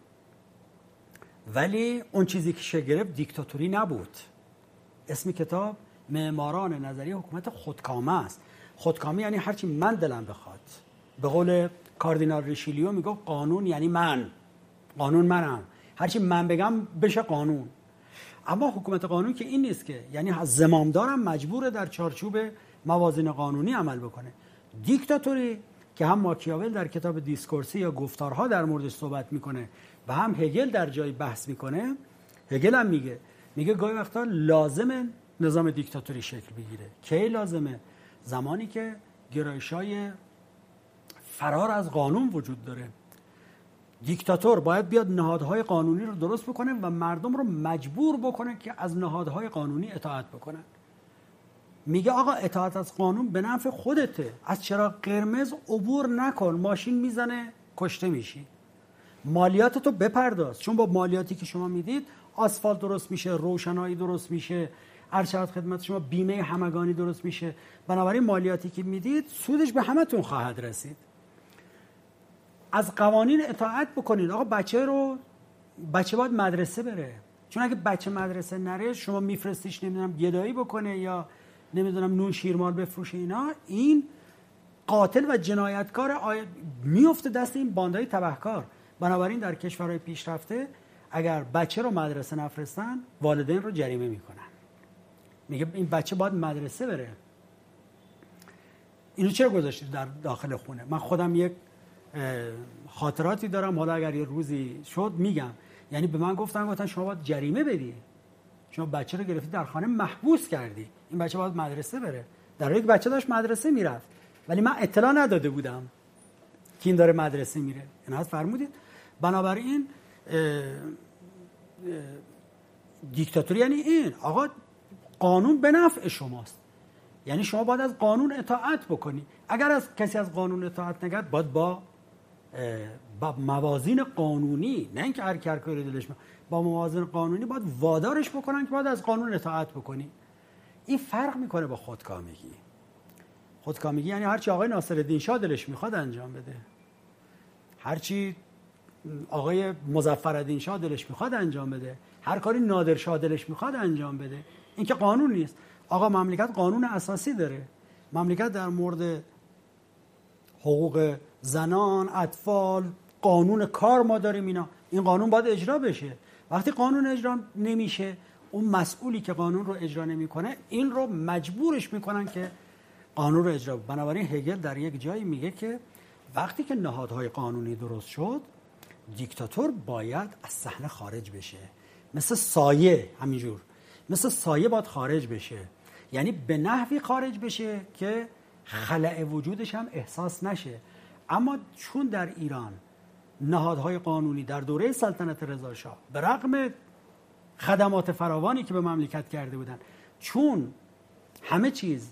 ولی اون چیزی که شکل گرفت دیکتاتوری نبود. اسم کتاب معماران نظریه حکومت خودکامه است. خودکامه یعنی هرچی من دلم بخواد. به قول کاردینال ریشیلیو میگه قانون یعنی من، قانون منم، هرچی من بگم بشه قانون. اما حکومت قانون که این نیست که، یعنی زمامدارم مجبوره در چارچوب موازین قانونی عمل بکنه. دیکتاتوری که هم ماکیاول در کتاب دیسکورسی یا گفتارها در موردش صحبت میکنه و هم هگل در جای بحث میکنه. هگل هم میگه گاهی وقتا لازمه نظام دیکتاتوری شکل بگیره. کی لازمه؟ زمانی که گرایش‌های فرار از قانون وجود داره. دیکتاتور باید بیاد نهادهای قانونی رو درست بکنه و مردم رو مجبور بکنه که از نهادهای قانونی اطاعت بکنن. میگه آقا اطاعت از قانون به نفع خودته، از چراغ قرمز عبور نکن، ماشین میزنه کشته میشی. مالیاتتو بپرداز، چون با مالیاتی که شما میدید آسفالت درست میشه، روشنایی درست میشه، ارشد خدمت شما بیمه همگانی درست میشه. بنابراین مالیاتی که میدید سودش به همتون خواهد رسید. از قوانین اطاعت بکنید. آقا بچه باید مدرسه بره، چون اگه بچه مدرسه نره شما میفرستیش نمیدونم گدایی بکنه یا نمیدونم نون شیرمال بفروشه، این قاتل و جنایتکار میفته دست این باندهای تبهکار. بنابراین در کشورهای پیشرفته اگر بچه رو مدرسه نفرستن والدین رو جریمه میکنن. میگه این بچه باید مدرسه بره. اینو چرا گذاشتید در داخل خونه؟ من خودم یک خاطراتی دارم، حالا اگر یه روزی شد میگم. یعنی به من گفتن شما باید جریمه بدی، شما بچه رو گرفتی در خانه محبوس کردی، این بچه باید مدرسه بره. در حالی که بچه داشت مدرسه میرفت، ولی من اطلاع نداده بودم که این داره مدرسه میره. اینا فرمودید. بنابراین دیکتاتوری یعنی این، آقا قانون به نفع شماست، یعنی شما باید از قانون اطاعت بکنی. اگر از کسی از قانون اطاعت نکرد باید با موازین قانونی، نه اینکه هر کاری دلش با موازین قانونی باید وادارش بکنن که باید از قانون اطاعت بکنی. این فرق میکنه با خودکامگی. خودکامگی یعنی هرچی آقای ناصرالدین شاه دلش میخواد انجام بده، هرچی آقای مظفرالدین شاه دلش میخواد انجام بده، هر کاری نادر شاه دلش میخواد انجام بده. این که قانون نیست. آقا مملکت قانون اساسی داره. مملکت در مورد حقوق زنان، اطفال، قانون کار ما داریم. این قانون باید اجرا بشه. وقتی قانون اجرا نمیشه، اون مسئولی که قانون رو اجرا نمیکنه این رو مجبورش میکنن که قانون رو اجرا. بنابراین هگل در یک جایی میگه که وقتی که نهادهای قانونی درست شد، دیکتاتور باید از صحنه خارج بشه. مثل سایه، همینجور مثل سایه باید خارج بشه، یعنی به نحوی خارج بشه که خلأ وجودش هم احساس نشه. اما چون در ایران نهادهای قانونی در دوره سلطنت رضا شاه به رغم خدمات فراوانی که به مملکت کرده بودن، چون همه چیز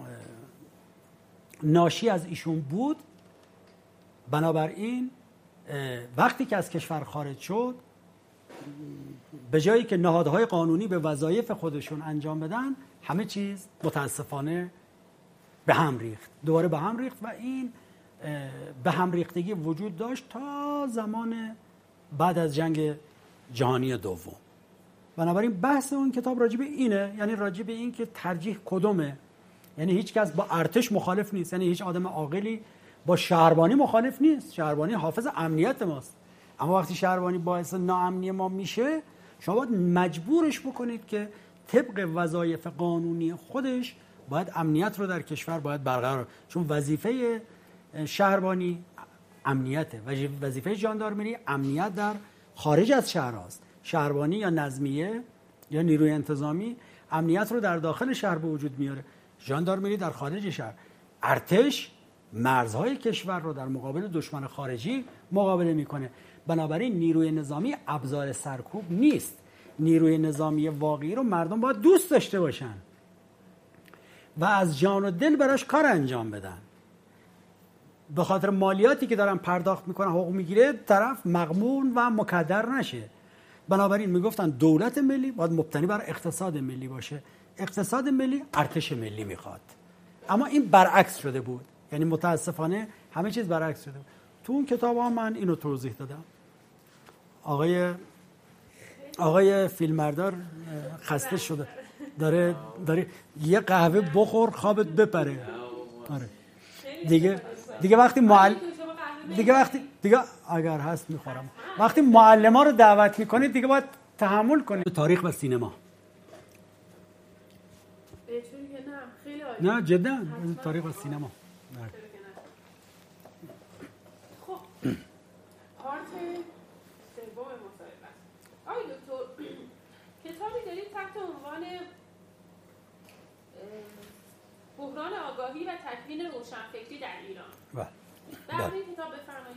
ناشی از ایشون بود، بنابراین وقتی که از کشور خارج شد، به جایی که نهادهای قانونی به وظایف خودشون انجام بدن، همه چیز متاسفانه به هم ریخت، دوباره به هم ریخت. و این به هم ریختگی وجود داشت تا زمان بعد از جنگ جهانی دوم. بنابراین بحث اون کتاب راجع به اینه، یعنی راجع به این که ترجیح کدومه. یعنی هیچ کس با ارتش مخالف نیست، یعنی هیچ آدم عاقلی با شهربانی مخالف نیست. شهربانی حافظ امنیت ماست، اما وقتی شهربانی باعث ناامنی ما میشه، شما باید مجبورش بکنید که طبق وظایف قانونی خودش باید امنیت رو در کشور باید برقرار، چون وظیفه شهربانی امنیته، وظیفه ژاندارمری امنیت در خارج از شهر است. شهربانی یا نظمیه یا نیروی انتظامی امنیت رو در داخل شهر به وجود میاره، ژاندارمری در خارج شهر. ارتش مرزهای کشور رو در مقابل دشمن خارجی مقابله میکنه. بنابراین نیروی نظامی ابزار سرکوب نیست. نیروی نظامی واقعی رو مردم باید دوست داشته باشن و از جان و دل براش کار انجام بدن. به خاطر مالیاتی که دارن پرداخت میکنن حقوق میگیره، طرف مغمون و مکدر نشه. بنابراین میگفتن دولت ملی باید مبتنی بر اقتصاد ملی باشه، اقتصاد ملی ارتش ملی میخواد. اما این برعکس شده بود، یعنی متاسفانه همه چیز برعکس شده بود. تو اون کتاب ها من اینو توضیح دادم. آقای فیلمبردار خسته شده، داره یه قهوه بخور خوابت بپره. آره دیگه وقتی دیگه اگر هست میخورم. وقتی معلم ها رو دعوت میکنید دیگه باید تحمل کنید. تاریخ و سینما نه جدا تاریخ و سینما. خب پارت سوم مصاحبه. آقای دکتر کتابی دارید تحت عنوان بحران آگاهی و تکوین روشنفکری در ایران. در این کتاب بفرمایید.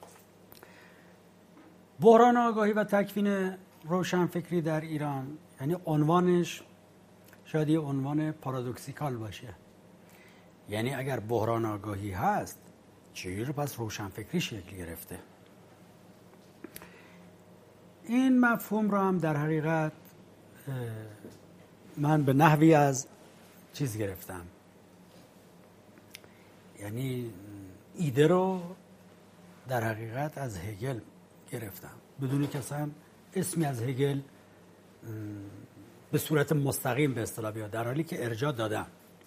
بحران آگاهی و تکوین روشنفکری در ایران، یعنی عنوانش شاید یه عنوان پارادوکسیکال باشه. یعنی اگر بحران آگاهی هست چجوری رو پس روشنفکری شکل گرفته؟ این مفهوم رو هم در حقیقت من به نحوی از چیز گرفتم، یعنی ایده رو در حقیقت از هگل گرفتم بدونی که اصلا اسمی از هگل به صورت مستقیم به اصطلاح بیاد، در حالی که ارجاع دادم.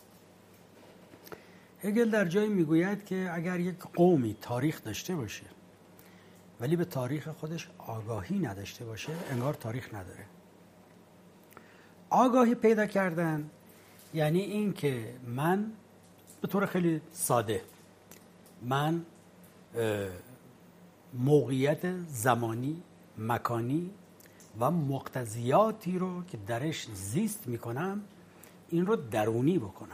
هگل در جایی میگوید که اگر یک قومی تاریخ داشته باشه ولی به تاریخ خودش آگاهی نداشته باشه انگار تاریخ نداره. آگاهی پیدا کردن یعنی این که من به طور خیلی ساده من موقعیت زمانی، مکانی و مقتضیاتی رو که درش زیست میکنم این رو درونی بکنم.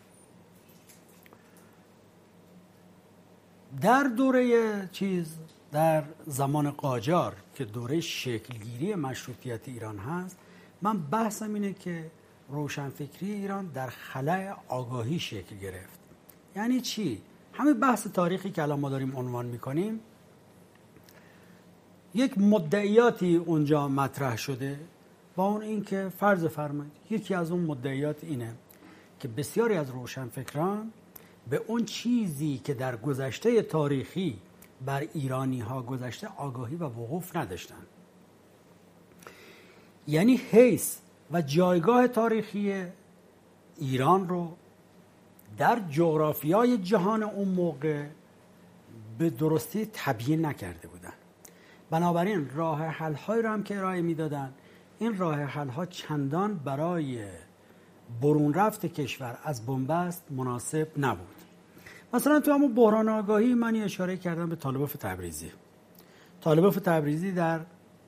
در دوره در زمان قاجار که دوره شکلگیری مشروطیت ایران هست، من بحثم اینه که روشنفکری ایران در خلأ آگاهی شکل گرفت. یعنی چی؟ همین بحث تاریخی که الان ما داریم عنوان میکنیم، یک مدعیاتی اونجا مطرح شده با اون این که فرض فرمایید یکی از اون مدعیات اینه که بسیاری از روشنفکران به اون چیزی که در گذشته تاریخی بر ایرانی ها گذشته آگاهی و وقوف نداشتن. یعنی حیث و جایگاه تاریخی ایران رو در جغرافیای جهان اون موقع به درستی تبیین نکرده بودن. بنابراین راه حل های رو هم که ارائه میدادن، این راه حل ها چندان برای برون رفت کشور از بنبست مناسب نبود. مثلا تو همون بحران آگاهی من اشاره کردم به طالبوف تبریزی. طالبوف تبریزی در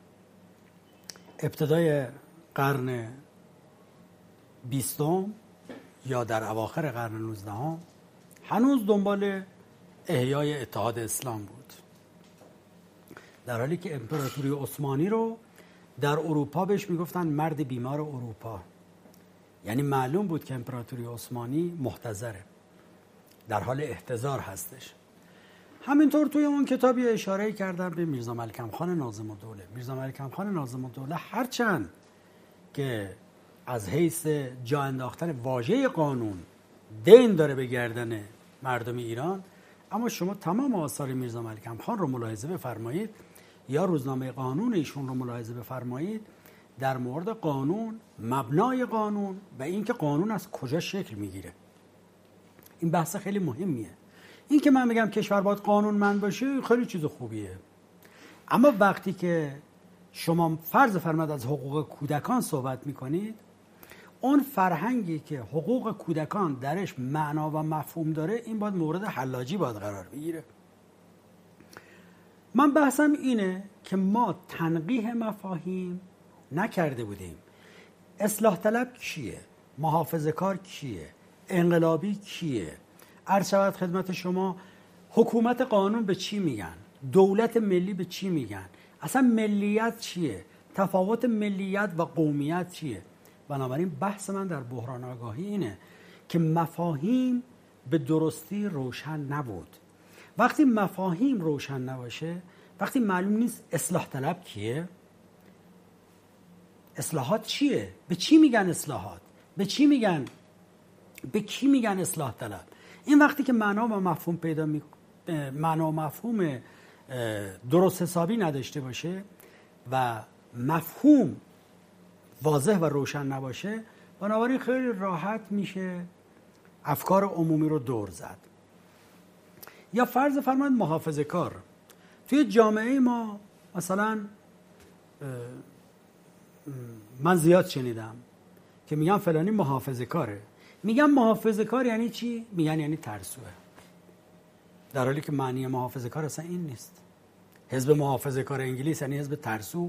ابتدای قرن 20 یا در اواخر قرن 19 هنوز دنبال احیای اتحاد اسلام بود، در حالی که امپراتوری عثمانی رو در اروپا بهش میگفتن مرد بیمار اروپا. یعنی معلوم بود که امپراتوری عثمانی محتضره، در حال احتضار هستش. همینطور توی اون کتابی اشاره کردم به میرزا ملکم خان ناظم الدوله. میرزا ملکم خان ناظم الدوله هرچند که از حیث جا انداختن واژه قانون دین داره به گردن مردم ایران، اما شما تمام آثار میرزا ملکم خان رو ملاحظه بفرمایید یا روزنامه قانون ایشون رو ملاحظه بفرمایید در مورد قانون، مبنای قانون و اینکه قانون از کجا شکل میگیره. این بحث خیلی مهمیه. این که من میگم کشور باید قانونمند باشه خیلی چیز خوبیه، اما وقتی که شما فرض فرمایید از حقوق کودکان صحبت میکنید، اون فرهنگی که حقوق کودکان درش معنا و مفهوم داره این باید مورد حلاجی باید قرار بگیره. من بحثم اینه که ما تنقیح مفاهیم نکرده بودیم. اصلاح طلب کیه؟ محافظه کار کیه؟ انقلابی کیه؟ عرض شود خدمت شما حکومت قانون به چی میگن؟ دولت ملی به چی میگن؟ اصلا ملیت چیه؟ تفاوت ملیت و قومیت چیه؟ بنابراین بحث من در بحران آگاهی اینه که مفاهیم به درستی روشن نبود وقتی مفاهیم روشن نباشه، وقتی معلوم نیست اصلاح طلب کیه، اصلاحات چیه، به چی میگن اصلاحات، به کی میگن اصلاح طلب، این وقتی که معنا و مفهوم درست حسابی نداشته باشه و مفهوم واضح و روشن نباشه، بنابراین خیلی راحت میشه افکار عمومی رو دور زد. یا فرض فرمایید محافظه کار توی جامعه ما، مثلا من زیاد شنیدم که میگن فلانی محافظه کاره. میگن محافظه کار یعنی چی؟ میگن یعنی ترسوه، در حالی که معنی محافظه کار اصلا این نیست. حزب محافظه کار انگلیس یعنی حزب ترسو.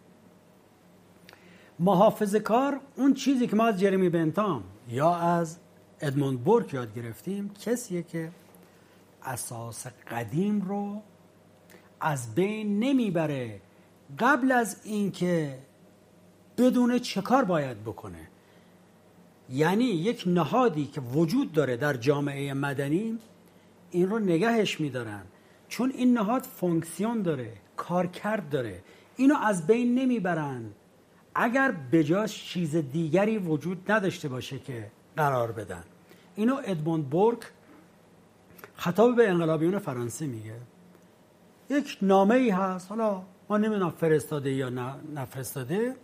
محافظه کار اون چیزی که ما از جرمی بنتام یا از ادموند بورک یاد گرفتیم، کسیه که اساس قدیم رو از بین نمیبره قبل از اینکه بدونه چه کار باید بکنه. یعنی یک نهادی که وجود داره در جامعه مدنی، این رو نگهش میدارن چون این نهاد فونکسیون داره، کارکرد داره، اینو از بین نمیبرن اگر بجاش چیز دیگری وجود نداشته باشه که قرار بدن. اینو ادموند بورک خطاب به انقلابیون فرانسه میگه. یک نامه ای هست، حالا ما نمیدونم فرستاده یا نفرستاده،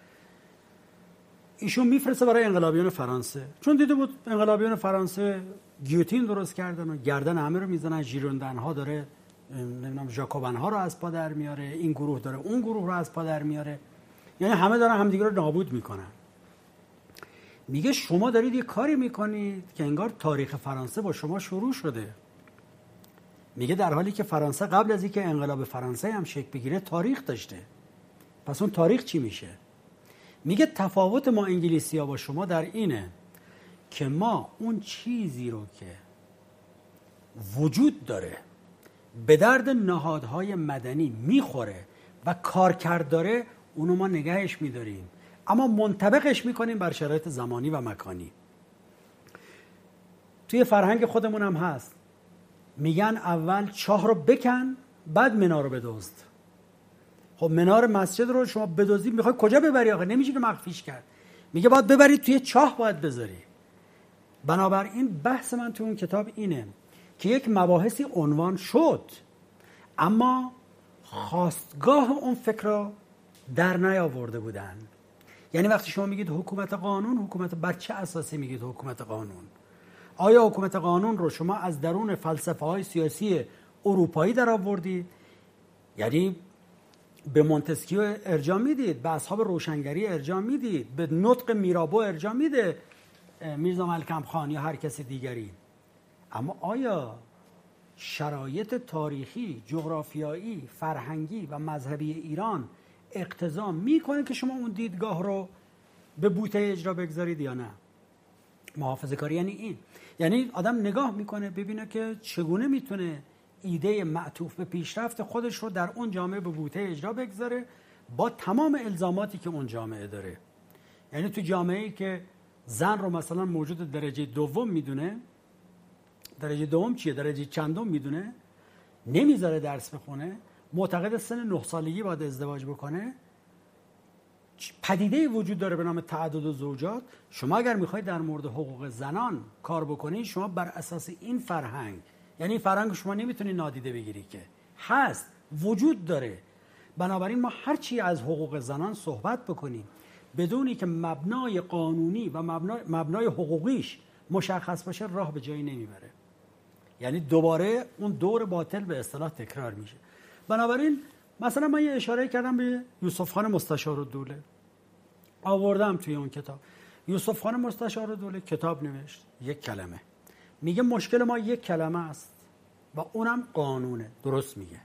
ایشون میفرسته برای انقلابیون فرانسه، چون دیده بود انقلابیون فرانسه گیوتین درست کردن و گردن همه رو میزنن، ژیروندن ها داره نمیدونم ژاکوبن ها رو از پا در میاره، این گروه داره اون گروه رو از پا در میاره، یعنی همه دارن همدیگه رو نابود میکنن. میگه شما دارید یه کاری میکنید که انگار تاریخ فرانسه با شما شروع شده. میگه در حالی که فرانسه قبل از اینکه انقلاب فرانسه هم شکل بگیره تاریخ داشته، پس اون تاریخ چی میشه؟ میگه تفاوت ما انگلیسی‌ها با شما در اینه که ما اون چیزی رو که وجود داره به درد نهادهای مدنی میخوره و کارکرد داره، اونو ما نگهش میداریم، اما منطبقش میکنیم بر شرایط زمانی و مکانی. توی فرهنگ خودمون هم هست، میگن اول چاه رو بکن بعد منار رو بدزد. خب منار مسجد رو شما بدزدید میخوای کجا ببری آخه؟ نمیشه که مخفیش کرد. میگه باید ببری توی چاه باید بذاری. بنابراین بحث من تو اون کتاب اینه که یک مباحثی عنوان شد اما خواستگاه اون فکر رو در نیاورده بودن. یعنی وقتی شما میگید حکومت قانون، حکومت بر چه اساسی میگید حکومت قانون؟ آیا حکومت قانون رو شما از درون فلسفه‌های سیاسی اروپایی در آوردید؟ یعنی به مونتسکیو ارجاع میدید، به اصحاب روشنگری ارجاع میدید، به نطق میرابو ارجاع میده میرزا ملکم خان یا هر کسی دیگری، اما آیا شرایط تاریخی، جغرافیایی، فرهنگی و مذهبی ایران اقتضا میکنه که شما اون دیدگاه رو به بوته اجرا بگذارید یا نه؟ محافظه کاری یعنی این، یعنی آدم نگاه میکنه ببینه که چگونه میتونه ایده معطوف به پیشرفت خودش رو در اون جامعه به بوته اجرا بگذاره با تمام الزاماتی که اون جامعه داره. یعنی تو جامعه‌ای که زن رو مثلا موجود درجه دوم میدونه، درجه دوم چیه؟ درجه چندم میدونه، نمیذاره درس بخونه، معتقد سن 9 سالگی باید ازدواج بکنه، پدیده‌ای وجود داره به نام تعدد زوجات. شما اگر میخواید در مورد حقوق زنان کار بکنید، شما بر اساس این فرهنگ، یعنی فرهنگ شما نمیتونید نادیده بگیری که هست، وجود داره. بنابراین ما هر چی از حقوق زنان صحبت بکنیم بدونی که مبنای قانونی و مبنای حقوقیش مشخص باشه، راه به جایی نمیبره. یعنی دوباره اون دور باطل به اصطلاح تکرار میشه. بنابراین مثلا من یه اشاره کردم به یوسف خان مستشارالدوله، آوردم توی اون کتاب. یوسف خان مستشارالدوله کتاب نوشت، یک کلمه، میگه مشکل ما یک کلمه است و اونم قانونه. درست میگه.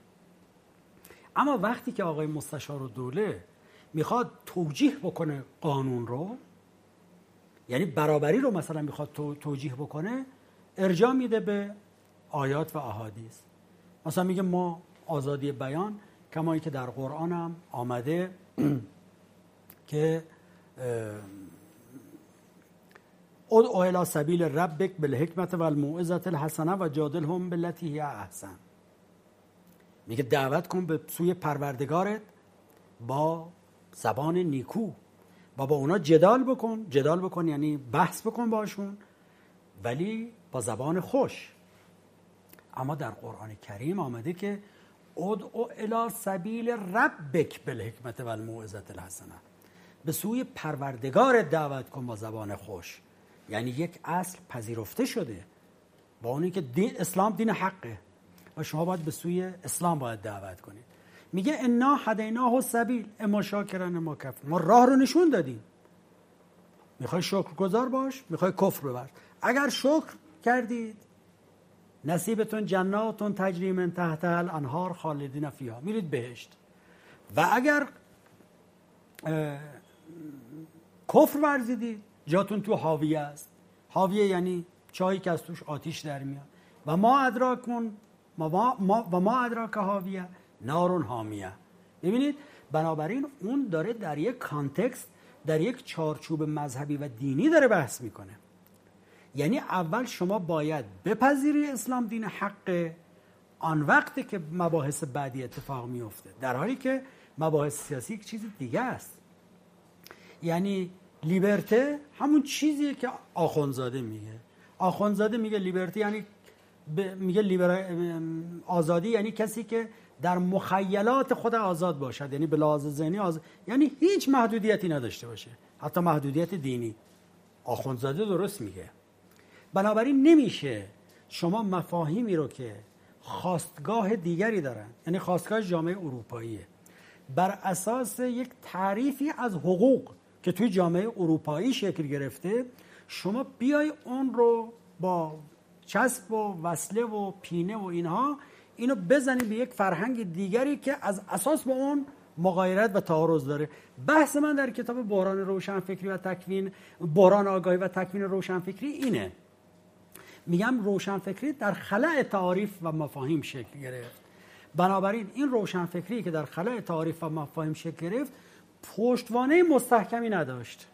اما وقتی که آقای مستشارالدوله میخواد توجیه بکنه قانون رو، یعنی برابری رو مثلا میخواد توجیه بکنه، ارجاع میده به آیات و احادیث. مثلا میگه ما آزادی بیان کمایی که در قرآن هم آمده که ادعو الی سبیل ربک بالحکمت و الموعظة الحسنه و جادلهم بالتی هی احسن. میگه دعوت کن به سوی پروردگارت با زبان نیکو و با اونا جدال بکن یعنی بحث بکن باشون، ولی با زبان خوش. اما در قرآن کریم آمده که ادعو الی سبیل ربک بالحکمت و الموعظة الحسنه، به سوی پروردگار دعوت کن با زبان خوش. یعنی یک اصل پذیرفته شده با اونی که اسلام دین حقه و شما باید به سوی اسلام باید دعوت کنید. میگه انا هدیناه السبیل اما شاکرا اما کفور، ما راه رو نشون دادیم. میخوای شکرگزار باش، میخوای کفر ببر. اگر شکر کردید نصیبتون جناتون تجری من تحتها الانهار خالدین فیها، میرید بهشت. و اگر کفر ورزیدید جاتون تو حاویه است. حاویه یعنی چایی که از توش آتیش در میاد. و ما ادراک حاویه نارون حامیه. ببینید بنابراین اون داره در یک کانتکست، در یک چارچوب مذهبی و دینی داره بحث میکنه. یعنی اول شما باید بپذیری اسلام دین حقه، آن وقتی که مباحث بعدی اتفاق میفته، در حالی که مباحث سیاسی یک چیز دیگه است. یعنی لیبرته همون چیزیه که آخوندزاده میگه. آخوندزاده میگه لیبرته یعنی آزادی یعنی کسی که در مخیلات خود آزاد باشد، یعنی به لحاظ ذهنی آزاد، یعنی هیچ محدودیتی نداشته باشه، حتی محدودیت دینی. آخوندزاده درست میگه. بنابراین نمیشه شما مفاهیمی رو که خواستگاه دیگری دارن، یعنی خواستگاه جامعه اروپاییه، بر اساس یک تعریفی از حقوق که توی جامعه اروپایی شکل گرفته، شما بیای اون رو با چسب و وصله و پینه و اینو بزنی به یک فرهنگ دیگری که از اساس با اون مغایرت و تعارض داره. بحث من در کتاب بحران روشنفکری و تکوین، بحران آگاهی و تکوین روشنفکری اینه. میگم روشنفکری در خلأ تعاریف و مفاهیم شکل گرفت. بنابراین این روشنفکری که در خلأ تعاریف و مفاهیم شکل گرفت پشتوانه مستحکمی نداشت.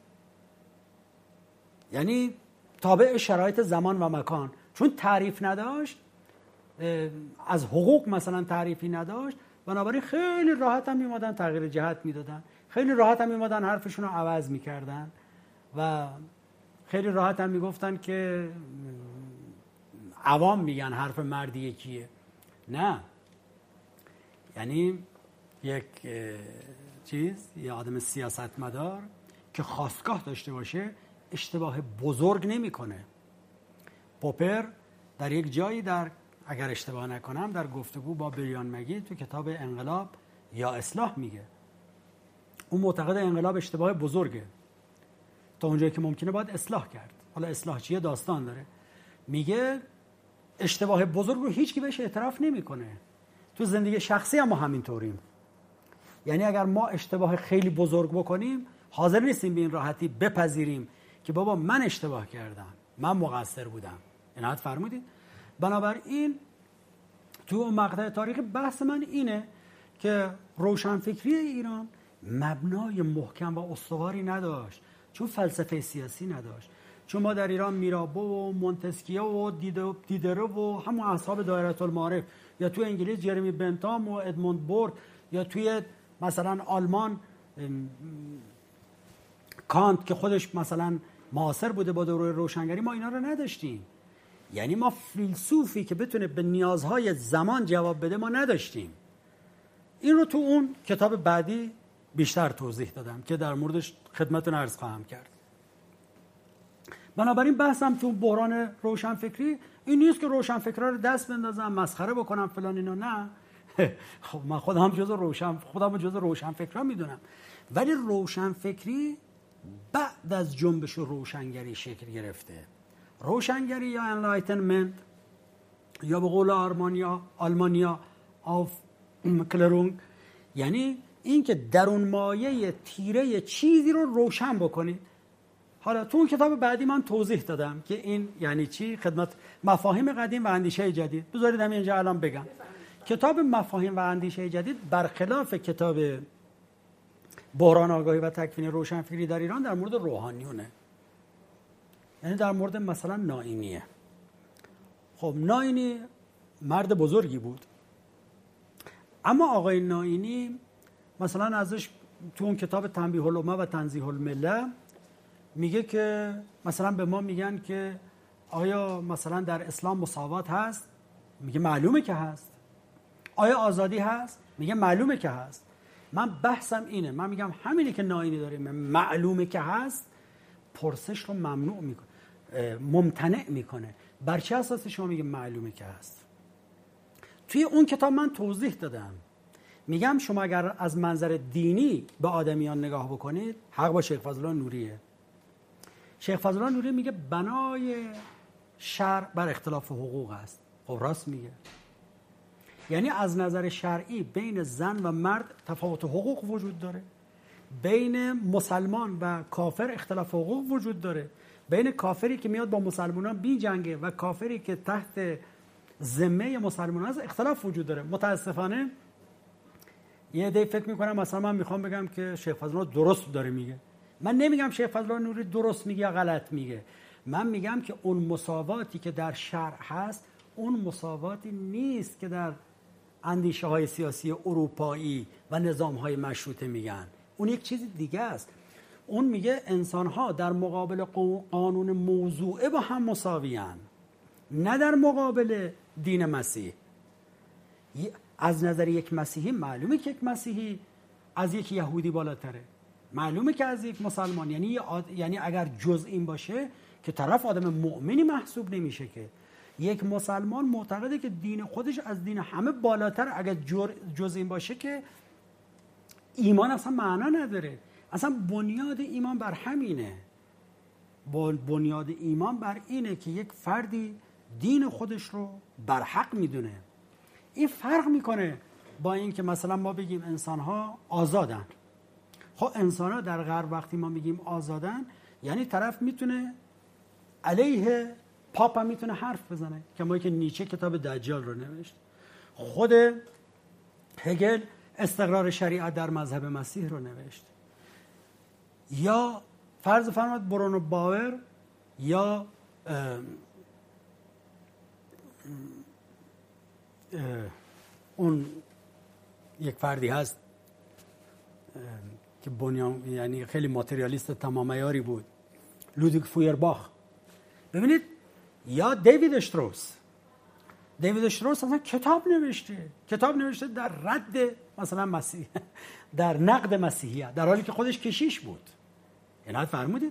یعنی تابع شرایط زمان و مکان، چون تعریف نداشت، از حقوق مثلا تعریفی نداشت، بنابراین خیلی راحت هم میمادن تغییر جهت میدادن، خیلی راحت هم میمادن حرفشون رو عوض میکردن و خیلی راحت هم میگفتن که عوام میگن حرف مردی یکیه. نه، یعنی یک یه آدم سیاستمدار که خواستگاه داشته باشه اشتباه بزرگ نمیکنه. پوپر در یک جایی اگر اشتباه نکنم در گفتگو با بریان مگی تو کتاب انقلاب یا اصلاح میگه اون معتقد انقلاب اشتباه بزرگه، تا اونجایی که ممکنه باید اصلاح کرد. حالا اصلاح چیه داستان داره. میگه اشتباه بزرگ رو هیچ کی بهش اعتراف نمیکنه. تو زندگی شخصی هم ما همینطوریم. یعنی اگر ما اشتباه خیلی بزرگ بکنیم حاضر نیستیم به این راحتی بپذیریم که بابا من اشتباه کردم، من مقصر بودم. عنایت فرمودید. بنابراین تو مقطع تاریخی بحث من اینه که روشنفکری ایران مبنای محکم و استواری نداشت، چون فلسفه سیاسی نداشت. چون ما در ایران میرابو و مونتسکیو و دیدرو و همون اصحاب دایره المعارف، یا توی انگلیس جرمی بنتام و ادموند بورگ، یا توی مثلا آلمان کانت که خودش مثلا معاصر بوده با دوره روشنگری، ما اینا رو نداشتیم. یعنی ما فیلسوفی که بتونه به نیازهای زمان جواب بده ما نداشتیم. این رو تو اون کتاب بعدی بیشتر توضیح دادم که در موردش خدمتتون عرض خواهم کرد. بنابراین بحثم تو بحران روشنفکری این نیست که روشنفکرها رو دست بندازم مسخره بکنم فلان اینو، نه. خب من خودم جزء روشنفکرها میدونم، ولی روشنفکری بعد از جنبش روشنگری شکل گرفته. روشنگری یا انلایتنمنت یا به قول آلمانیا آف کلرونگ، یعنی این که درون مایه تیره چیزی رو روشن بکنید. حالا تو اون کتاب بعدی من توضیح دادم که این یعنی چی، خدمت مفاهیم قدیم و اندیشه جدید. بذارید همین اینجا الان بگم. کتاب مفاهیم و اندیشه جدید برخلاف کتاب بحران آگاهی و تکوین روشنفکری در ایران در مورد روحانیونه. یعنی در مورد مثلا نائینیه. خب نائینی مرد بزرگی بود، اما آقای نائینی مثلا ازش تو اون کتاب تنبیه الامه و تنزیه المله میگه که مثلا به ما میگن که آیا مثلا در اسلام مساوات هست؟ میگه معلومه که هست. آیا آزادی هست؟ میگه معلومه که هست. من بحثم اینه، من میگم همینی که نائینی داره معلومه که هست، پرسش رو ممنوع میکنه، ممتنع میکنه. بر چه اساس شما میگه معلومه که هست؟ توی اون کتاب من توضیح دادم، میگم شما اگر از منظر دینی به آدمیان نگاه بکنید، حق با شیخ فضل الله نوریه. شیخ فضل الله نوری میگه بنای شرع بر اختلاف حقوق است. خب راست میگه. یعنی از نظر شرعی بین زن و مرد تفاوت حقوق وجود داره، بین مسلمان و کافر اختلاف حقوق وجود داره، بین کافری که میاد با مسلمانان بی جنگه و کافری که تحت ذمه مسلمانان هست اختلاف وجود داره. متاسفانه یه عده فکر میکنم مثلا من میخوام بگم که شیخ فضل الله درست داره میگه. من نمیگم شیخ فضل الله نوری درست میگه یا غلط میگه، من میگم که اون مساواتی که در شرع هست اون مساواتی نیست که در اندیشه های سیاسی اروپایی و نظام های مشروطه میگن. اون یک چیز دیگه است. اون میگه انسان ها در مقابل قانون موضوعه با هم مساویان، نه در مقابل دین مسیح. از نظر یک مسیحی معلومه که یک مسیحی از یک یهودی بالاتره، معلومه که از یک مسلمان. یعنی اگر جز این باشه که طرف آدم مؤمنی محسوب نمیشه. که یک مسلمان معتقده که دین خودش از دین همه بالاتر، اگر جز این باشه که ایمان اصلا معنا نداره. اصلا بنیاد ایمان بر همینه. بنیاد ایمان بر اینه که یک فردی دین خودش رو بر حق میدونه. این فرق میکنه با این که مثلا ما بگیم انسان‌ها آزادن. خب انسان‌ها در غرب وقتی ما میگیم آزادن، یعنی طرف میتونه علیه پاپ هم میتونه حرف بزنه، کما که نیچه کتاب دجال رو نوشت. خود هگل استقرار شریعت در مذهب مسیح رو نوشت. یا فرض فرماد برونو باور یا اون یک فردی هست که یعنی خیلی ماتریالیست تمام عیاری بود، لودویگ فویرباخ. ببینید، یا دیوید اشتروس اصلا کتاب نوشته در رد مثلا مسیح، در نقد مسیحیت، در حالی که خودش کشیش بود. اینا فرمودید.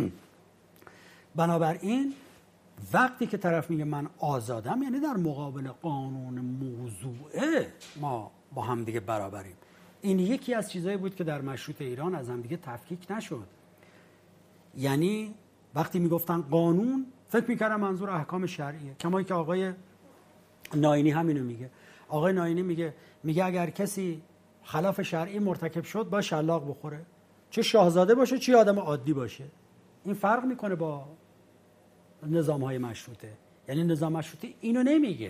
بنابراین وقتی که طرف میگه من آزادم، یعنی در مقابل قانون موضوعه ما با هم دیگه برابریم. این یکی از چیزایی بود که در مشروطه ایران از هم دیگه تفکیک نشد. یعنی وقتی میگفتن قانون، فکر میکردم منظور احکام شرعیه، کما که آقای نائینی همینو میگه. آقای نائینی میگه اگر کسی خلاف شرعی مرتکب شد با شلاق بخوره، چه شاهزاده باشه چه آدم عادی باشه. این فرق میکنه با نظام‌های مشروطه. یعنی نظام مشروطه اینو نمیگه.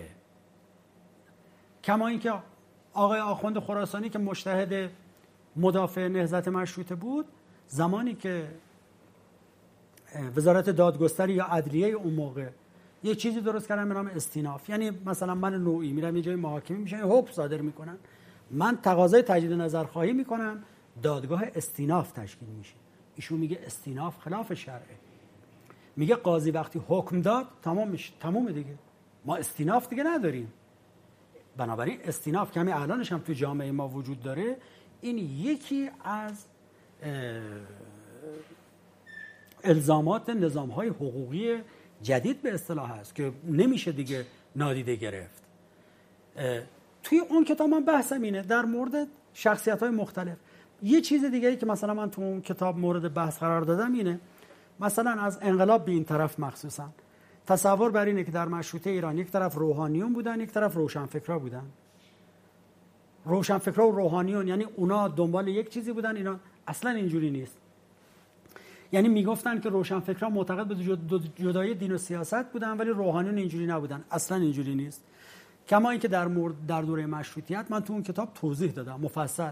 کما اینکه آقای آخوند خراسانی که مجتهد مدافع نهضت مشروطه بود، زمانی که وزارت دادگستری یا عدلیه اون موقع یه چیزی درست کردن به نام استیناف، یعنی مثلا من نوعی میرم یه جای محاکمه میشن، حکم صادر میکنن، من تقاضای تجدید نظرخواهی میکنم، دادگاه استیناف تشکیل میشه. ایشون میگه استیناف خلاف شرعه. میگه قاضی وقتی حکم داد تمام میشه، تمومه دیگه، ما استیناف دیگه نداریم. بنابراین استیناف که همین الانش هم تو جامعه ما وجود داره، این یکی از الزامات نظام‌های حقوقی جدید به اصطلاح هست که نمیشه دیگه نادیده گرفت. توی اون کتاب من بحثم اینه در مورد شخصیت‌های مختلف. یه چیز دیگه‌ای که مثلا من تو اون کتاب مورد بحث قرار دادم اینه، مثلا از انقلاب به این طرف مخصوصا تصور بر اینه که در مشروطه ایران یک طرف روحانیون بودن، یک طرف روشنفکرا بودن. روشنفکرا و روحانیون یعنی اونا دنبال یک چیزی بودن، اینا اصلا اینجوری نیست. یعنی میگفتن که روشنفکرا معتقد به جدایی دین و سیاست بودن، ولی روحانیون اینجوری نبودن. اصلا اینجوری نیست. کما اینکه در دوره مشروطیت من تو اون کتاب توضیح دادم مفصل،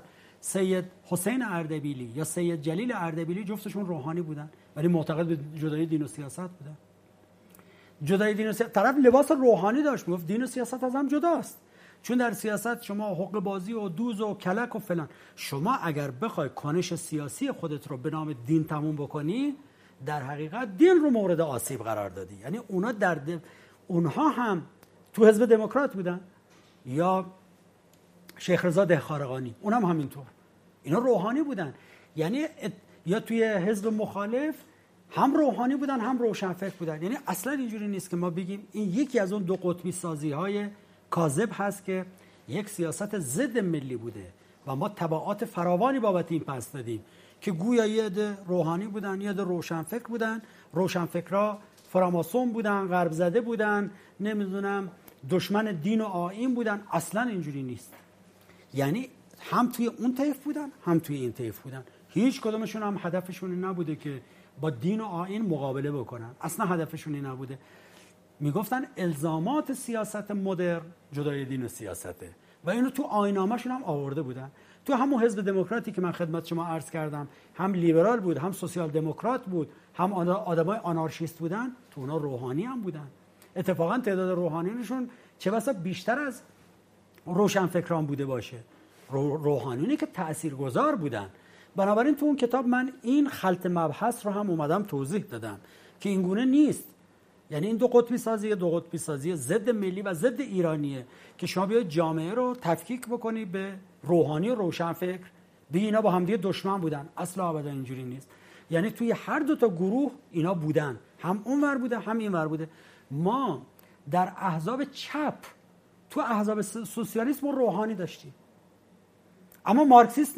سید حسین اردبیلی یا سید جلیل اردبیلی جفتشون روحانی بودن ولی معتقد به جدای دین و سیاست بودن. جدای دین و سیاست، طرف لباس روحانی داشت، میگفت دین و سیاست از هم جداست، چون در سیاست شما حقوق بازی و دوز و کلک و فلان. شما اگر بخوای کنش سیاسی خودت رو به نام دین تموم بکنی، در حقیقت دین رو مورد آسیب قرار دادی. یعنی اونها هم تو حزب دموکرات بودن یا شیخ رضا دهخارقانی، اونم همینطور، اینا روحانی بودن. یعنی یا توی حزب مخالف هم روحانی بودن هم روشنفکر بودن. یعنی اصلا اینجوری نیست که ما بگیم این یکی از اون دو قطبی سازی های کاذب هست که یک سیاست ضد ملی بوده و ما تبعات فراوانی بابت این پس دادیم که گویا یه عده روحانی بودن، یه عده روشنفکر بودن، روشنفکرها فراماسون بودن، غرب زده بودن، نمیدونم دشمن دین و آیین بودن. اصلا اینجوری نیست. یعنی هم توی اون طیف بودن هم توی این طیف بودن. هیچ کدومشون هم هدفشون نبوده که با دین و آیین مقابله بکنن، اصلا هدفشون نبوده. میگفتن الزامات سیاست مدرن جدای دین و سیاسته و اینو تو آیین‌نامه‌شون هم آورده بودن. تو همون حزب دموکراتی که من خدمت شما عرض کردم، هم لیبرال بود، هم سوسیال دموکرات بود، هم آدمای آنارشیست بودن، تو اونا روحانی هم بودن. اتفاقا تعداد روحانیونشون چه بسا بیشتر از روشنفکران بوده باشه. روحانیونی که تاثیرگذار بودن. بنابراین تو اون کتاب من این خلط مبحث رو هم اومدم توضیح دادم که این گونه نیست. یعنی این دو قطبی سازی ضد ملی و ضد ایرانیه که شما بیاید جامعه رو تفکیک بکنی به روحانی و روشنفکر، دیگه اینا با هم دیگه دشمن بودن. اصلا ابدا اینجوری نیست. یعنی توی هر دو تا گروه اینا بودن، هم اون ور بوده هم این ور بوده. ما در احزاب چپ، تو احزاب سوسیالیسم روحانی داشتیم اما مارکسیست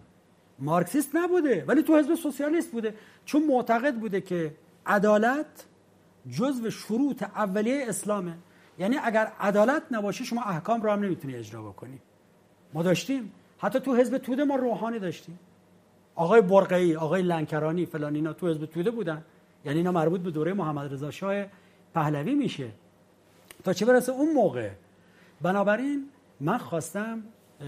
نبوده ولی تو حزب سوسیالیست بوده، چون معتقد بوده که عدالت جزو شروط اولیه اسلامه. یعنی اگر عدالت نباشه شما احکام رو هم نمیتونی اجرا بکنی. ما داشتیم حتی تو حزب توده ما روحانی داشتیم، آقای برقعی، آقای لنکرانی فلان، اینا تو حزب توده بودن. یعنی اینا مربوط به دوره محمد رضا شاه پهلوی میشه تا چه برسه اون موقع. بنابراین من خواستم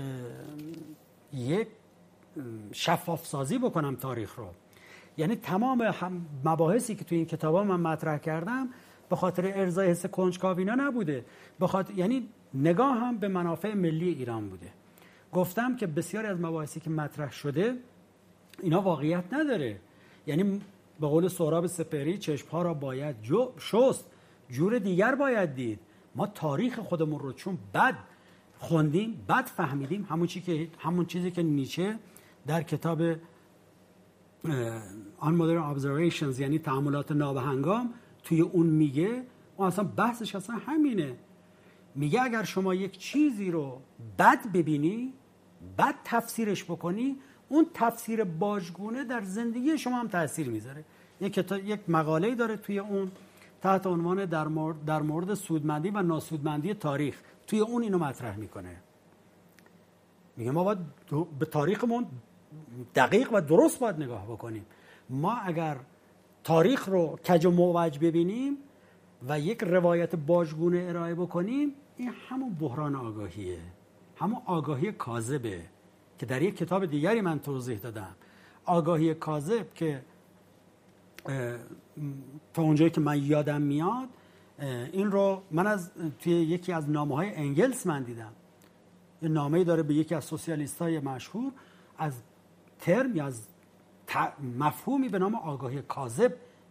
یک شفاف سازی بکنم تاریخ رو. یعنی تمام مباحثی که توی این کتابا من مطرح کردم به خاطر ارضای حس کنجکاوینا نبوده، یعنی نگاه هم به منافع ملی ایران بوده. گفتم که بسیاری از مباحثی که مطرح شده اینا واقعیت نداره. یعنی به قول سهراب سپهری چشم‌ها را باید شست، جور دیگر باید دید. ما تاریخ خودمون رو چون بد خوندیم، بد فهمیدیم، همون چیزی که نیچه در کتاب On Modern Observations یعنی تأملات نابهنگام توی اون میگه، اون اصلا بحثش اصلا همینه. میگه اگر شما یک چیزی رو بد ببینی، بد تفسیرش بکنی، اون تفسیر باجگونه در زندگی شما هم تأثیر میذاره. یک مقاله‌ای داره توی اون تحت عنوان در مورد سودمندی و ناسودمندی تاریخ، توی اون اینو مطرح میکنه. میگه ما باید به تاریخمون دقیق و درست باید نگاه بکنیم. ما اگر تاریخ رو کج و موج ببینیم و یک روایت باجگونه ارائه بکنیم، این همون بحران آگاهیه، همون آگاهی کاذبه که در یک کتاب دیگری من توضیح دادم. آگاهی کاذب که تا اونجایی که من یادم میاد این رو من توی یکی از نامه‌های انگلس من دیدم. یه نامه‌ای داره به یکی از سوسیالیست‌های مشهور از ترم یا از مفهومی به نام آگاهی کاذب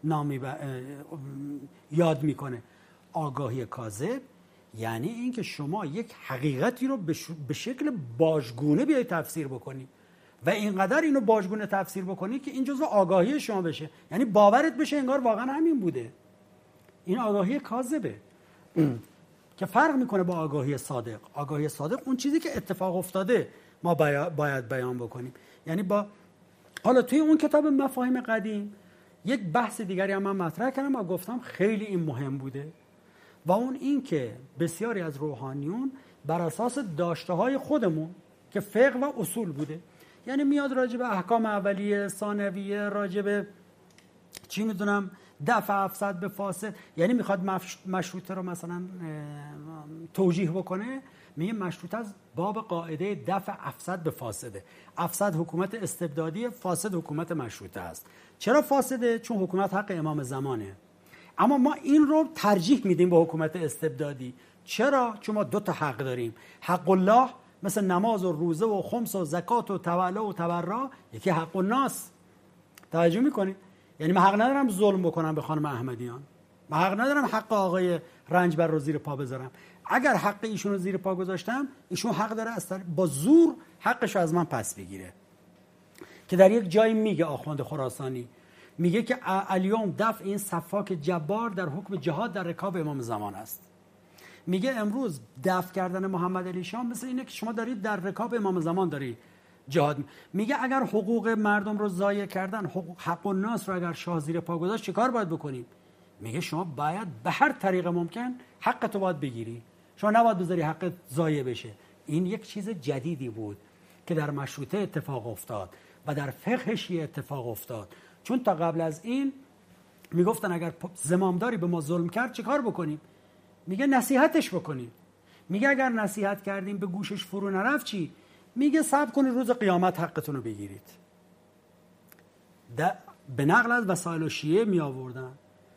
یاد میکنه. آگاهی کاذب یعنی این که شما یک حقیقتی رو به شکل باجگونه بیای تفسیر بکنی و اینقدر اینو باجگونه تفسیر بکنی که این جزء آگاهی شما بشه، یعنی باورت بشه انگار واقعا همین بوده. این آگاهی کاذبه که فرق میکنه با آگاهی صادق. آگاهی صادق اون چیزی که اتفاق افتاده ما باید بیان بکنیم. یعنی حالا توی اون کتاب مفاهیم قدیم یک بحث دیگری هم من مطرح کردم و گفتم خیلی این مهم بوده و اون این که بسیاری از روحانیون بر اساس داشته‌های خودمون که فقه و اصول بوده، یعنی میاد راجع به احکام اولیه، ثانویه، راجع به چی میدونم دفع افسد به فاسد، یعنی میخواد مشروطه رو مثلا توجیه بکنه، میگه مشروطه از باب قاعده دفع افسد به فاسده. افسد حکومت استبدادی، فاسد حکومت مشروطه است. چرا فاسده؟ چون حکومت حق امام زمانه. اما ما این رو ترجیح میدیم به حکومت استبدادی. چرا؟ چون ما 2 تا حق داریم. حق الله مثل نماز و روزه و خمس و زکات و توله و تبرع، یکی حق الناس. توجه میکنید؟ یعنی من حق ندارم ظلم بکنم به خانم احمدیان، من حق ندارم حق آقای رنجبر رو زیر پا بذارم. اگر حق ایشون رو زیر پا گذاشتم، ایشون حق داره با زور حقش رو از من پس بگیره. که در یک جایی میگه آخوند خراسانی، میگه که الیوم دفع این سفاک جبار در حکم جهاد در رکاب امام زمان است. میگه امروز دفع کردن محمد علی شاه مثل اینه که شما دارید در رکاب امام زمان داری جهاد. میگه اگر حقوق مردم رو ضایع کردن، حق الناس رو اگر شاه زیر پا گذاشت، چیکار باید بکنیم؟ میگه شما باید به هر طریق ممکن حقتو باید بگیری، شما نباید بذاری حقت ضایع بشه. این یک چیز جدیدی بود که در مشروطه اتفاق افتاد و در فقه شیعه اتفاق افتاد. چون تا قبل از این میگفتن اگر زمامداری به ما ظلم کرد چیکار بکنیم؟ میگه نصیحتش بکنیم. میگه اگر نصیحت کردیم به گوشش فرو نرفت چی؟ میگه صبر کنید روز قیامت حقتون رو بگیرید. به نقل از وسائل شیعه می آوردن،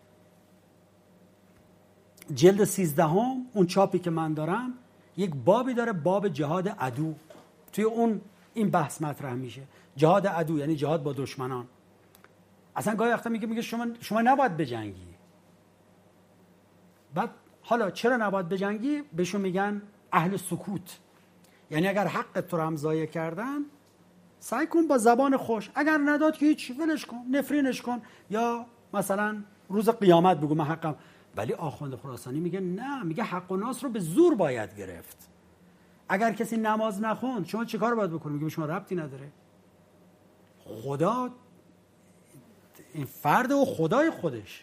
جلد 13 اون چاپی که من دارم یک بابی داره، باب جهاد عدو. توی اون این بحث مطرح میشه، جهاد عدو یعنی جهاد با دشمنان. اصلا گاهی وقتا میگه شما نباید بجنگی. بعد حالا چرا نباید بجنگی؟ بهشون میگن اهل سکوت. یعنی اگر حق تو رو هم ضایع کردن، سعی کن با زبان خوش، اگر نداد که هیچ، ولش کن، نفرینش کن، یا مثلا روز قیامت بگو من حقم. ولی آخوند خراسانی میگه نه، میگه حق و ناس رو به زور باید گرفت. اگر کسی نماز نخوند شما چیکار باید بکنید؟ میگه شما ربطی نداره، خدا این فرد و خدای خودش.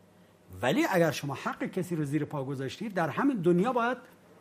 ولی اگر شما حق کسی رو زیر پا گذاشتید، در همین دنیا باید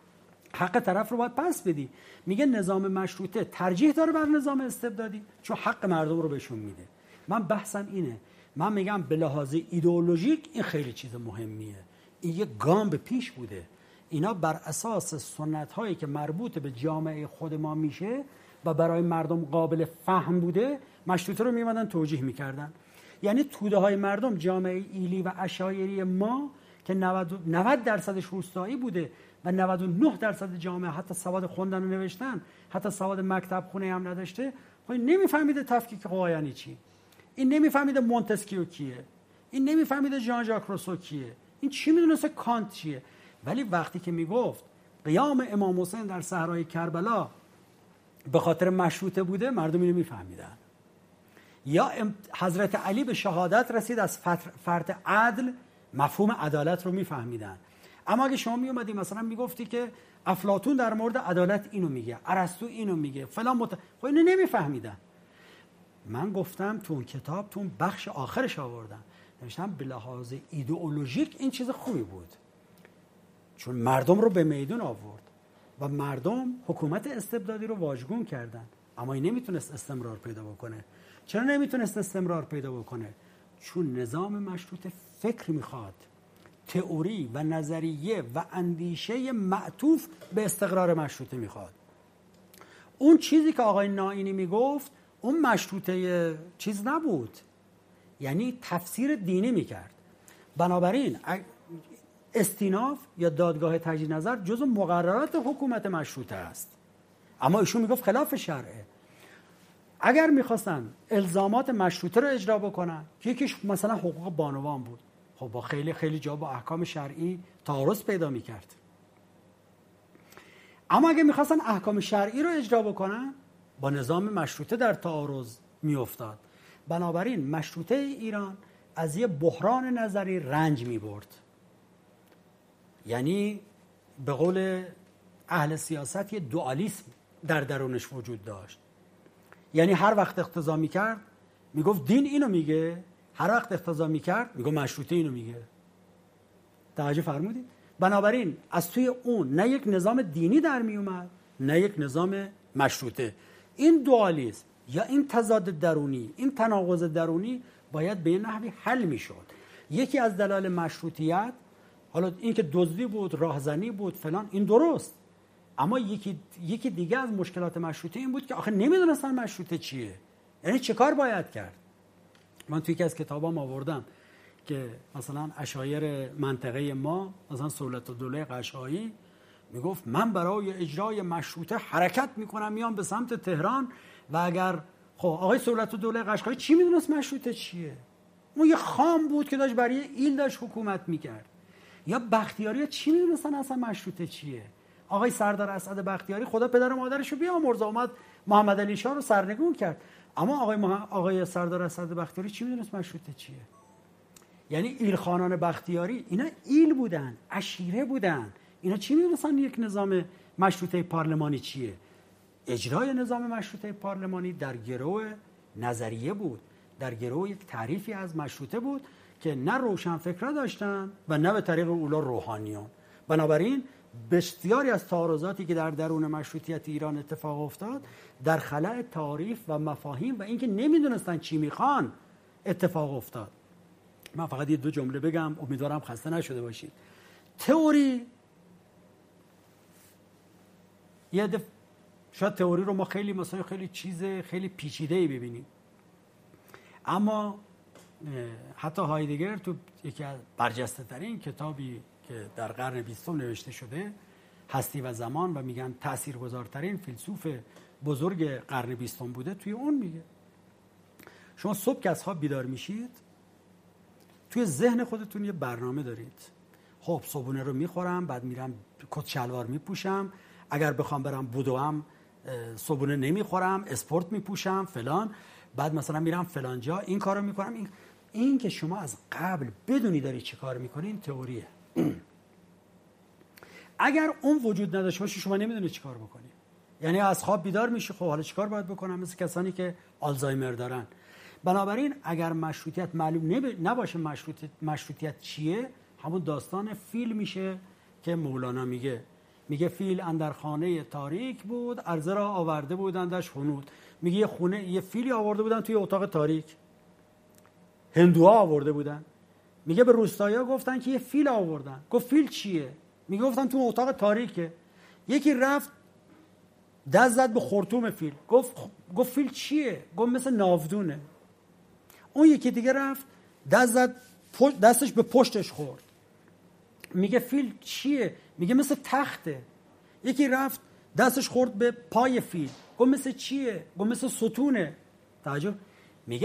حق طرف رو باید پس بدی. میگه نظام مشروطه ترجیح داره بر نظام استبدادی چون حق مردم رو بهشون میده. من بحثم اینه، من میگم به لحاظ ایدئولوژیک این خیلی چیز مهمیه، این یک گام به پیش بوده. اینا بر اساس سنت هایی که مربوط به جامعه خود ما میشه و برای مردم قابل فهم بوده، مشروطه رو میمدن توجیه میکردن. یعنی توده های مردم، جامعه ایلی و عشایری ما که 90% روستایی بوده و 99% جامعه حتی سواد خوندن و نوشتن، حتی سواد مکتب خونه هم نداشته، خب نمیفهمیده تفکیک قوا یعنی چی، این نمیفهمیده مونتسکیو کیه، این نمیفهمیده ژان ژاک روسو کیه، این چی میدونسته کانت چیه. ولی وقتی که میگفت قیام امام حسین در صحرای کربلا به خاطر مشروطه بوده، مردم اینو میفهمیدن. یا حضرت علی به شهادت رسید، از فرط عدل مفهوم عدالت رو میفهمیدن. اما اگه شما میومدی مثلا میگفتی که افلاطون در مورد عدالت اینو میگه، ارسطو اینو میگه، فلان خب اینو نمیفهمیدن. من گفتم تو اون کتاب، تو اون بخش آخرش آوردم، نوشتم به لحاظ ایدئولوژیک این چیز خوبی بود، چون مردم رو به میدون آورد و مردم حکومت استبدادی رو واژگون کردن. اما این نمیتونست استمرار پیدا بکنه. چرا نمیتونست استمرار پیدا بکنه؟ چون نظام مشروطه فکر میخواد، تئوری و نظریه و اندیشه معطوف به استقرار مشروطه میخواد. اون چیزی که آقای نائینی میگفت اون مشروطه چیز نبود، یعنی تفسیر دینی میکرد. بنابراین استیناف یا دادگاه تجدید نظر جزو مقررات حکومت مشروطه است، اما ایشون میگفت خلاف شرعه. اگر میخواستن الزامات مشروطه رو اجرا بکنن، یکیش مثلا حقوق بانوان بود، خب با خیلی خیلی جا با احکام شرعی تعارض پیدا میکرد. اما اگه میخواستن احکام شرعی رو اجرا بکنن، با نظام مشروطه در تعارض میافتاد. بنابراین مشروطه ایران از یه بحران نظری رنج میبرد. یعنی به قول اهل سیاست یه دوالیسم در درونش وجود داشت. یعنی هر وقت اقتضا میکرد میگفت دین اینو میگه، هر وقت اقتضا میکرد میگفت مشروطه اینو میگه. توجه فرمودید؟ بنابراین از توی اون نه یک نظام دینی در میومد، نه یک نظام مشروطه. این دوالیسم یا این تضاد درونی، این تناقض درونی باید به نحوی حل میشد. یکی از دلایل مشروطیت، حالا این که دزدی بود، راهزنی بود، فلان، این درست، اما یکی دیگه از مشکلات مشروطه این بود که آخه نمیدونستن مشروطه چیه، یعنی چه کار باید کرد. من توی یکی از کتابام آوردم که مثلا اشایر منطقه ما، مثلا صولت‌الدوله قشایی میگفت من برای اجرای مشروطه حرکت میکنم، میام به سمت تهران. و اگر خب آقای صولت‌الدوله قشایی چی میدونست مشروطه چیه؟ اون یه خام بود که داشت برای ایل داشت حکومت میکرد. یا بختیاری چی میدونستن اصلا مشروطه چیه؟ آقای سردار اسد بختیاری خدا پدر و مادرشو بیامرزه اومد محمد علی شاه رو سرنگون کرد، اما آقای سردار اسد بختیاری چی میدونست مشروطه چیه؟ یعنی ایل خانان بختیاری اینا ایل بودن، عشیره بودن، اینا چی میدونستن یک نظام مشروطه پارلمانی چیه؟ اجرای نظام مشروطه پارلمانی در گروه نظریه بود، در گروه یک تعریفی از مشروطه بود که نه روشنفکرا داشتن و نه به طریق اولا روحانیون. بنابراین بسیاری از تعارضاتی که در درون مشروطیت ایران اتفاق افتاد در خلأ تعریف و مفاهیم و اینکه نمیدونستن چی میخوان اتفاق افتاد. من فقط یه 2 جمله بگم، امیدوارم خسته نشده باشید. تئوری، شاید تئوری رو ما خیلی مثلا خیلی چیز خیلی پیچیده‌ای ببینیم، اما حتی هایدگر تو یکی از برجسته‌ترین کتابی که در قرن 20 نوشته شده، هستی و زمان، و میگن تاثیرگذارترین فیلسوف بزرگ قرن 20 بوده، توی اون میگه شما صبح که از خواب بیدار میشید توی ذهن خودتون یه برنامه دارید. خب صبحونه رو میخورم، بعد میرم کت شلوار میپوشم، اگر بخوام برم بودوام صبحونه نمیخورم، اسپورت میپوشم فلان، بعد مثلا میرم فلان جا این کارو میکنم. این که شما از قبل بدونی داری چی کار میکنی، این تئوریه. اگر اون وجود نداشته باشه شما نمیدونی چی کار بکنی. یعنی از خواب بیدار میشی، خب حالا چی کار باید بکنم؟ مثل کسانی که آلزایمر دارن. بنابراین اگر مشروطیت معلوم نباشه مشروطیت چیه، همون داستان فیل میشه که مولانا میگه فیل اندر خانه تاریک بود، عرضه را آورده بودندش هنود. میگه یه فیلی آورده بودن توی اتاق تاریک، هندوها آورده بودن. میگه به روستایی‌ها گفتن که یه فیل آوردن. گفت فیل چیه؟ میگه گفتن تو اتاق تاریکه. یکی رفت دست زد به خرطوم فیل، گفت فیل چیه؟ گفت مثل ناودونه. اون یکی دیگه رفت دست زد دستش به پشتش خورد، میگه فیل چیه؟ میگه مثل تخته. یکی رفت دستش خورد به پای فیل، گفت مثل چیه؟ گفت مثل ستونه. تعجب. میگه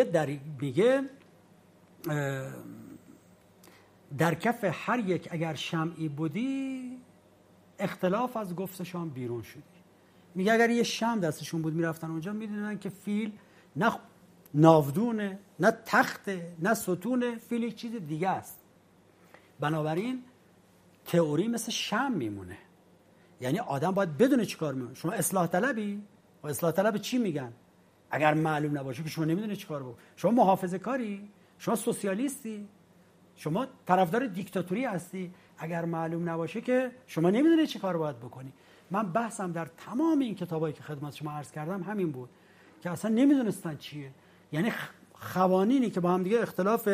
در کف هر یک اگر شمعی بودی اختلاف از گفتشان بیرون شدی. میگه اگر یه شمع دستشون بود میرفتن اونجا میدونن که فیل نه ناودونه، نه تخته، نه ستونه، فیل یک چیز دیگه است. بنابراین تئوری مثل شمع میمونه. یعنی آدم باید بدونه چی کار میکنه. شما اصلاح طلبی؟ و اصلاح طلب چی میگن؟ اگر معلوم نباشه که شما نمیدونه چی کار بکنی. شما محافظه کاری؟ شما سوسیالیستی؟ شما طرفدار دیکتاتوری هستی؟ اگر معلوم نباشه که شما نمیدونه چی کار باید بکنی. من بحثم در تمام این کتابایی که خدمت شما عرض کردم همین بود که اصلا نمیدونستن چیه. یعنی قوانینی که با هم دیگه اختلاف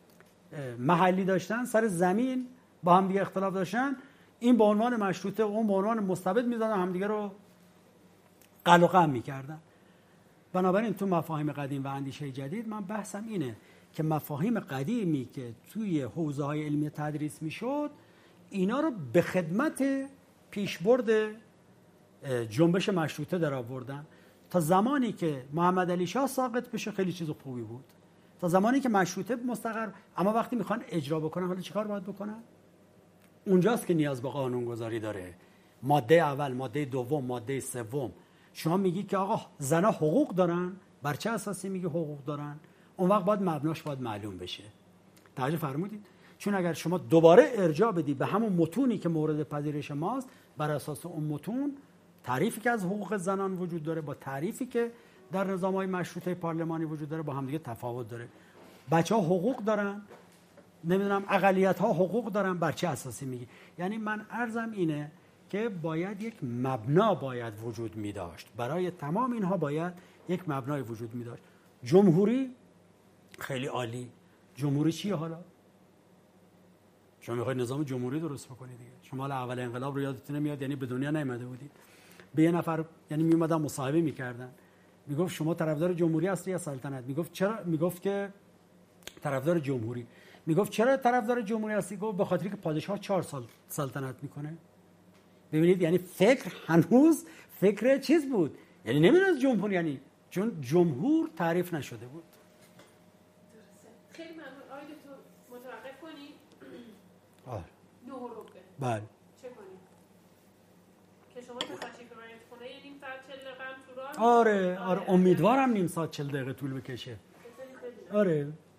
محلی داشتن، سر زمین با هم دیگه اختلاف داشتن، این به عنوان مشروطه و اون به عنوان مستبد می‌زدن، هم دیگه رو قلقم می‌کردن. بنابراین تو مفاهیم قدیم و اندیشه جدید من بحثم اینه که مفاهیم قدیمی که توی حوزه‌های علمی تدریس میشد اینا رو به خدمت پیشبرد جنبش مشروطه در آوردن. تا زمانی که محمد علی شاه ساقط بشه خیلی چیز خوبی بود، تا زمانی که مشروطه مستقر. اما وقتی میخوان اجرا بکنن حالا چیکار باید بکنن؟ اونجاست که نیاز به قانونگذاری داره. ماده اول، ماده دوم، ماده سوم. شما میگی که آقا زنا حقوق دارن، بر چه اساسی میگی حقوق دارن؟ اون وقت باید مبناش باید معلوم بشه. توجه فرمودید؟ چون اگر شما دوباره ارجاع بدی به همون متونی که مورد پذیرش ماست، بر اساس اون متون تعریفی که از حقوق زنان وجود داره با تعریفی که در نظام‌های مشروطه پارلمانی وجود داره با هم دیگه تفاوت داره. بچه‌ها حقوق دارن، نمیدونم اقلیت‌ها حقوق دارن، بر چه اساسی میگی؟ یعنی من عرضم اینه که باید یک مبنا باید وجود می داشت. برای تمام اینها باید یک مبنای وجود می داشت. جمهوری خیلی عالی. جمهوری چیه حالا؟ شما میخواید نظام جمهوری درست بکنید دیگه. شما اول انقلاب رو یادتونه میاد، یعنی به دنیا نیامده بودید. به یه نفر یعنی میومدن مصاحبه میکردن، میگفت شما طرفدار جمهوری هستی یا سلطنت؟ میگفت چرا؟ میگفت که طرفدار جمهوری. میگفت چرا طرفدار جمهوری هستی؟ گفت به خاطری که پادشاه 4 سال سلطنت میکنه. ببینید یعنی فکر هنوز فکر چیز بود، یعنی نمیدونست جمهوری یعنی، چون جمهور تعریف نشده بود. خیلی ممنون. آقای دکتر متوقف کنید. آره. 9 ربع. بله. چه کنید؟ که شما تشریف ببرید خونه یه نیم ساعت 40 دقیقه هم تو راه. آره امیدوارم نیم ساعت 40 دقیقه طول بکشه. آره